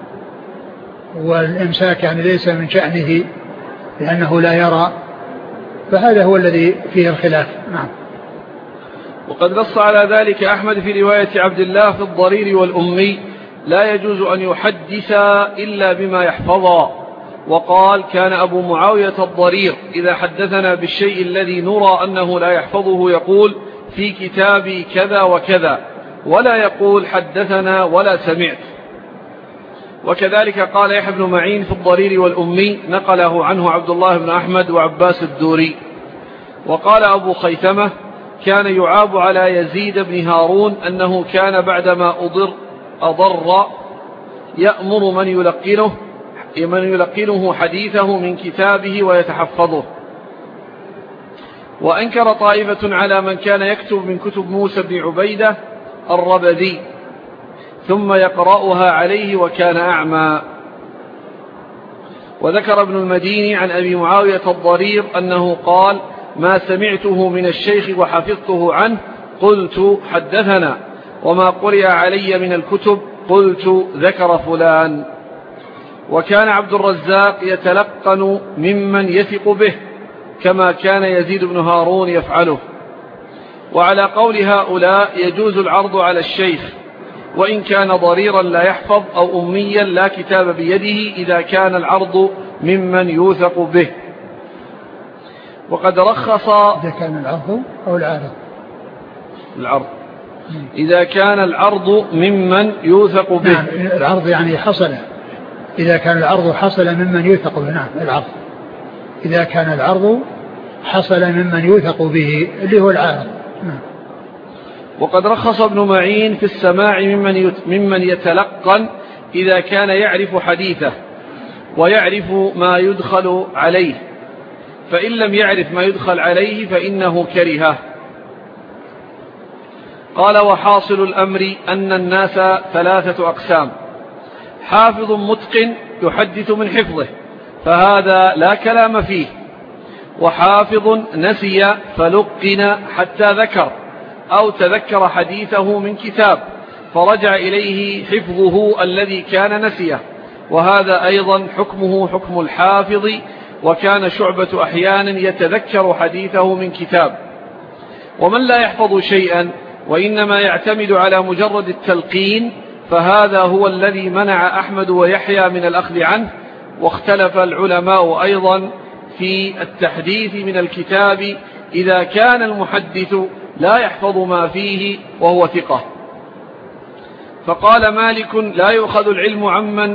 S2: والإمساك يعني ليس من شأنه لأنه لا يرى، فهذا هو الذي فيه الخلاف. نعم.
S1: وقد نص على ذلك أحمد في رواية عبد الله في الضرير والأمي لا يجوز أن يحدث إلا بما يحفظا. وقال كان أبو معاوية الضرير إذا حدثنا بالشيء الذي نرى أنه لا يحفظه يقول في كتابي كذا وكذا، ولا يقول حدثنا ولا سمعت. وكذلك قال يحيى بن معين في الضرير والأمي نقله عنه عبد الله بن أحمد وعباس الدوري. وقال أبو خيثمة كان يعاب على يزيد بن هارون أنه كان بعدما أضر يأمر من يلقنه حديثه من كتابه ويتحفظه. وأنكر طائفة على من كان يكتب من كتب موسى بن عبيدة الربذي ثم يقرأها عليه وكان أعمى. وذكر ابن المديني عن أبي معاوية الضرير أنه قال: ما سمعته من الشيخ وحفظته عنه قلت حدثنا، وما قرئ علي من الكتب قلت ذكر فلان. وكان عبد الرزاق يتلقن ممن يثق به كما كان يزيد بن هارون يفعله. وعلى قول هؤلاء يجوز العرض على الشيخ وإن كان ضريرا لا يحفظ أو أميا لا كتاب بيده إذا كان العرض ممن يوثق به. وقد رخص
S2: إذا كان العرض أو العرض
S1: إذا كان العرض ممن يوثق به.
S2: نعم العرض يعني حصل، إذا كان العرض حصل ممن يوثق به. نعم العرض إذا كان العرض حصل ممن يوثق به اللي هو العارض. نعم.
S1: وقد رخص ابن معين في السماع ممن يتلقن إذا كان يعرف حديثه ويعرف ما يدخل عليه، فإن لم يعرف ما يدخل عليه فإنه كرهه. قال: وحاصل الأمر أن الناس 3 أقسام: حافظ متقن يحدث من حفظه فهذا لا كلام فيه، وحافظ نسي فلقن حتى ذكر أو تذكر حديثه من كتاب فرجع إليه حفظه الذي كان نسيه، وهذا أيضا حكمه حكم الحافظ. وكان شعبة أحيانا يتذكر حديثه من كتاب. ومن لا يحفظ شيئا وإنما يعتمد على مجرد التلقين فهذا هو الذي منع أحمد ويحيى من الأخذ عنه. واختلف العلماء أيضا في التحديث من الكتاب إذا كان المحدث لا يحفظ ما فيه وهو ثقة. فقال مالك: لا يؤخذ العلم عمن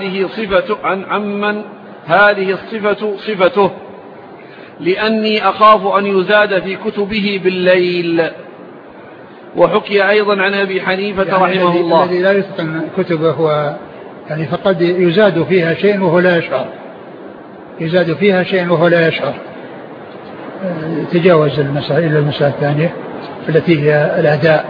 S1: هذه الصفة صفته، لأني أخاف أن يزاد في كتبه بالليل. وحكي أيضا عن أبي حنيفة يعني رحمه الله
S2: الذي لا يتقن كتبه هو يعني فقد يزاد فيها شيء وهو لا يشعر. تجاوز المسائل إلى المسألة الثانية التي هي الأداء،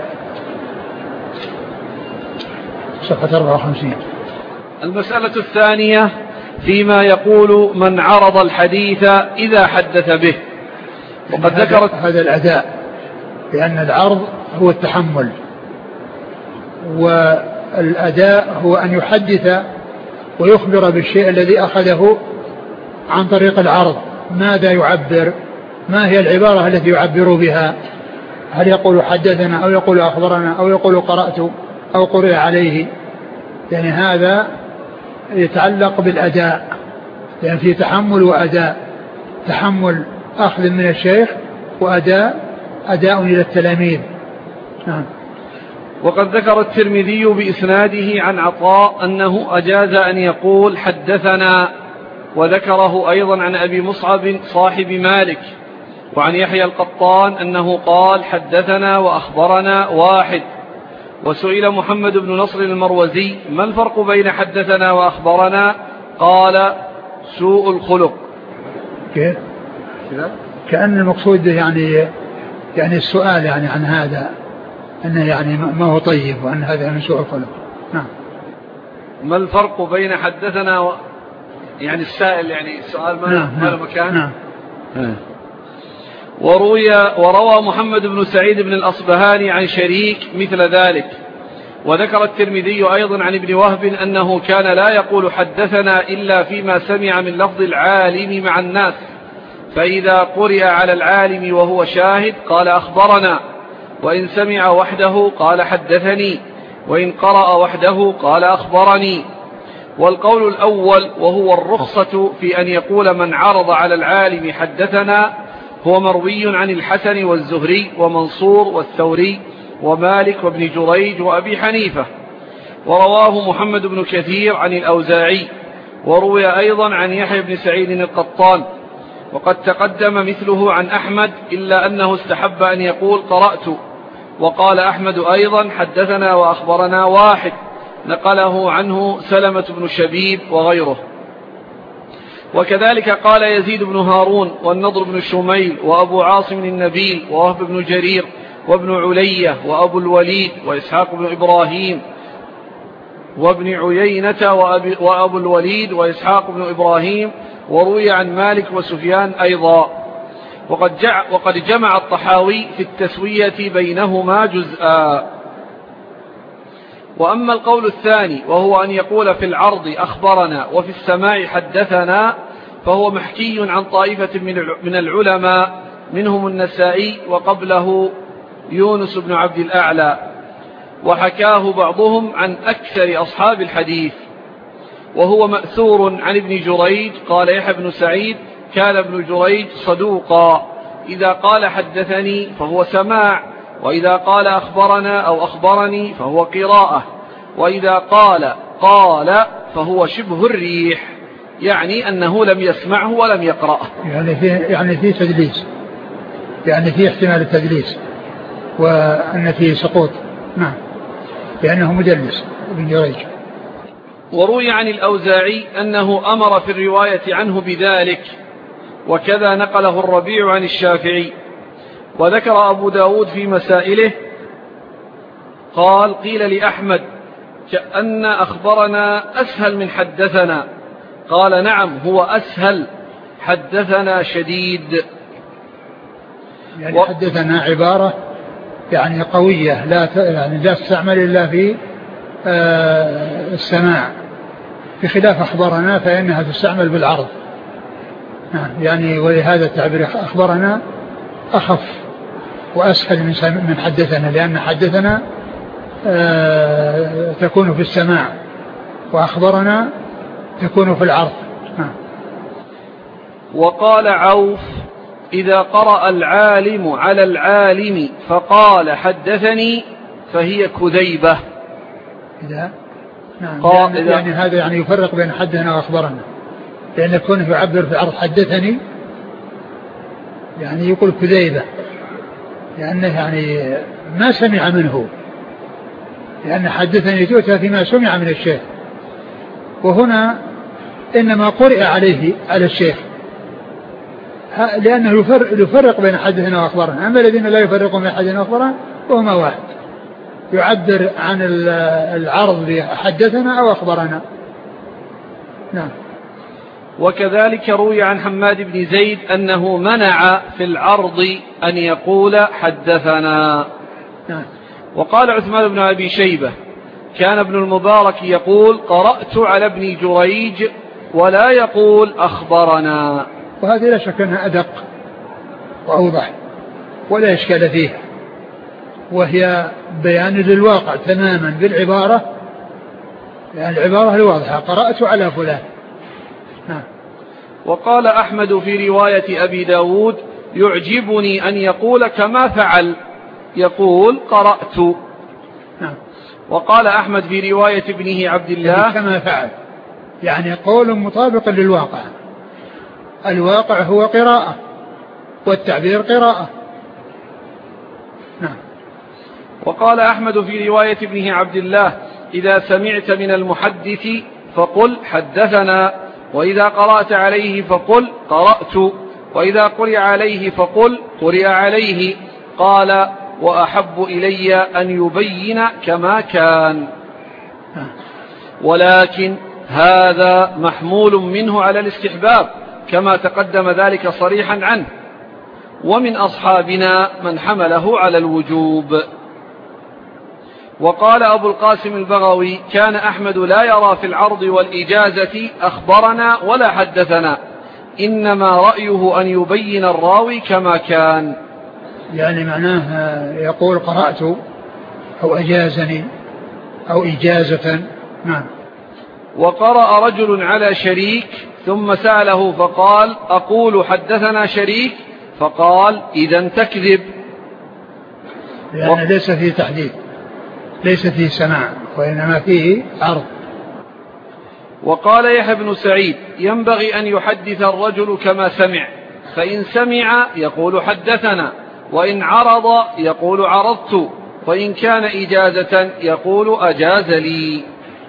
S2: صفحة 54.
S1: المسألة الثانية فيما يقول من عرض الحديث إذا حدث به.
S2: وقد ذكرت هذا الأداء، لأن العرض هو التحمل، والأداء هو أن يحدث ويخبر بالشيء الذي أخذه عن طريق العرض. ماذا يعبر؟ ما هي العبارة التي يعبر بها؟ هل يقول حدثنا أو يقول أخبرنا أو يقول قرأت أو قرئ عليه؟ يعني هذا يتعلق بالأداء، يعني في تحمل وأداء، تحمل أخذ من الشيخ أداء إلى التلاميذ. نعم.
S1: وقد ذكر الترمذي بإسناده عن عطاء أنه أجاز أن يقول حدثنا، وذكره أيضا عن أبي مصعب صاحب مالك، وعن يحيى القطان أنه قال حدثنا وأخبرنا واحد. وسئل محمد بن نصر المروزي: ما الفرق بين حدثنا وأخبرنا؟ قال: سوء الخلق.
S2: كأن المقصود يعني السؤال يعني عن هذا أنه يعني ما هو طيب، وأن هذا من سوء الخلق. نعم.
S1: ما الفرق بين حدثنا يعني السائل يعني السؤال ما له مكان.
S2: نعم.
S1: وروى محمد بن سعيد بن الأصبهاني عن شريك مثل ذلك. وذكر الترمذي أيضا عن ابن وهب أنه كان لا يقول حدثنا إلا فيما سمع من لفظ العالم مع الناس، فإذا قرئ على العالم وهو شاهد قال أخبرنا، وإن سمع وحده قال حدثني، وإن قرأ وحده قال أخبرني. والقول الأول وهو الرخصة في أن يقول من عرض على العالم حدثنا هو مروي عن الحسن والزهري ومنصور والثوري ومالك وابن جريج وأبي حنيفة. ورواه محمد بن كثير عن الأوزاعي، وروي أيضا عن يحيى بن سعيد القطان. وقد تقدم مثله عن أحمد إلا أنه استحب أن يقول قرأت. وقال أحمد أيضا حدثنا وأخبرنا واحد، نقله عنه سلمة بن شبيب وغيره. وكذلك قال يزيد بن هارون والنضر بن شميل وأبو عاصم النبيل ووهب بن جرير وابن علية وأبو الوليد وإسحاق بن إبراهيم وابن عيينة وأبو الوليد وإسحاق بن إبراهيم، وروي عن مالك وسفيان أيضا. وقد جمع الطحاوي في التسوية بينهما جزءا. وأما القول الثاني وهو أن يقول في العرض أخبرنا وفي السماع حدثنا، فهو محكي عن طائفة من العلماء منهم النسائي وقبله يونس بن عبد الأعلى، وحكاه بعضهم عن أكثر أصحاب الحديث. وهو مأثور عن ابن جريج قال يحيى بن سعيد كان ابن جريج صدوقا، إذا قال حدثني فهو سماع، وإذا قال أخبرنا أو أخبرني فهو قراءة، وإذا قال فهو شبه الريح، يعني أنه لم يسمعه ولم يقرأه.
S2: يعني في تدليس، يعني في احتمال التدليس وأن فيه سقوط. نعم، لأنه مدلس ابن جريج.
S1: وروي عن الأوزاعي أنه أمر في الرواية عنه بذلك، وكذا نقله الربيع عن الشافعي. وذكر أبو داود في مسائله قال قيل لأحمد كأن أخبرنا أسهل من حدثنا، قال نعم هو أسهل، حدثنا شديد.
S2: يعني حدثنا عبارة يعني قوية لا تستعمل إلا في السماع، بخلاف أخبرنا فإنها تستعمل بالعرض. يعني ولهذا التعبير أخبرنا أخف وأسهل من حدثنا، لأن حدثنا تكون في السماع وأخبرنا تكون في العرض.
S1: وقال عوف إذا قرأ العالم على العالم فقال حدثني فهي كذيبة.
S2: يعني هذا يعني يفرق بين حدثنا وأخبرنا، لأن يكون يعبر في العرض حدثني يعني يقول كذيبة، لأنه يعني ما سمع منه، لأن حدثني تؤتى فيما سمع من الشيخ، وهنا إنما قرئ عليه على الشيخ، لأنه يفرق بين حدثنا وأخبرنا. أما الذين لا يفرقون بين حدثنا وأخبرنا وهما واحد، يعبر عن العرض بحدثنا أو أخبرنا. نعم.
S1: وكذلك روي عن حماد بن زيد أنه منع في العرض أن يقول حدثنا.
S2: نعم.
S1: وقال عثمان بن أبي شيبة كان ابن المبارك يقول قرأت على ابن جريج ولا يقول أخبرنا.
S2: وهذه لا شك أنها أدق وأوضح ولا إشكال فيها، وهي بيان للواقع تماما بالعبارة، يعني العبارة الواضحة قرأت على فلان.
S1: وقال أحمد في رواية أبي داود يعجبني أن يقول كما فعل، يقول قرأت. وقال أحمد في رواية ابنه عبد الله
S2: يعني كما فعل، يعني قول مطابق للواقع، الواقع هو قراءة والتعبير قراءة. نعم.
S1: وقال أحمد في رواية ابنه عبد الله إذا سمعت من المحدث فقل حدثنا، وإذا قرأت عليه فقل قرأت، وإذا قرئ عليه فقل قرئ عليه. قال وأحب إلي أن يبين كما كان، ولكن هذا محمول منه على الاستحباب كما تقدم ذلك صريحا عنه، ومن أصحابنا من حمله على الوجوب. وقال أبو القاسم البغوي كان أحمد لا يرى في العرض والإجازة أخبرنا ولا حدثنا، إنما رأيه أن يبين الراوي كما كان.
S2: يعني معناه يقول قرأت أو أجازني أو إجازة. نعم.
S1: وقرأ رجل على شريك ثم سأله فقال أقول حدثنا شريك، فقال إذن تكذب،
S2: لأن ليس فيه تحديد، ليس فيه سماع، وإنما فيه عرض.
S1: وقال يحيى بن سعيد ينبغي أن يحدث الرجل كما سمع، فإن سمع يقول حدثنا، وإن عرض يقول عرضت، وإن كان إجازة يقول أجاز لي.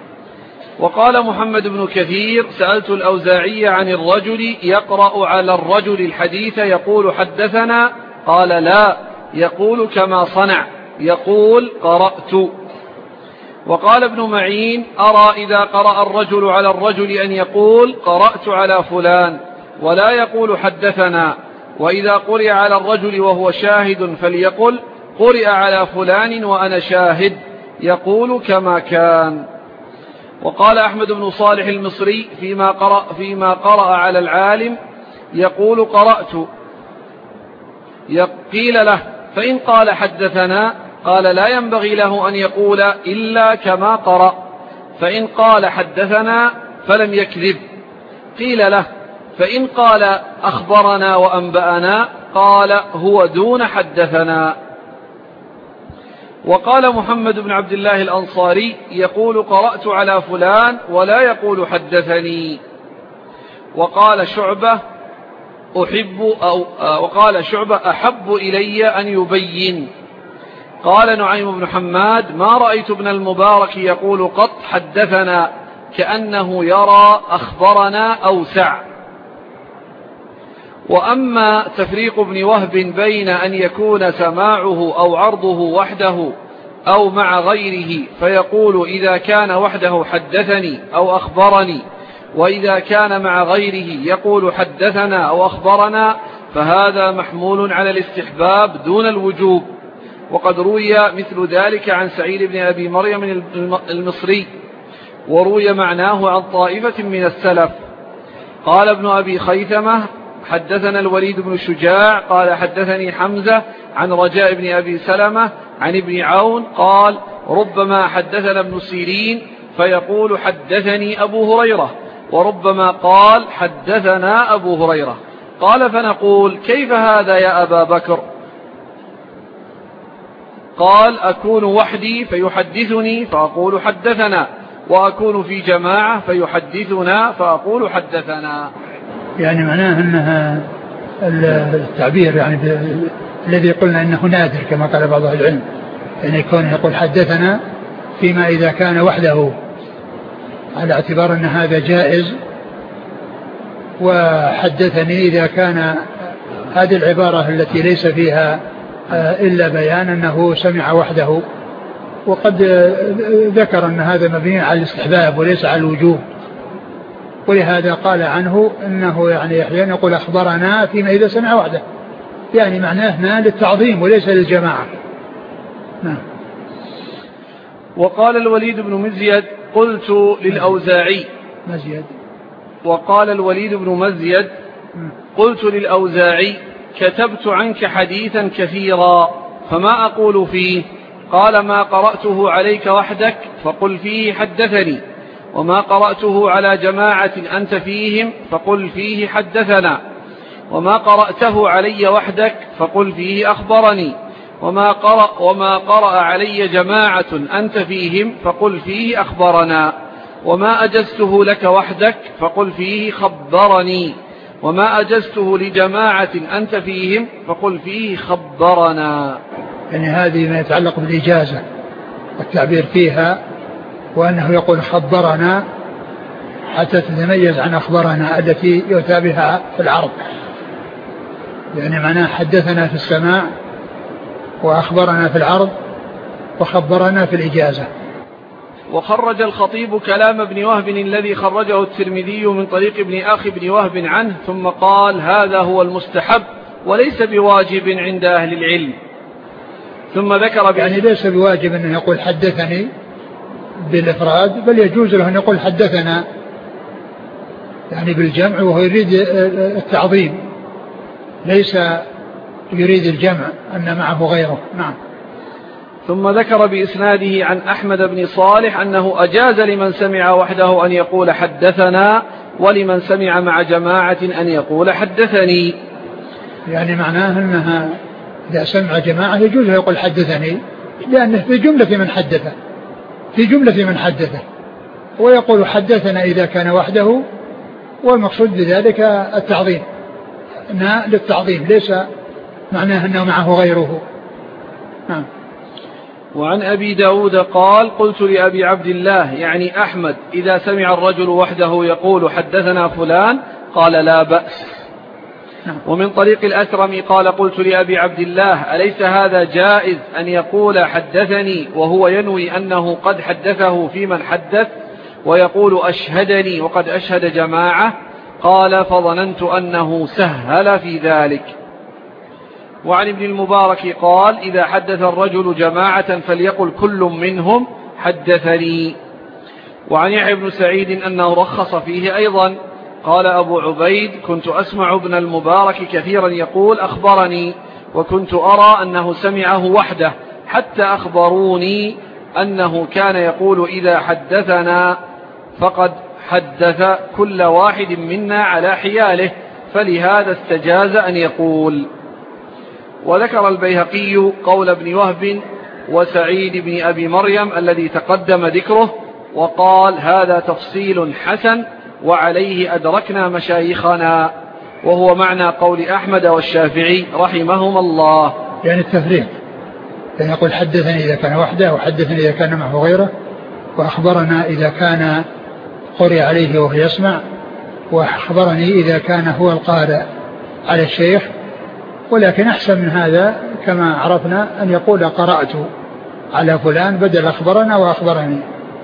S1: وقال محمد بن كثير سألت الأوزاعي عن الرجل يقرأ على الرجل الحديث يقول حدثنا، قال لا، يقول كما صنع، يقول قرأت. وقال ابن معين أرى إذا قرأ الرجل على الرجل أن يقول قرأت على فلان ولا يقول حدثنا، وإذا قرئ على الرجل وهو شاهد فليقل قرئ على فلان وأنا شاهد، يقول كما كان. وقال أحمد بن صالح المصري فيما قرأ على العالم يقول قرأت، قيل له فإن قال حدثنا قال لا ينبغي له أن يقول إلا كما قرأ، فإن قال حدثنا فلم يكذب. قيل له فإن قال أخبرنا وأنبأنا قال هو دون حدثنا. وقال محمد بن عبد الله الأنصاري يقول قرأت على فلان ولا يقول حدثني. وقال شعبة أحب إلي أن يبين. قال نعيم بن حماد ما رأيت ابن المبارك يقول قط حدثنا، كأنه يرى أخبرنا أوسع. وأما تفريق ابن وهب بين أن يكون سماعه أو عرضه وحده أو مع غيره فيقول إذا كان وحده حدثني أو أخبرني، وإذا كان مع غيره يقول حدثنا أو أخبرنا، فهذا محمول على الاستحباب دون الوجوب. وقد روي مثل ذلك عن سعيد بن أبي مريم المصري، وروي معناه عن طائفة من السلف. قال ابن أبي خيثمة حدثنا الوليد بن شجاع قال حدثني حمزة عن رجاء بن أبي سلمة عن ابن عون قال ربما حدثنا ابن سيرين فيقول حدثني أبو هريرة، وربما قال حدثنا أبو هريرة. قال فنقول كيف هذا يا أبا بكر؟ قال أكون وحدي فيحدثني فأقول حدثنا، وأكون في جماعة فيحدثنا فأقول حدثنا.
S2: يعني معناه أنها التعبير يعني الذي قلنا أنه نادر كما قال بعض العلم، يعني يكون يقول حدثنا فيما إذا كان وحده على اعتبار أن هذا جائز، وحدثني إذا كان هذه العبارة التي ليس فيها إلا بيان أنه سمع وحده. وقد ذكر أن هذا مبني على الاستحباب وليس على الوجوب، ولهذا قال عنه أنه يعني أحيانا يقول أخبرنا فيما إذا سمع وحده، يعني معناه هنا للتعظيم وليس للجماعة. نعم.
S1: وقال الوليد بن مزيد قلت للأوزاعي وقال الوليد بن مزيد قلت للأوزاعي كتبت عنك حديثا كثيرا فما أقول فيه؟ قال ما قرأته عليك وحدك فقل فيه حدثني، وما قرأته على جماعة أنت فيهم فقل فيه حدثنا، وما قرأته علي وحدك فقل فيه أخبرني، وما قرأ علي جماعة أنت فيهم فقل فيه أخبرنا، وما أجزته لك وحدك فقل فيه خبرني، وما أجزته لجماعة أنت فيهم فقل فيه خبرنا.
S2: يعني هذه ما يتعلق بالإجازة والتعبير فيها، وأنه يقول خبرنا حتى تتميز عن أخبرنا التي يؤتى بها في العرض، يعني معناه حدثنا في السماع وأخبرنا في العرض وخبرنا في الإجازة.
S1: وخرج الخطيب كلام ابن وهب الذي خرجه الترمذي من طريق ابن أخي ابن وهب عنه، ثم قال هذا هو المستحب وليس بواجب عند أهل العلم. ثم ذكر
S2: يعني ليس بواجب أن يقول حدثني بالإفراد، بل يجوز له أن يقول حدثنا يعني بالجمع، وهو يريد التعظيم ليس يريد الجمع أن معه غيره. نعم.
S1: ثم ذكر بإسناده عن أحمد بن صالح أنه أجاز لمن سمع وحده أن يقول حدثنا، ولمن سمع مع جماعة أن يقول حدثني.
S2: يعني معناه أنها إذا سمع جماعة يجوز يقول حدثني، لأنه في جملة من حدثه ويقول حدثنا إذا كان وحده، والمقصود بذلك التعظيم، أنها للتعظيم ليس معناه أنه معه غيره. نعم.
S1: وعن أبي داود قال قلت لأبي عبد الله يعني أحمد إذا سمع الرجل وحده يقول حدثنا فلان قال لا بأس. ومن طريق الأكرم قال قلت لأبي عبد الله أليس هذا جائز أن يقول حدثني وهو ينوي أنه قد حدثه في من حدث ويقول أشهدني وقد أشهد جماعة؟ قال فظننت أنه سهل في ذلك. وعن ابن المبارك قال إذا حدث الرجل جماعة فليقل كل منهم حدثني. وعن يحيى بن سعيد أنه رخص فيه أيضا. قال أبو عبيد كنت أسمع ابن المبارك كثيرا يقول أخبرني وكنت أرى أنه سمعه وحده حتى أخبروني أنه كان يقول إذا حدثنا فقد حدث كل واحد منا على حياله فلهذا استجاز أن يقول. وذكر البيهقي قول ابن وهب وسعيد بن أبي مريم الذي تقدم ذكره وقال هذا تفصيل حسن وعليه أدركنا مشايخنا وهو معنى قول أحمد والشافعي رحمهما الله.
S2: يعني التفريق يعني يقول حدثني إذا كان وحده وحدثني إذا كان معه غيره وأخبرنا إذا كان قرئ عليه وهو يسمع وأخبرني إذا كان هو القارئ على الشيخ. ولكن أحسن من هذا كما عرفنا أن يقول قرأت على فلان بدل أخبرنا وأخبرني.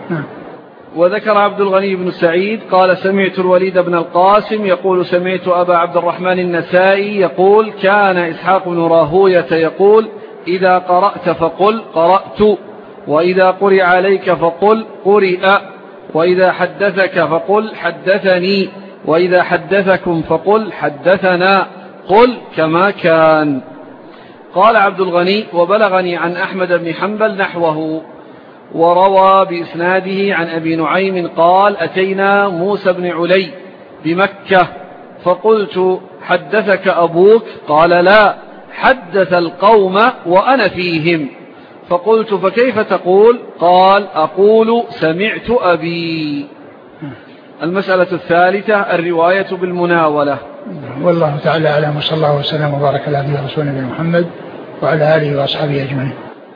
S1: وذكر عبد الغني بن سعيد قال سمعت الوليد بن القاسم يقول سمعت أبا عبد الرحمن النسائي يقول كان إسحاق بن راهوية يقول إذا قرأت فقل قرأت وإذا قرئ عليك فقل قرئ وإذا حدثك فقل حدثني وإذا حدثكم فقل حدثنا قل كما كان. قال عبد الغني وبلغني عن أحمد بن حنبل نحوه. وروى بإسناده عن أبي نعيم قال أتينا موسى بن علي بمكة فقلت حدثك أبوك؟ قال لا حدث القوم وأنا فيهم. فقلت فكيف تقول؟ قال أقول سمعت أبي. المسألة الثالثة الرواية بالمناولة.
S2: والله تعالى أعلم وصلى الله وسلم وبارك على عبده ورسوله محمد وعلى آله وأصحابه أجمعين.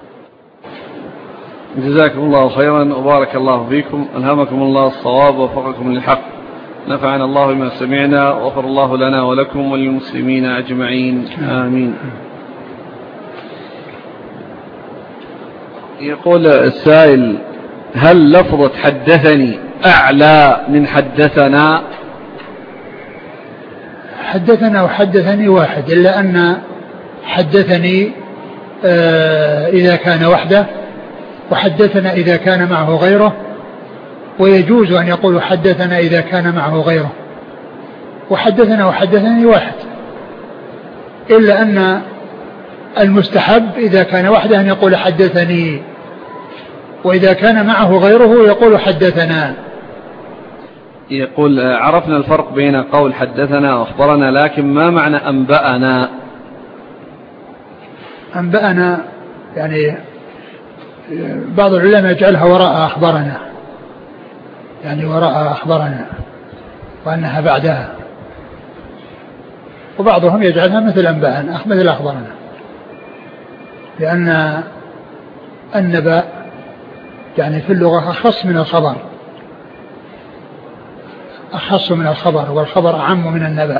S1: جزاكم الله خيرا وبارك الله فيكم. ألهمكم الله الصواب ووفقكم للحق. نفعنا الله بما سمعنا وغفر الله لنا ولكم وللمسلمين أجمعين آمين. يقول السائل هل لفظة حدثني أعلى من حدثنا؟
S2: حدثنا وحدثني واحد إلا أن حدثني إذا كان وحده وحدثنا إذا كان معه غيره ويجوز أن يقول حدثنا إذا كان معه غيره وحدثنا وحدثني واحد إلا أن المستحب إذا كان وحده أن يقول حدثني وإذا كان معه غيره يقول حدثنا.
S1: يقول عرفنا الفرق بين قول حدثنا وأخبرنا لكن ما معنى أنبأنا؟
S2: أنبأنا يعني بعض العلماء يجعلها وراء أخبرنا يعني وراء أخبرنا وأنها بعدها وبعضهم يجعلها مثل أنبأنا مثل أخبرنا لأن النبأ يعني في اللغة أخص من الخبر أخص من الخبر والخبر أعم من النبأ.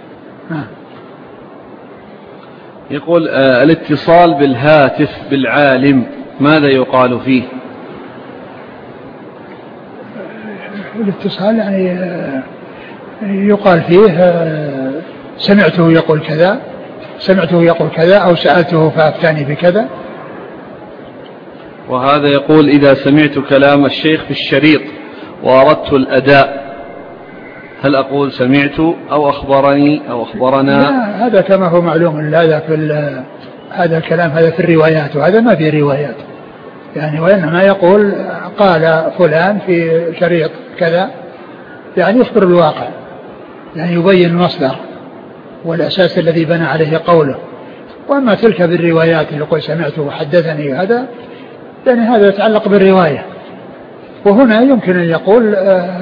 S1: يقول الاتصال بالهاتف بالعالم ماذا يقال فيه؟
S2: الاتصال يعني يقال فيه سمعته يقول كذا سمعته يقول كذا أو سألته فأفتاني بكذا.
S1: وهذا يقول إذا سمعت كلام الشيخ في الشريط وأردت الأداء هل أقول سمعت أو أخبرني أو أخبرنا؟
S2: لا هذا كما هو معلوم هذا الكلام هذا في الروايات وهذا ما في روايات يعني وإنما يقول قال فلان في شريط كذا يعني يخبر الواقع يعني يبين المصدر والأساس الذي بنى عليه قوله. وأما تلك بالروايات اللي يقول سمعته وحدثني هذا يعني هذا يتعلق بالرواية. وهنا يمكن أن يقول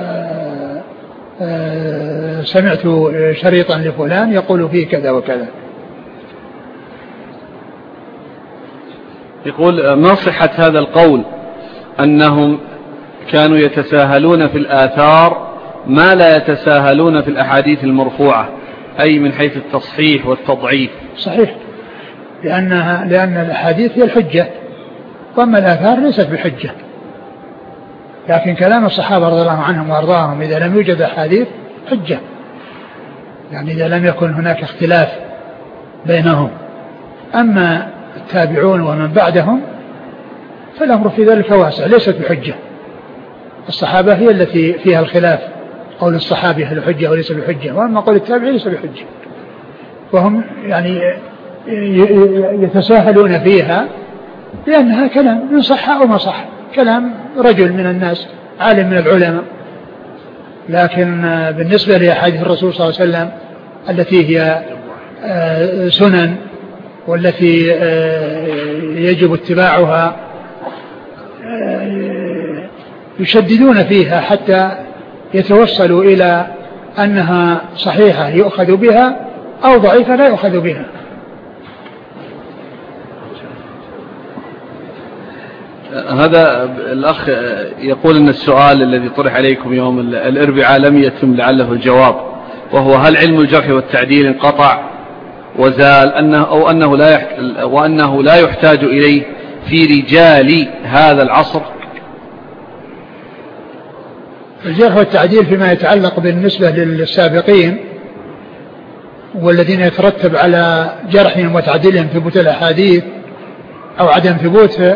S2: سمعت شريطا لفلان يقول فيه كذا وكذا.
S1: يقول ما صحة هذا القول أنهم كانوا يتساهلون في الآثار ما لا يتساهلون في الأحاديث المرفوعة، أي من حيث التصحيح والتضعيف؟
S2: صحيح، لأن الأحاديث هي الحجة، وأما الآثار ليست بحجة. لكن كلام الصحابة رضي الله عنهم وأرضاهم إذا لم يوجد أحاديث حجة، يعني إذا لم يكن هناك اختلاف بينهم. أما التابعون ومن بعدهم فالأمر في ذلك واسع، ليست بحجة. الصحابة هي التي فيها الخلاف، قول الصحابي هل حجة وليس بحجة، وأما قول التابعي ليس بحجة، وهم يعني يتساهلون فيها لأنها كلام من صح أو ما صح، كلام رجل من الناس عالم من العلماء. لكن بالنسبة لأحاديث الرسول صلى الله عليه وسلم التي هي سنن والتي يجب اتباعها يشددون فيها حتى يتوصلوا إلى أنها صحيحة يؤخذ بها أو ضعيفة لا يؤخذ بها.
S1: هذا الأخ يقول أن السؤال الذي طرح عليكم يوم الأربعاء لم يتم لعله الجواب، وهو هل علم الجرح والتعديل انقطع وزال وأنه لا يحتاج إليه في رجال هذا العصر؟
S2: الجرح والتعديل فيما يتعلق بالنسبة للسابقين والذين يترتب على جرحهم وتعديلهم ثبوت الأحاديث أو عدم ثبوتها،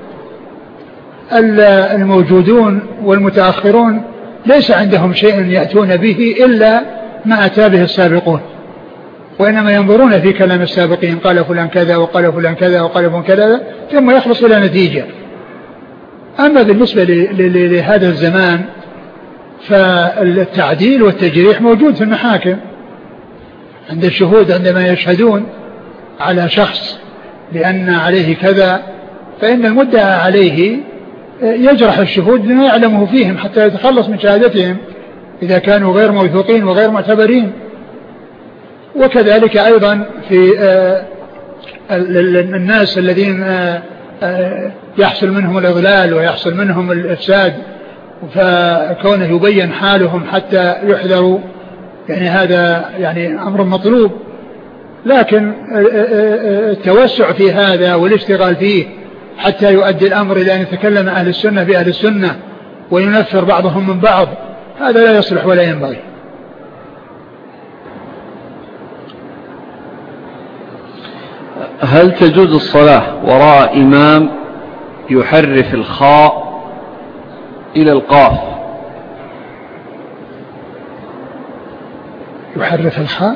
S2: الموجودون والمتأخرون ليس عندهم شيء يأتون به إلا ما أتى به السابقون، وإنما ينظرون في كلام السابقين، قال فلان كذا وقال فلان كذا وقال فلان كذا، ثم يخلص إلى نتيجة. أما بالنسبة لهذا الزمان فالتعديل والتجريح موجود في المحاكم عند الشهود، عندما يشهدون على شخص بأن عليه كذا، فإن المدعى عليه يجرح الشهود بما يعلمه فيهم حتى يتخلص من شهادتهم إذا كانوا غير موثوقين وغير معتبرين. وكذلك أيضا في الناس الذين يحصل منهم الإضلال ويحصل منهم الإفساد، فكونه يبين حالهم حتى يحذروا، يعني هذا يعني أمر مطلوب. لكن التوسع في هذا والاشتغال فيه حتى يؤدي الأمر إلى أن يتكلم أهل السنة بأهل السنة وينفر بعضهم من بعض، هذا لا يصلح ولا ينبغي.
S1: هل تجوز الصلاة وراء إمام يحرف الخاء إلى القاف؟
S2: يحرف الخاء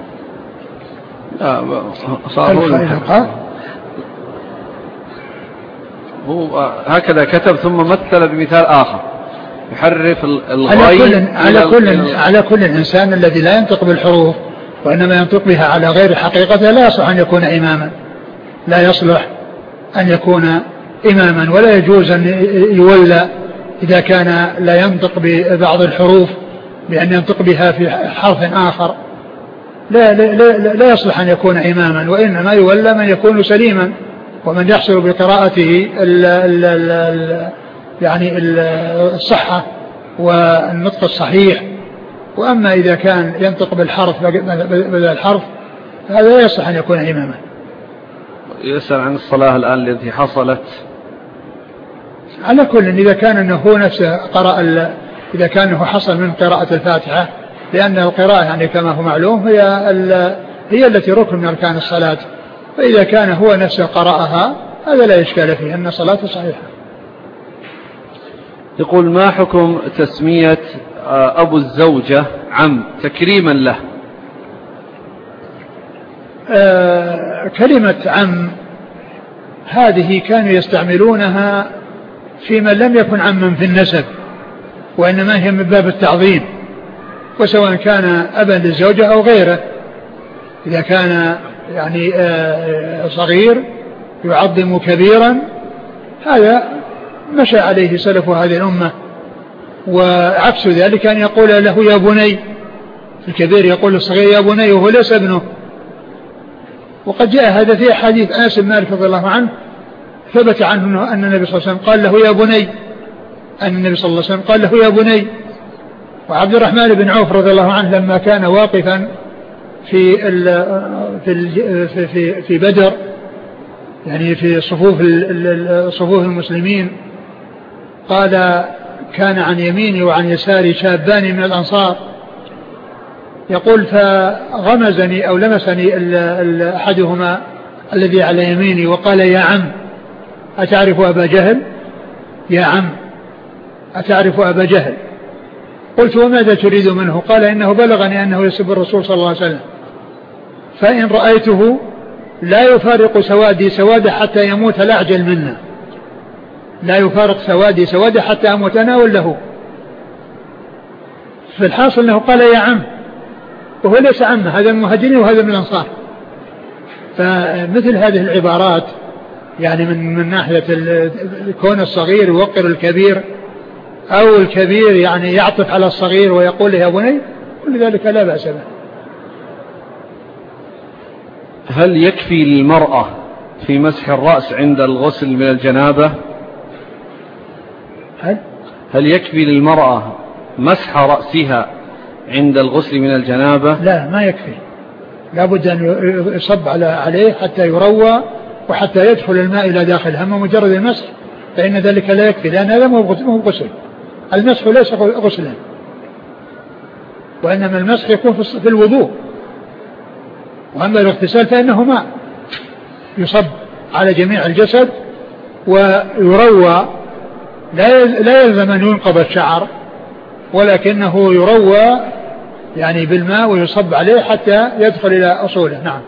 S1: هو هكذا كتب ثم مثل بمثال آخر يحرف الغين.
S2: على كل إنسان الذي لا ينطق بالحروف وإنما ينطق بها على غير حقيقتها لا يصلح أن يكون إماما، لا يصلح أن يكون إماما، ولا يجوز أن يولى إذا كان لا ينطق ببعض الحروف بأن ينطق بها في حرف آخر، لا يصلح أن يكون إماما، وإنما يولى من يكون سليما ومن يحصل بقراءته يعني الصحة والنطق الصحيح. وأما إذا كان ينطق بالحرف بدل الحرف هذا لا يصح أن يكون إماما.
S1: يسأل عن الصلاة الآن التي حصلت.
S2: على كل إذا كان أنه نفسه إذا كان أنه حصل من قراءة الفاتحة، لأن القراءة يعني كما هو معلوم هي التي ركن من أركان الصلاة، فإذا كان هو نفسه قرأها هذا لا إشكال فيه أن صلاته صحيحة.
S1: يقول ما حكم تسمية أبو الزوجة عم تكريما له؟
S2: كلمة عم هذه كانوا يستعملونها في من لم يكن عما في النسب، وإنما هي من باب التعظيم، وسواء كان أبا للزوجة أو غيره، إذا كان يعني صغير يعظم كبيرا هذا مشى عليه سلف هذه الأمة. وعكس ذلك أن يقول له يا بني، الكبير يقول للصغير يا بني وهو ليس ابنه. وقد جاء هذا في حديث أنس بن مالك رضي الله عنه ثبت عنه أن النبي صلى الله عليه وسلم قال له يا بني، أن النبي صلى الله عليه وسلم قال له يا بني. وعبد الرحمن بن عوف رضي الله عنه لما كان واقفا في بدر، يعني في صفوف المسلمين، قال كان عن يميني وعن يساري شابان من الأنصار، يقول فغمزني أو لمسني أحدهما الذي على يميني وقال يا عم أتعرف أبا جهل؟ يا عم أتعرف أبا جهل؟ قلت وماذا تريد منه؟ قال إنه بلغني أنه يسب الرسول صلى الله عليه وسلم، فإن رأيته لا يفارق سوادي سواده حتى يموت لا أعجل منا، لا يفارق سوادي سواده حتى أموت أنا ولا هو. في الحاصل أنه قال يا عم، وهو ليس عمه، هذا من المهاجرين وهذا من الأنصار. فمثل هذه العبارات يعني من ناحية كون الصغير يوقر الكبير، أو الكبير يعني يعطف على الصغير ويقول له يا بني، كل ذلك لا بأس به.
S1: هل يكفي للمرأة في مسح الرأس عند الغسل من الجنابة؟ هل يكفي للمرأة مسح رأسها عند الغسل من الجنابة؟
S2: لا، ما يكفي، لا بد أن يصب عليه حتى يروى وحتى يدخل الماء إلى داخله. أما مجرد المسح فإن ذلك لا يكفي، لأن هذا مو غسل، المسح ليس غسلا، وإنما المسح يكون في الوضوء، وأما الاغتسال فإنه ماء يصب على جميع الجسد ويروى، لا يلزم أن ينقض الشعر، ولكنه يروى يعني بالماء ويصب عليه حتى يدخل إلى أصوله. نعم.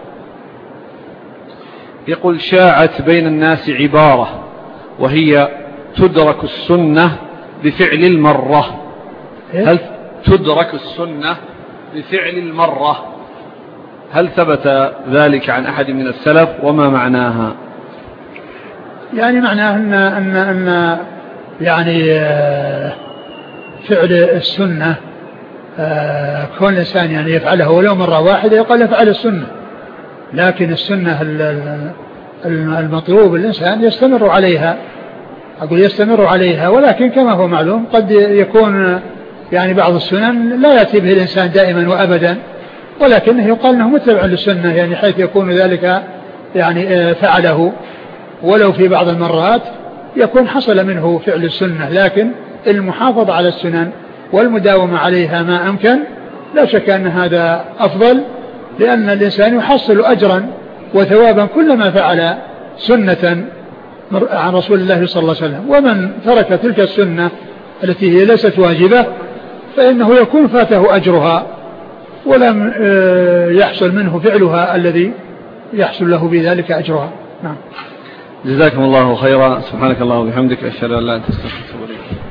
S1: يقول شاعت بين الناس عبارة وهي تدرك السنة بفعل المرة، هل تدرك السنة بفعل المرة، هل ثبت ذلك عن أحد من السلف وما معناها؟
S2: يعني معناه أن يعني فعل السنة كون الإنسان يعني يفعله ولو مرة واحدة يقال يفعل السنة، لكن السنة المطلوب الإنسان يستمر عليها، أقول يستمر عليها، ولكن كما هو معلوم قد يكون يعني بعض السنن لا يأتي به الإنسان دائما وأبدا، ولكنه يقال أنه متبع للسنة، يعني حيث يكون ذلك يعني فعله ولو في بعض المرات يكون حصل منه فعل السنة، لكن المحافظة على السنن والمداومة عليها ما أمكن لا شك أن هذا أفضل، لأن الإنسان يحصل أجرا وثوابا كلما فعل سنة عن رسول الله صلى الله عليه وسلم. ومن ترك تلك السنة التي هي ليست واجبة فإنه يكون فاته أجرها ولم يحصل منه فعلها الذي يحصل له بذلك أجرها. نعم.
S1: جزاكم الله خيرا، سبحانك الله وبحمدك، أشهد أن لا إله إلا أنت، أستغفرك وأتوب إليك.